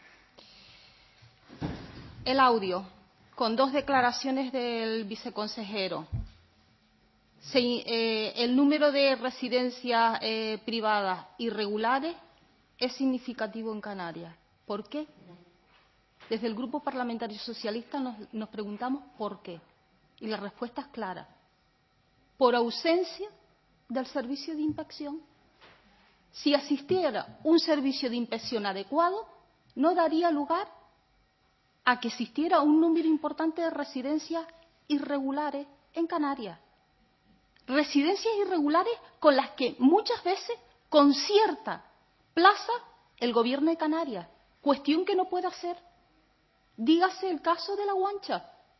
El audio, con dos declaraciones del viceconsejero. Se, eh, el número de residencias eh, privadas irregulares es significativo en Canarias. ¿Por qué? Desde el Grupo Parlamentario Socialista nos, nos preguntamos por qué. Y la respuesta es clara. Por ausencia del servicio de inspección. Si asistiera un servicio de inspección adecuado, no daría lugar a que existiera un número importante de residencias irregulares en Canarias. Residencias irregulares con las que muchas veces concierta plaza el Gobierno de Canarias. Cuestión que no puede hacer. Dígase el caso de La Guancha.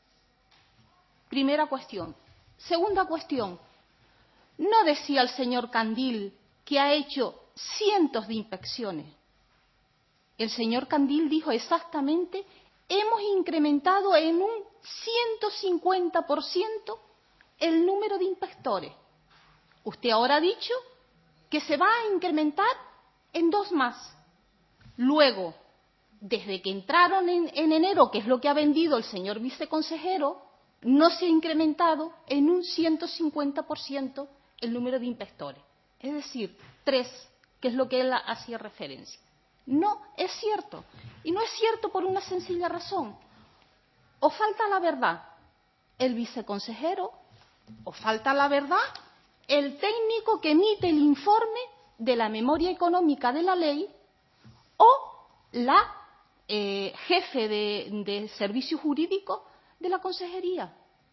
Primera cuestión. Segunda cuestión. No decía el señor Candil que ha hecho cientos de inspecciones. El señor Candil dijo exactamente: hemos incrementado en un ciento cincuenta por ciento el número de inspectores. Usted ahora ha dicho que se va a incrementar en dos más. Luego, desde que entraron en, en enero, que es lo que ha vendido el señor viceconsejero, no se ha incrementado en un ciento cincuenta por ciento el número de inspectores. Es decir, tres, que es lo que él hacía referencia. No es cierto. Y no es cierto por una sencilla razón. O falta la verdad el viceconsejero, o falta la verdad el técnico que emite el informe de la memoria económica de la ley, o la eh, jefe de, de servicio jurídico de la consejería.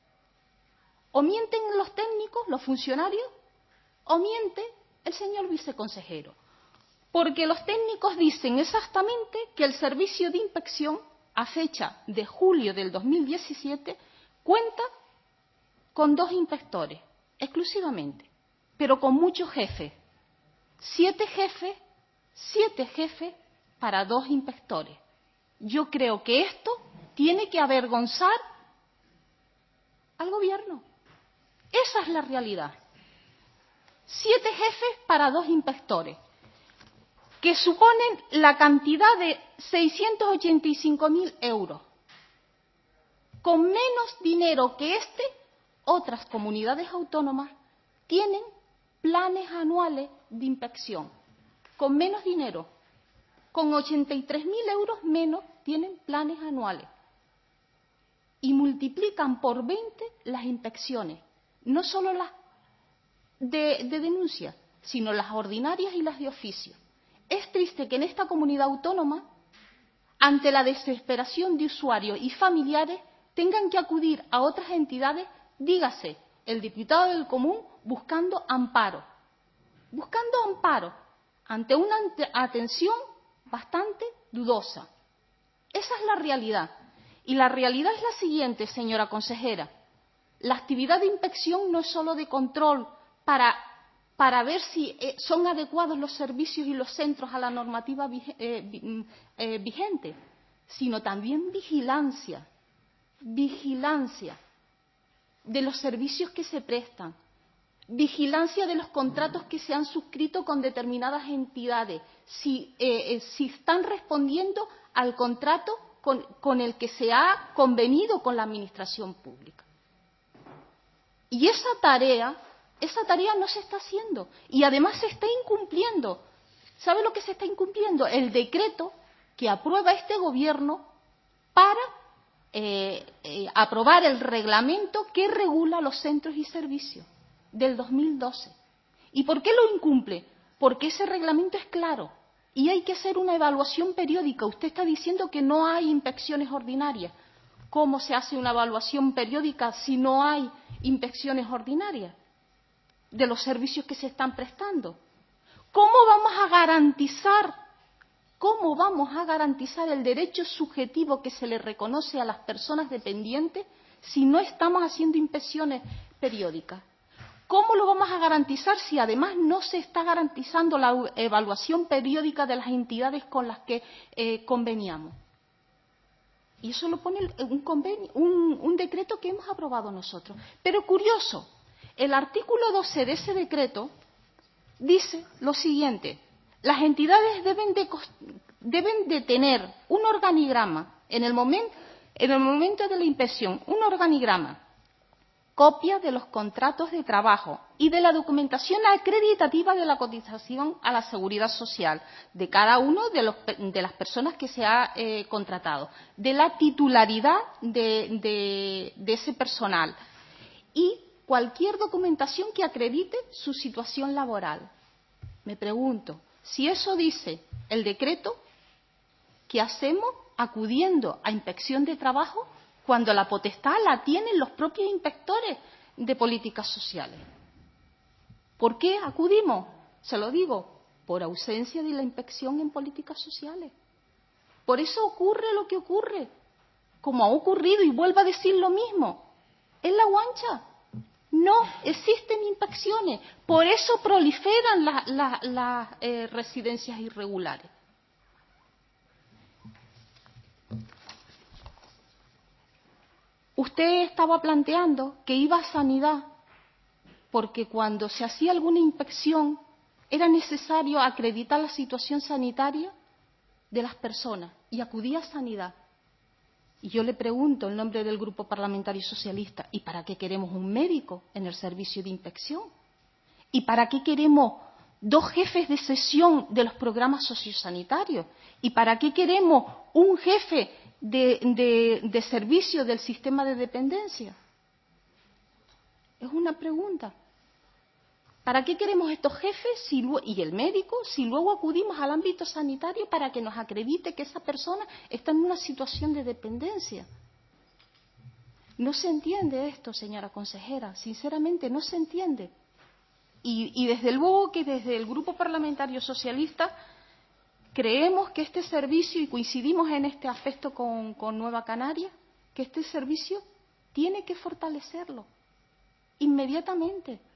O mienten los técnicos, los funcionarios, o miente el señor viceconsejero. Porque los técnicos dicen exactamente que el servicio de inspección, a fecha de julio del dos mil diecisiete, cuenta con dos inspectores exclusivamente, pero con muchos jefes. Siete jefes, siete jefes para dos inspectores. Yo creo que esto tiene que avergonzar al gobierno. Esa es la realidad. Siete jefes para dos inspectores, que suponen la cantidad de seiscientos ochenta y cinco mil euros. Con menos dinero que este, otras comunidades autónomas tienen planes anuales de inspección. Con menos dinero, con ochenta y tres mil euros menos, tienen planes anuales. Y multiplican por veinte las inspecciones, no solo las de, de denuncia, sino las ordinarias y las de oficio. Es triste que en esta comunidad autónoma, ante la desesperación de usuarios y familiares, tengan que acudir a otras entidades, dígase, el diputado del Común, buscando amparo. Buscando amparo ante una atención bastante dudosa. Esa es la realidad. Y la realidad es la siguiente, señora consejera. La actividad de inspección no es solo de control para, para ver si eh, son adecuados los servicios y los centros a la normativa eh, eh, vigente, sino también vigilancia. Vigilancia de los servicios que se prestan, vigilancia de los contratos que se han suscrito con determinadas entidades, si, eh, eh, si están respondiendo al contrato con, con el que se ha convenido con la administración pública. Y esa tarea, esa tarea no se está haciendo y además se está incumpliendo. ¿Sabe lo que se está incumpliendo? El decreto que aprueba este gobierno para Eh, eh, aprobar el reglamento que regula los centros y servicios del dos mil doce. ¿Y por qué lo incumple? Porque ese reglamento es claro y hay que hacer una evaluación periódica. Usted está diciendo que no hay inspecciones ordinarias. ¿Cómo se hace una evaluación periódica si no hay inspecciones ordinarias de los servicios que se están prestando? ¿Cómo vamos a garantizar ¿Cómo vamos a garantizar el derecho subjetivo que se le reconoce a las personas dependientes si no estamos haciendo inspecciones periódicas? ¿Cómo lo vamos a garantizar si además no se está garantizando la evaluación periódica de las entidades con las que eh, conveniamos? Y eso lo pone un, convenio, un, un decreto que hemos aprobado nosotros. Pero curioso, el artículo doce de ese decreto dice lo siguiente: las entidades deben de, deben de tener un organigrama en el, momento, en el momento de la inspección, un organigrama, copia de los contratos de trabajo y de la documentación acreditativa de la cotización a la seguridad social de cada uno de, los, de las personas que se ha eh, contratado, de la titularidad de, de, de ese personal y cualquier documentación que acredite su situación laboral. Me pregunto, si eso dice el decreto, ¿qué hacemos acudiendo a inspección de trabajo cuando la potestad la tienen los propios inspectores de políticas sociales? ¿Por qué acudimos? Se lo digo, por ausencia de la inspección en políticas sociales. Por eso ocurre lo que ocurre, como ha ocurrido, y vuelvo a decir lo mismo, en La Guancha. No existen inspecciones, por eso proliferan las la, la, eh, residencias irregulares. Usted estaba planteando que iba a sanidad, porque cuando se hacía alguna inspección era necesario acreditar la situación sanitaria de las personas y acudía a sanidad. Y yo le pregunto en nombre del Grupo Parlamentario Socialista, ¿y para qué queremos un médico en el servicio de inspección? ¿Y para qué queremos dos jefes de sesión de los programas sociosanitarios? ¿Y para qué queremos un jefe de, de, de servicio del sistema de dependencia? Es una pregunta. ¿Para qué queremos estos jefes si, y el médico si luego acudimos al ámbito sanitario para que nos acredite que esa persona está en una situación de dependencia? No se entiende esto, señora consejera, sinceramente no se entiende. Y, y desde luego que desde el Grupo Parlamentario Socialista creemos que este servicio, y coincidimos en este aspecto con, con Nueva Canaria, que este servicio tiene que fortalecerlo inmediatamente.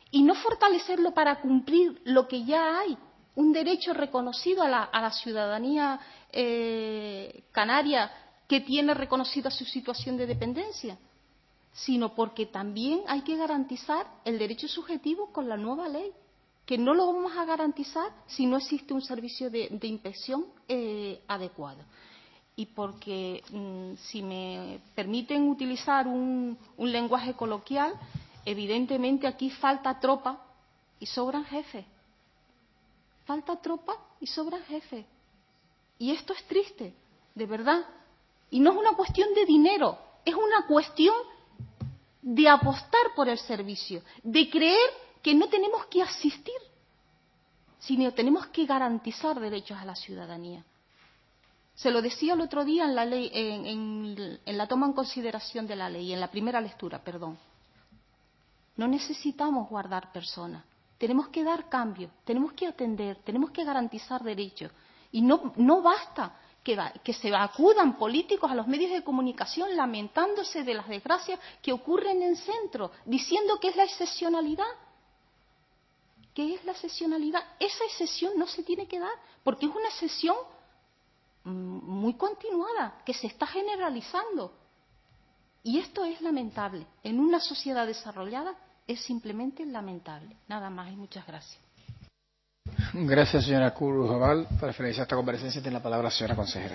y no fortalecerlo para cumplir lo que ya hay, un derecho reconocido a la, a la ciudadanía eh, canaria que tiene reconocida su situación de dependencia, sino porque también hay que garantizar el derecho subjetivo con la nueva ley, que no lo vamos a garantizar si no existe un servicio de, de inspección eh, adecuado. Y porque, mmm, si me permiten utilizar un, un lenguaje coloquial, evidentemente aquí falta tropa y sobran jefes. Falta tropa y sobran jefes. Y esto es triste, de verdad. Y no es una cuestión de dinero, es una cuestión de apostar por el servicio, de creer que no tenemos que asistir, sino tenemos que garantizar derechos a la ciudadanía. Se lo decía el otro día en la ley, en, en, en la toma en consideración de la ley, en la primera lectura, perdón. No necesitamos guardar personas, tenemos que dar cambio, tenemos que atender, tenemos que garantizar derechos. Y no, no basta que, que se acudan políticos a los medios de comunicación lamentándose de las desgracias que ocurren en centros, diciendo que es la excepcionalidad. ¿Qué es la excepcionalidad? Esa excepción no se tiene que dar, porque es una excepción muy continuada, que se está generalizando. Y esto es lamentable. En una sociedad desarrollada es simplemente lamentable. Nada más y muchas gracias. Gracias, señora Cruz Oval. Para finalizar esta comparecencia tiene la palabra la señora consejera.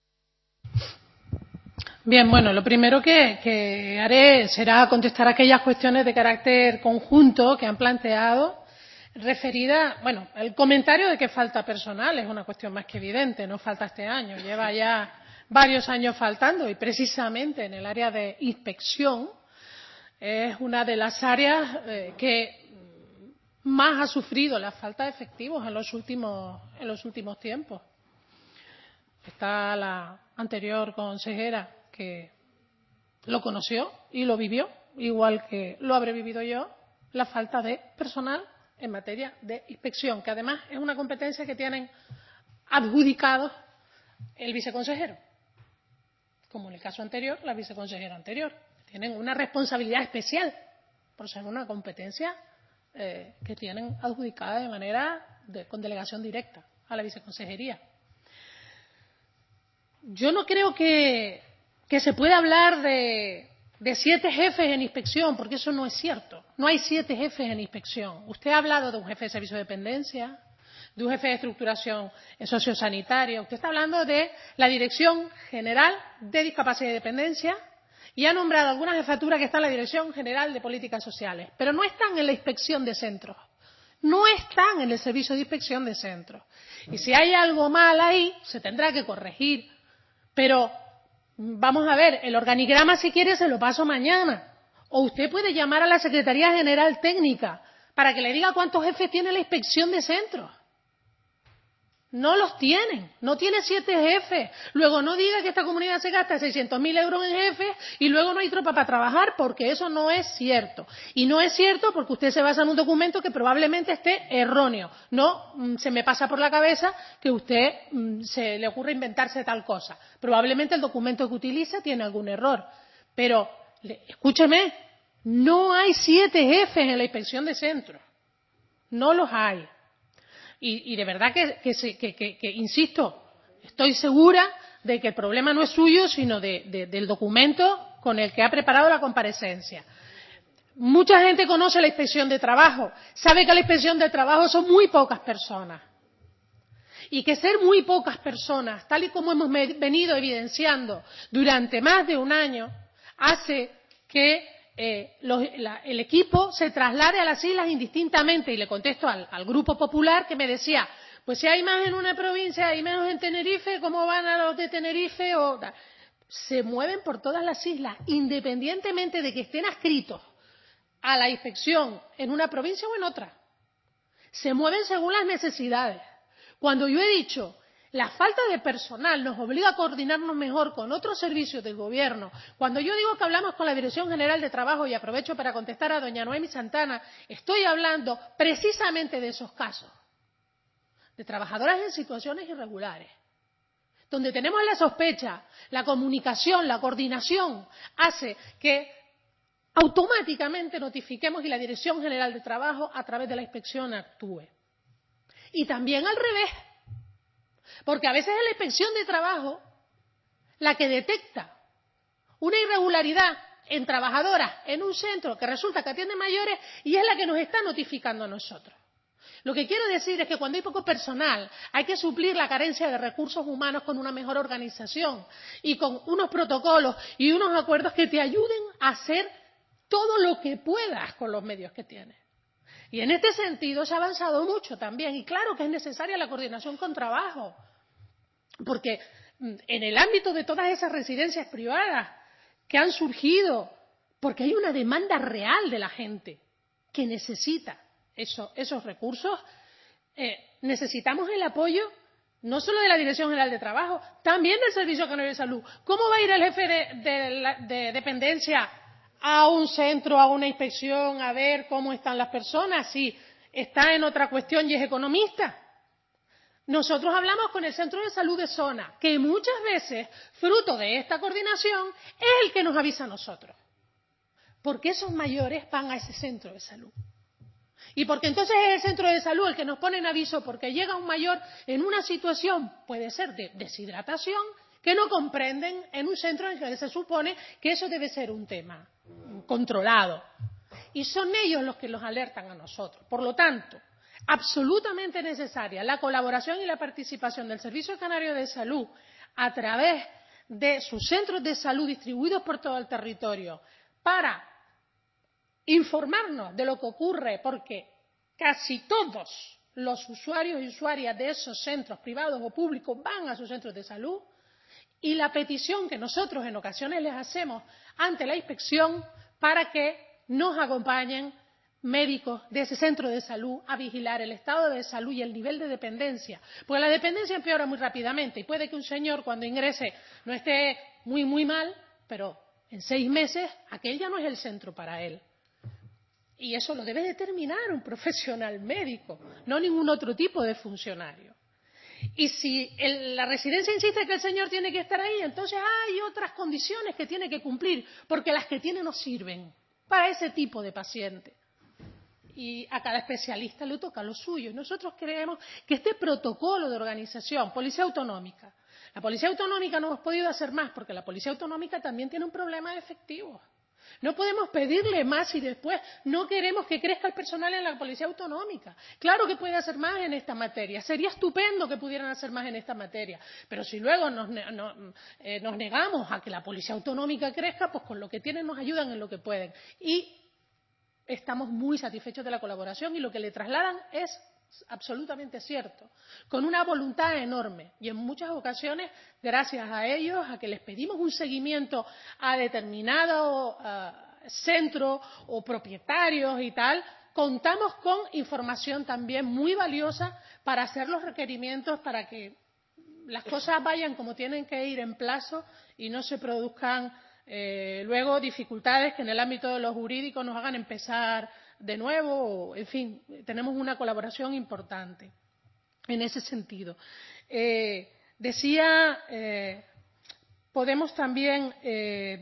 Bien, bueno, lo primero que, que haré será contestar aquellas cuestiones de carácter conjunto que han planteado referida, bueno, el comentario de que falta personal es una cuestión más que evidente, no falta este año, lleva ya varios años faltando y precisamente en el área de inspección es una de las áreas eh, que más ha sufrido la falta de efectivos en los últimos, en los últimos tiempos. Está la anterior consejera que lo conoció y lo vivió, igual que lo habré vivido yo, la falta de personal en materia de inspección, que además es una competencia que tienen adjudicados el viceconsejero, como en el caso anterior, la viceconsejera anterior. Tienen una responsabilidad especial por ser una competencia eh, que tienen adjudicada de manera de, con delegación directa a la viceconsejería. Yo no creo que, que se pueda hablar de de siete jefes en inspección, porque eso no es cierto. No hay siete jefes en inspección. Usted ha hablado de un jefe de servicio de dependencia, de un jefe de estructuración sociosanitaria. Usted está hablando de la Dirección General de Discapacidad y Dependencia y ha nombrado alguna jefatura que está en la Dirección General de Políticas Sociales, pero no están en la inspección de centros. No están en el servicio de inspección de centros. Y si hay algo mal ahí, se tendrá que corregir. Pero vamos a ver, el organigrama si quiere se lo paso mañana. O usted puede llamar a la Secretaría General Técnica para que le diga cuántos jefes tiene la inspección de centros. No los tienen, no tiene siete jefes. Luego no diga que esta comunidad se gasta seiscientos mil euros en jefes y luego no hay tropa para trabajar, porque eso no es cierto. Y no es cierto porque usted se basa en un documento que probablemente esté erróneo. No mm, se me pasa por la cabeza que usted mm, se le ocurre inventarse tal cosa. Probablemente el documento que utiliza tiene algún error. Pero, le, escúcheme, no hay siete jefes en la inspección de centros. No los hay. Y, y de verdad que, que, que, que, que, insisto, estoy segura de que el problema no es suyo, sino de, de, del documento con el que ha preparado la comparecencia. Mucha gente conoce la inspección de trabajo, sabe que la inspección de trabajo son muy pocas personas. Y que ser muy pocas personas, tal y como hemos venido evidenciando durante más de un año, hace que Eh, los, la, el equipo se traslade a las islas indistintamente. Y le contesto al, al Grupo Popular que me decía, pues si hay más en una provincia, hay menos en Tenerife, ¿cómo van a los de Tenerife? O, se mueven por todas las islas, independientemente de que estén adscritos a la inspección en una provincia o en otra. Se mueven según las necesidades. Cuando yo he dicho la falta de personal nos obliga a coordinarnos mejor con otros servicios del Gobierno. Cuando yo digo que hablamos con la Dirección General de Trabajo, y aprovecho para contestar a doña Noemi Santana, estoy hablando precisamente de esos casos, de trabajadoras en situaciones irregulares, donde tenemos la sospecha, la comunicación, la coordinación, hace que automáticamente notifiquemos y la Dirección General de Trabajo a través de la inspección actúe. Y también al revés, porque a veces es la inspección de trabajo la que detecta una irregularidad en trabajadoras en un centro que resulta que atiende mayores y es la que nos está notificando a nosotros. Lo que quiero decir es que cuando hay poco personal hay que suplir la carencia de recursos humanos con una mejor organización y con unos protocolos y unos acuerdos que te ayuden a hacer todo lo que puedas con los medios que tienes. Y en este sentido se ha avanzado mucho también. Y claro que es necesaria la coordinación con trabajo, porque en el ámbito de todas esas residencias privadas que han surgido, porque hay una demanda real de la gente que necesita eso, esos recursos, eh, necesitamos el apoyo no solo de la Dirección General de Trabajo, también del Servicio Canario de Salud. ¿Cómo va a ir el jefe de, de, de dependencia a un centro, a una inspección, a ver cómo están las personas si está en otra cuestión y es economista? Nosotros hablamos con el Centro de Salud de Zona, que muchas veces, fruto de esta coordinación, es el que nos avisa a nosotros. Porque esos mayores van a ese centro de salud. Y porque entonces es el centro de salud el que nos pone en aviso porque llega un mayor en una situación, puede ser de deshidratación, que no comprenden en un centro en el que se supone que eso debe ser un tema controlado. Y son ellos los que los alertan a nosotros. Por lo tanto, absolutamente necesaria la colaboración y la participación del Servicio Canario de Salud a través de sus centros de salud distribuidos por todo el territorio para informarnos de lo que ocurre, porque casi todos los usuarios y usuarias de esos centros privados o públicos van a sus centros de salud, y la petición que nosotros en ocasiones les hacemos ante la inspección para que nos acompañen médicos de ese centro de salud a vigilar el estado de salud y el nivel de dependencia, porque la dependencia empeora muy rápidamente y puede que un señor cuando ingrese no esté muy muy mal, pero en seis meses aquel ya no es el centro para él. Y eso lo debe determinar un profesional médico, no ningún otro tipo de funcionario. Y si el, la residencia insiste que el señor tiene que estar ahí, entonces hay otras condiciones que tiene que cumplir, porque las que tiene no sirven para ese tipo de paciente. Y a cada especialista le toca lo suyo. Nosotros creemos que este protocolo de organización, Policía Autonómica, la Policía Autonómica no hemos podido hacer más porque la Policía Autonómica también tiene un problema de efectivos. No podemos pedirle más y después no queremos que crezca el personal en la Policía Autonómica. Claro que puede hacer más en esta materia. Sería estupendo que pudieran hacer más en esta materia. Pero si luego nos, no, eh, nos negamos a que la Policía Autonómica crezca, pues con lo que tienen nos ayudan en lo que pueden. Y estamos muy satisfechos de la colaboración y lo que le trasladan es absolutamente cierto, con una voluntad enorme y en muchas ocasiones, gracias a ellos, a que les pedimos un seguimiento a determinado uh, centro o propietarios y tal, contamos con información también muy valiosa para hacer los requerimientos para que las cosas vayan como tienen que ir en plazo y no se produzcan eh, luego dificultades que en el ámbito de lo jurídico nos hagan empezar de nuevo, en fin, tenemos una colaboración importante en ese sentido. Eh, decía, eh, podemos también, eh,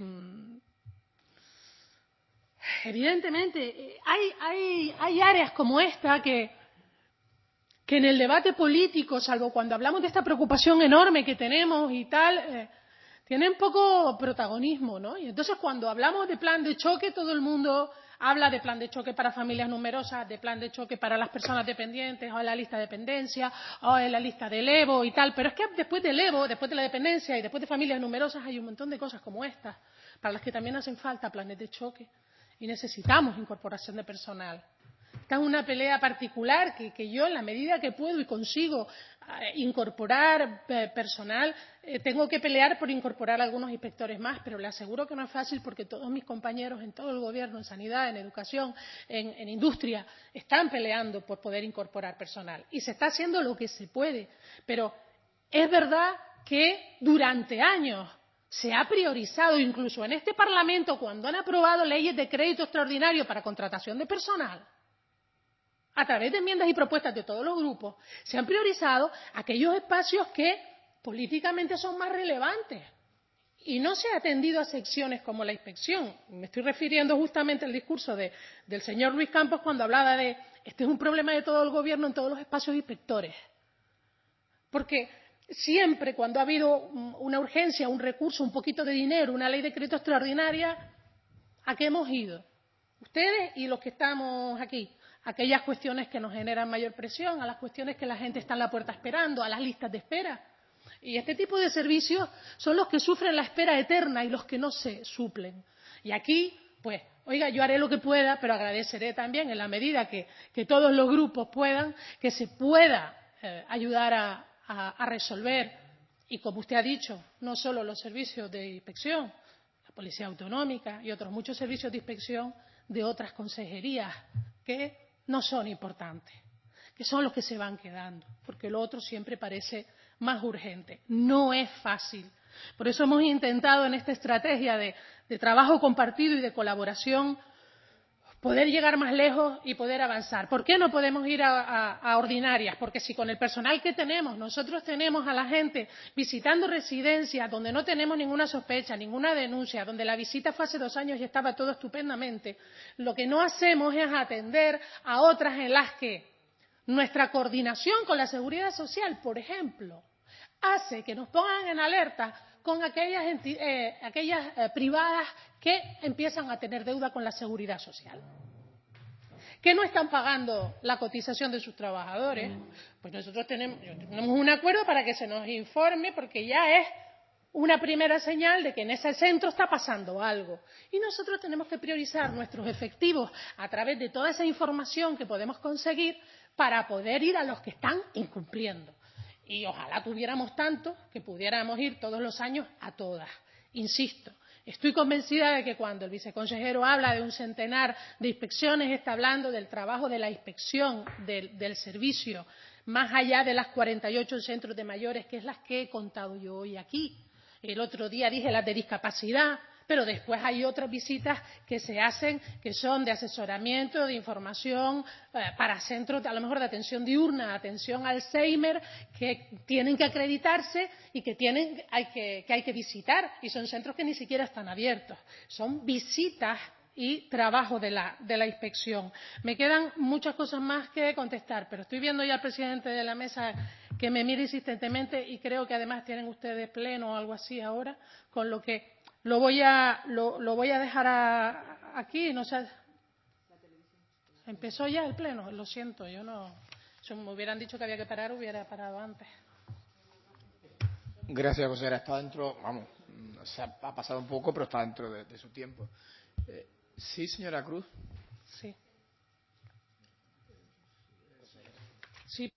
evidentemente, hay, hay, hay áreas como esta que, que en el debate político, salvo cuando hablamos de esta preocupación enorme que tenemos y tal, eh, tienen poco protagonismo, ¿no? Y entonces cuando hablamos de plan de choque, todo el mundo habla de plan de choque para familias numerosas, de plan de choque para las personas dependientes, o en la lista de dependencia, o en la lista del EVO y tal. Pero es que después del EVO, después de la dependencia y después de familias numerosas hay un montón de cosas como estas, para las que también hacen falta planes de choque. Y necesitamos incorporación de personal. Esta es una pelea particular que, que yo, en la medida que puedo y consigo eh, incorporar eh, personal, eh, tengo que pelear por incorporar algunos inspectores más, pero le aseguro que no es fácil porque todos mis compañeros en todo el gobierno, en sanidad, en educación, en, en industria, están peleando por poder incorporar personal. Y se está haciendo lo que se puede. Pero es verdad que durante años se ha priorizado, incluso en este Parlamento, cuando han aprobado leyes de crédito extraordinario para contratación de personal, a través de enmiendas y propuestas de todos los grupos, se han priorizado aquellos espacios que políticamente son más relevantes. y no se ha atendido a secciones como la inspección. Me estoy refiriendo justamente al discurso de, del señor Luis Campos cuando hablaba de este es un problema de todo el gobierno en todos los espacios inspectores. Porque siempre cuando ha habido una urgencia, un recurso, un poquito de dinero, una ley de decreto extraordinaria, ¿a qué hemos ido? Ustedes y los que estamos aquí. Aquellas cuestiones que nos generan mayor presión, a las cuestiones que la gente está en la puerta esperando, a las listas de espera. Y este tipo de servicios son los que sufren la espera eterna y los que no se suplen. Y aquí, pues, oiga, yo haré lo que pueda, pero agradeceré también, en la medida que, que todos los grupos puedan, que se pueda eh, ayudar a, a, a resolver. Y como usted ha dicho, no solo los servicios de inspección, la Policía Autonómica y otros muchos servicios de inspección de otras consejerías que no son importantes, que son los que se van quedando, porque lo otro siempre parece más urgente. No es fácil. Por eso hemos intentado en esta estrategia de, de trabajo compartido y de colaboración poder llegar más lejos y poder avanzar. ¿Por qué no podemos ir a, a, a ordinarias? Porque si con el personal que tenemos, nosotros tenemos a la gente visitando residencias donde no tenemos ninguna sospecha, ninguna denuncia, donde la visita fue hace dos años y estaba todo estupendamente, lo que no hacemos es atender a otras en las que nuestra coordinación con la Seguridad Social, por ejemplo, hace que nos pongan en alerta con aquellas, eh, aquellas eh, privadas que empiezan a tener deuda con la Seguridad Social, que no están pagando la cotización de sus trabajadores. Pues nosotros tenemos, tenemos un acuerdo para que se nos informe, porque ya es una primera señal de que en ese centro está pasando algo. Y nosotros tenemos que priorizar nuestros efectivos a través de toda esa información que podemos conseguir para poder ir a los que están incumpliendo. Y ojalá tuviéramos tanto que pudiéramos ir todos los años a todas. Insisto, estoy convencida de que cuando el viceconsejero habla de un centenar de inspecciones, está hablando del trabajo de la inspección del, del servicio, más allá de las cuarenta y ocho centros de mayores, que es las que he contado yo hoy aquí. El otro día dije las de discapacidad, pero después hay otras visitas que se hacen que son de asesoramiento, de información eh, para centros, a lo mejor de atención diurna, atención Alzheimer, que tienen que acreditarse y que, tienen, hay que, que hay que visitar, y son centros que ni siquiera están abiertos. Son visitas y trabajo de la, de la inspección. Me quedan muchas cosas más que contestar, pero estoy viendo ya al presidente de la mesa que me mira insistentemente y creo que además tienen ustedes pleno o algo así ahora, con lo que lo voy a, lo, lo voy a dejar a, aquí. No sé. ¿Empezó ya el pleno? Lo siento, yo no. Si me hubieran dicho que había que parar, hubiera parado antes. Gracias, consejera. Está dentro, vamos, se ha, ha pasado un poco, pero está dentro de, de su tiempo. Eh, sí, señora Cruz. Sí. Sí.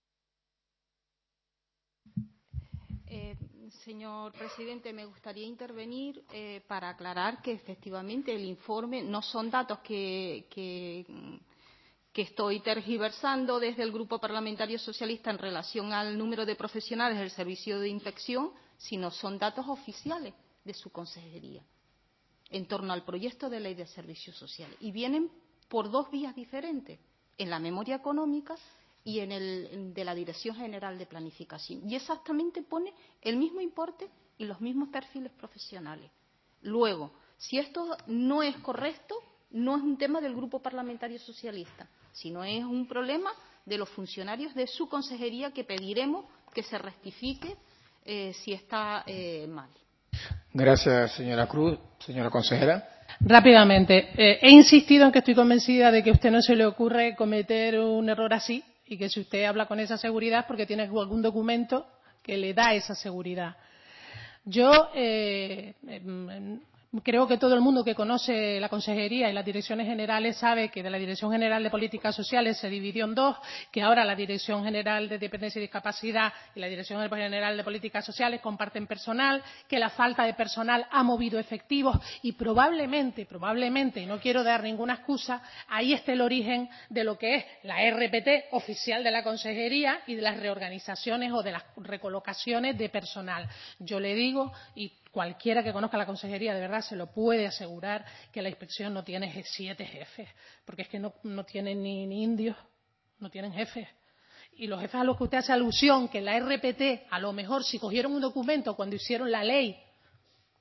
Eh, señor presidente, me gustaría intervenir eh, para aclarar que efectivamente el informe no son datos que, que, que estoy tergiversando desde el Grupo Parlamentario Socialista en relación al número de profesionales del servicio de inspección, sino son datos oficiales de su consejería en torno al proyecto de ley de servicios sociales. Y vienen por dos vías diferentes, en la memoria económica y en el de la Dirección General de Planificación. Y exactamente pone el mismo importe y los mismos perfiles profesionales. Luego, si esto no es correcto, no es un tema del Grupo Parlamentario Socialista, sino es un problema de los funcionarios de su consejería, que pediremos que se rectifique eh, si está eh, mal. Gracias, señora Cruz. Señora consejera. Rápidamente, eh, he insistido en que estoy convencida de que a usted no se le ocurre cometer un error así, y que si usted habla con esa seguridad porque tiene algún documento que le da esa seguridad. Yo eh, eh, creo que todo el mundo que conoce la consejería y las direcciones generales sabe que de la Dirección General de Políticas Sociales se dividió en dos, que ahora la Dirección General de Dependencia y Discapacidad y la Dirección General de Políticas Sociales comparten personal, que la falta de personal ha movido efectivos y probablemente, probablemente, y no quiero dar ninguna excusa, ahí esté el origen de lo que es la R P T oficial de la consejería y de las reorganizaciones o de las recolocaciones de personal. Yo le digo, y cualquiera que conozca la consejería de verdad se lo puede asegurar, que la inspección no tiene siete jefes, porque es que no, no tienen ni, ni indios, no tienen jefes. Y los jefes a los que usted hace alusión, que la R P T, a lo mejor si cogieron un documento cuando hicieron la ley,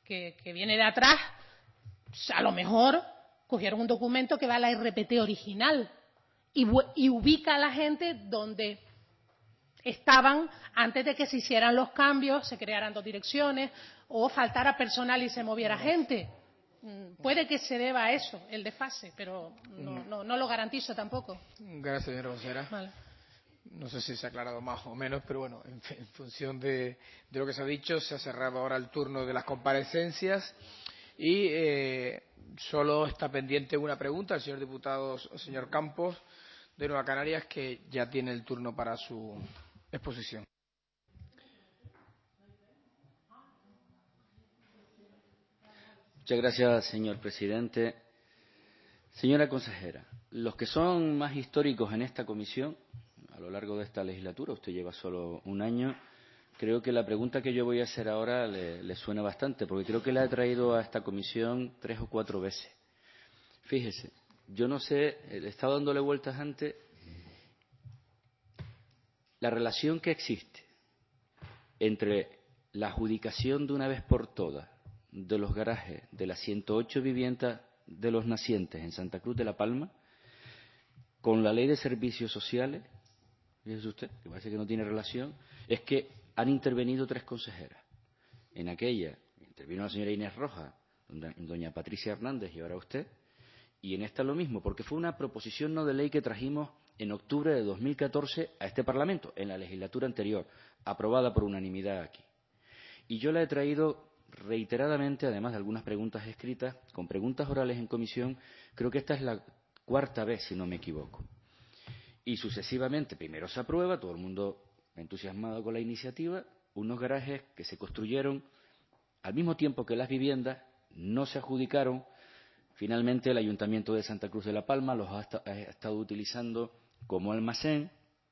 que, que viene de atrás, a lo mejor cogieron un documento que va a la R P T original y, y ubica a la gente donde estaban antes de que se hicieran los cambios, se crearan dos direcciones o faltara personal y se moviera gente. Puede que se deba a eso, el desfase, pero no, no, no lo garantizo tampoco. Gracias, señora consejera. Vale. No sé si se ha aclarado más o menos, pero bueno, en, en función de, de lo que se ha dicho, se ha cerrado ahora el turno de las comparecencias y eh, solo está pendiente una pregunta, el señor diputado, el señor Campos, de Nueva Canarias, que ya tiene el turno para su exposición. Muchas gracias, señor presidente. Señora consejera, los que son más históricos en esta comisión, a lo largo de esta legislatura, usted lleva solo un año, creo que la pregunta que yo voy a hacer ahora le, le suena bastante, porque creo que la he traído a esta comisión tres o cuatro veces. Fíjese, yo no sé, he estado dándole vueltas antes, la relación que existe entre la adjudicación de una vez por todas de los garajes de las ciento ocho viviendas de los nacientes en Santa Cruz de la Palma con la ley de servicios sociales, fíjese usted, que parece que no tiene relación, es que han intervenido tres consejeras. En aquella intervino la señora Inés Rojas, doña Patricia Hernández y ahora usted, y en esta lo mismo, porque fue una proposición no de ley que trajimos en octubre de dos mil catorce a este Parlamento, en la legislatura anterior, aprobada por unanimidad aquí. Y yo la he traído reiteradamente, además de algunas preguntas escritas, con preguntas orales en comisión, creo que esta es la cuarta vez, si no me equivoco. Y sucesivamente, primero se aprueba, todo el mundo entusiasmado con la iniciativa, unos garajes que se construyeron al mismo tiempo que las viviendas, no se adjudicaron. Finalmente, el Ayuntamiento de Santa Cruz de la Palma los ha, ha estado utilizando como almacén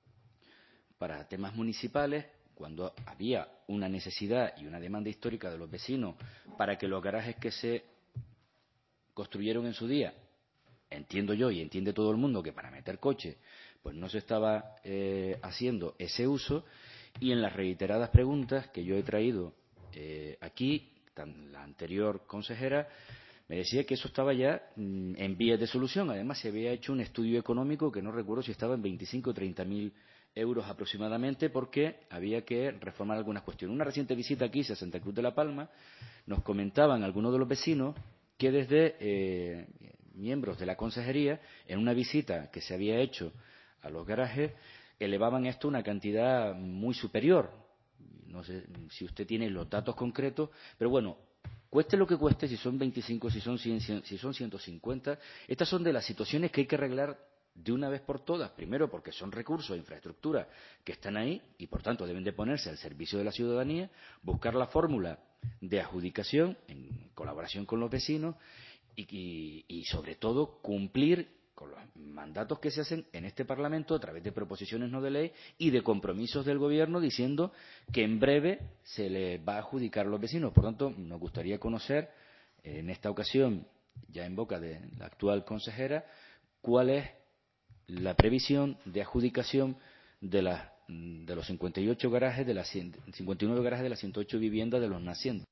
para temas municipales, cuando había una necesidad y una demanda histórica de los vecinos para que los garajes que se construyeron en su día, entiendo yo y entiende todo el mundo que para meter coches, pues no se estaba eh, haciendo ese uso, y en las reiteradas preguntas que yo he traído eh, aquí, la anterior consejera me decía que eso estaba ya mmm, en vías de solución. Además, se había hecho un estudio económico que no recuerdo si estaba en veinticinco o treinta mil euros aproximadamente, porque había que reformar algunas cuestiones. Una reciente visita aquí a Santa Cruz de la Palma nos comentaban algunos de los vecinos que desde eh, miembros de la consejería, en una visita que se había hecho a los garajes, elevaban esto a una cantidad muy superior. No sé si usted tiene los datos concretos, pero bueno, cueste lo que cueste, si son veinticinco, si son cien, si son ciento cincuenta, estas son de las situaciones que hay que arreglar de una vez por todas, primero porque son recursos e infraestructura que están ahí y por tanto deben de ponerse al servicio de la ciudadanía, buscar la fórmula de adjudicación en colaboración con los vecinos y, y, y sobre todo cumplir con los mandatos que se hacen en este Parlamento a través de proposiciones no de ley y de compromisos del Gobierno diciendo que en breve se le va a adjudicar a los vecinos. Por tanto, nos gustaría conocer en esta ocasión, ya en boca de la actual consejera, cuál es la previsión de adjudicación de, las, de los cincuenta y ocho garajes, de las cincuenta y nueve garajes de las ciento ocho viviendas de los nacientes.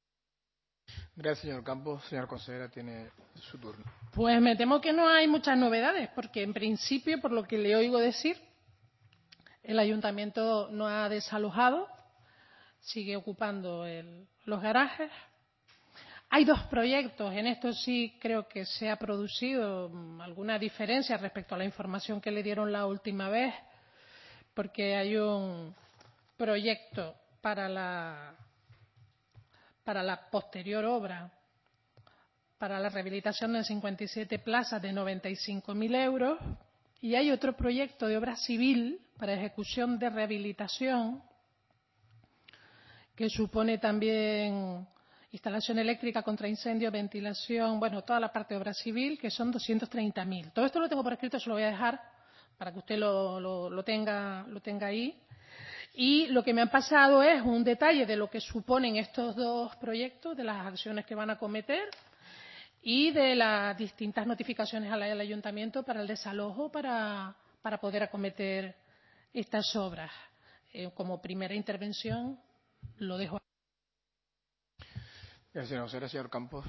Gracias, señor Campos. Señora consejera, tiene su turno. Pues me temo que no hay muchas novedades, porque en principio, por lo que le oigo decir, el ayuntamiento no ha desalojado, sigue ocupando el, los garajes. Hay dos proyectos, en esto sí creo que se ha producido alguna diferencia respecto a la información que le dieron la última vez, porque hay un proyecto para la, para la posterior obra, para la rehabilitación de cincuenta y siete plazas de noventa y cinco mil euros, y hay otro proyecto de obra civil para ejecución de rehabilitación que supone también instalación eléctrica contra incendio, ventilación, bueno, toda la parte de obra civil, que son doscientos treinta mil. Todo esto lo tengo por escrito, se lo voy a dejar para que usted lo, lo, lo, tenga, lo tenga ahí. Y lo que me han pasado es un detalle de lo que suponen estos dos proyectos, de las acciones que van a cometer y de las distintas notificaciones al, al ayuntamiento para el desalojo, para, para poder acometer estas obras. Eh, como primera intervención, lo dejo. Gracias, señor Campos.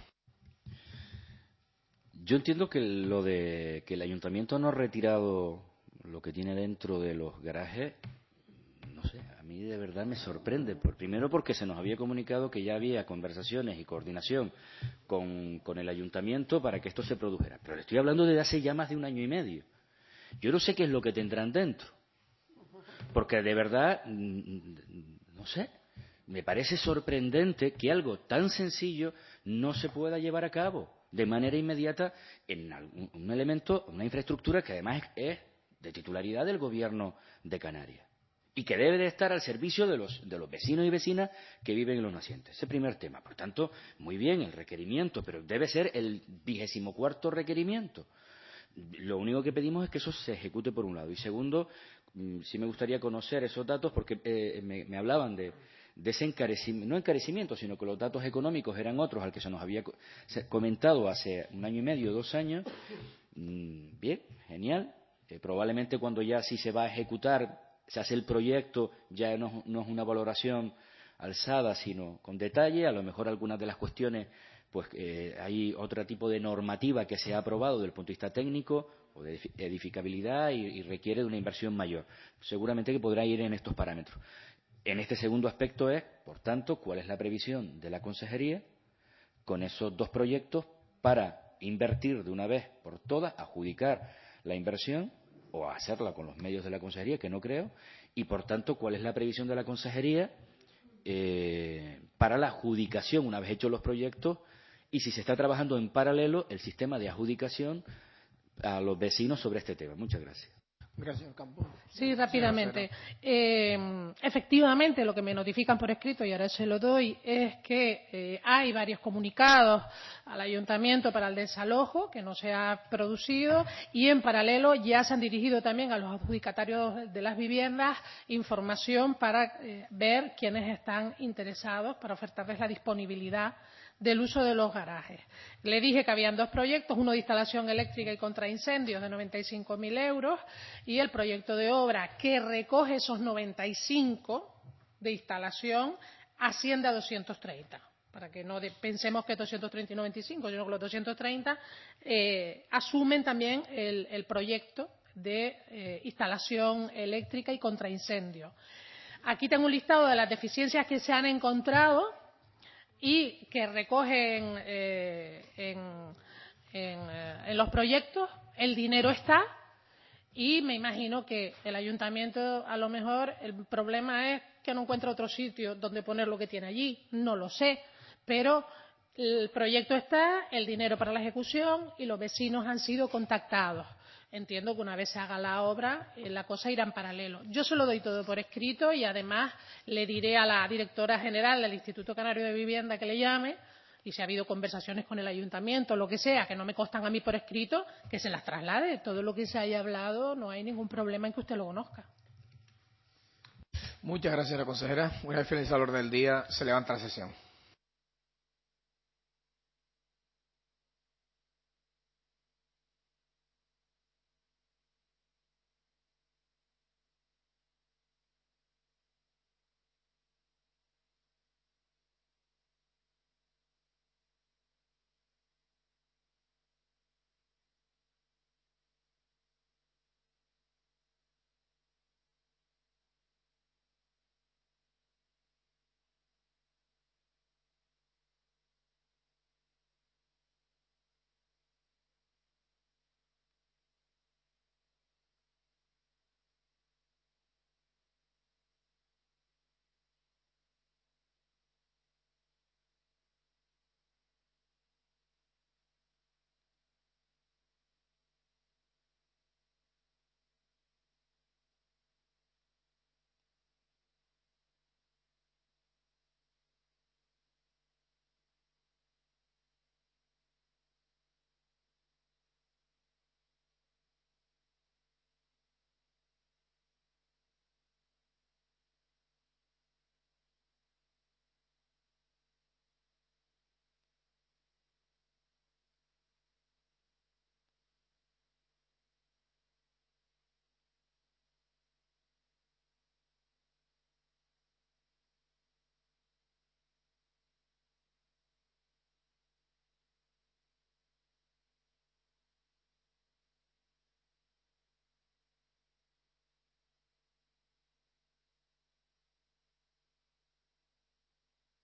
Yo entiendo que lo de que el ayuntamiento no ha retirado lo que tiene dentro de los garajes, no sé, a mí de verdad me sorprende. Por, primero porque se nos había comunicado que ya había conversaciones y coordinación con, con el ayuntamiento para que esto se produjera. Pero le estoy hablando desde hace ya más de un año y medio. Yo no sé qué es lo que tendrán dentro. Porque de verdad, no sé, me parece sorprendente que algo tan sencillo no se pueda llevar a cabo de manera inmediata en algún, un elemento, una infraestructura que además es de titularidad del Gobierno de Canarias y que debe de estar al servicio de los, de los vecinos y vecinas que viven en los nacientes. Ese primer tema. Por tanto, muy bien el requerimiento, pero debe ser el vigésimo cuarto requerimiento. Lo único que pedimos es que eso se ejecute por un lado. Y segundo, sí me gustaría conocer esos datos porque eh, me, me hablaban de, de ese encarecimiento, no encarecimiento, sino que los datos económicos eran otros al que se nos había comentado hace un año y medio, dos años. Bien, genial. Eh, probablemente cuando ya sí se va a ejecutar, se hace el proyecto, ya no, no es una valoración alzada, sino con detalle. A lo mejor algunas de las cuestiones, pues eh, hay otro tipo de normativa que se ha aprobado desde el punto de vista técnico o de edificabilidad y, y requiere de una inversión mayor. Seguramente que podrá ir en estos parámetros. En este segundo aspecto es, por tanto, cuál es la previsión de la Consejería con esos dos proyectos para invertir de una vez por todas, adjudicar la inversión o hacerla con los medios de la Consejería, que no creo, y por tanto, cuál es la previsión de la Consejería eh, para la adjudicación una vez hechos los proyectos y si se está trabajando en paralelo el sistema de adjudicación a los vecinos sobre este tema. Muchas gracias. Gracias, señor Campos. Sí, rápidamente. Eh, efectivamente, lo que me notifican por escrito, y ahora se lo doy, es que eh, hay varios comunicados al ayuntamiento para el desalojo, que no se ha producido, y en paralelo ya se han dirigido también a los adjudicatarios de las viviendas información para eh, ver quiénes están interesados, para ofertarles la disponibilidad del uso de los garajes. Le dije que habían dos proyectos, uno de instalación eléctrica y contra incendios de noventa y cinco mil euros y el proyecto de obra que recoge esos noventa y cinco de instalación asciende a doscientos treinta. Para que no de, pensemos que doscientos treinta y noventa y cinco, sino que los doscientos treinta eh, asumen también el, el proyecto de eh, instalación eléctrica y contra incendios. Aquí tengo un listado de las deficiencias que se han encontrado y que recogen eh, en, en, eh, en los proyectos. El dinero está y me imagino que el ayuntamiento a lo mejor el problema es que no encuentra otro sitio donde poner lo que tiene allí, no lo sé, pero el proyecto está, el dinero para la ejecución y los vecinos han sido contactados. Entiendo que una vez se haga la obra, eh, la cosa irá en paralelo. Yo se lo doy todo por escrito y además le diré a la directora general del Instituto Canario de Vivienda que le llame y si ha habido conversaciones con el ayuntamiento, lo que sea, que no me constan a mí por escrito, que se las traslade. Todo lo que se haya hablado, no hay ningún problema en que usted lo conozca. Muchas gracias, señora consejera. Una vez finalizado el orden del día, se levanta la sesión.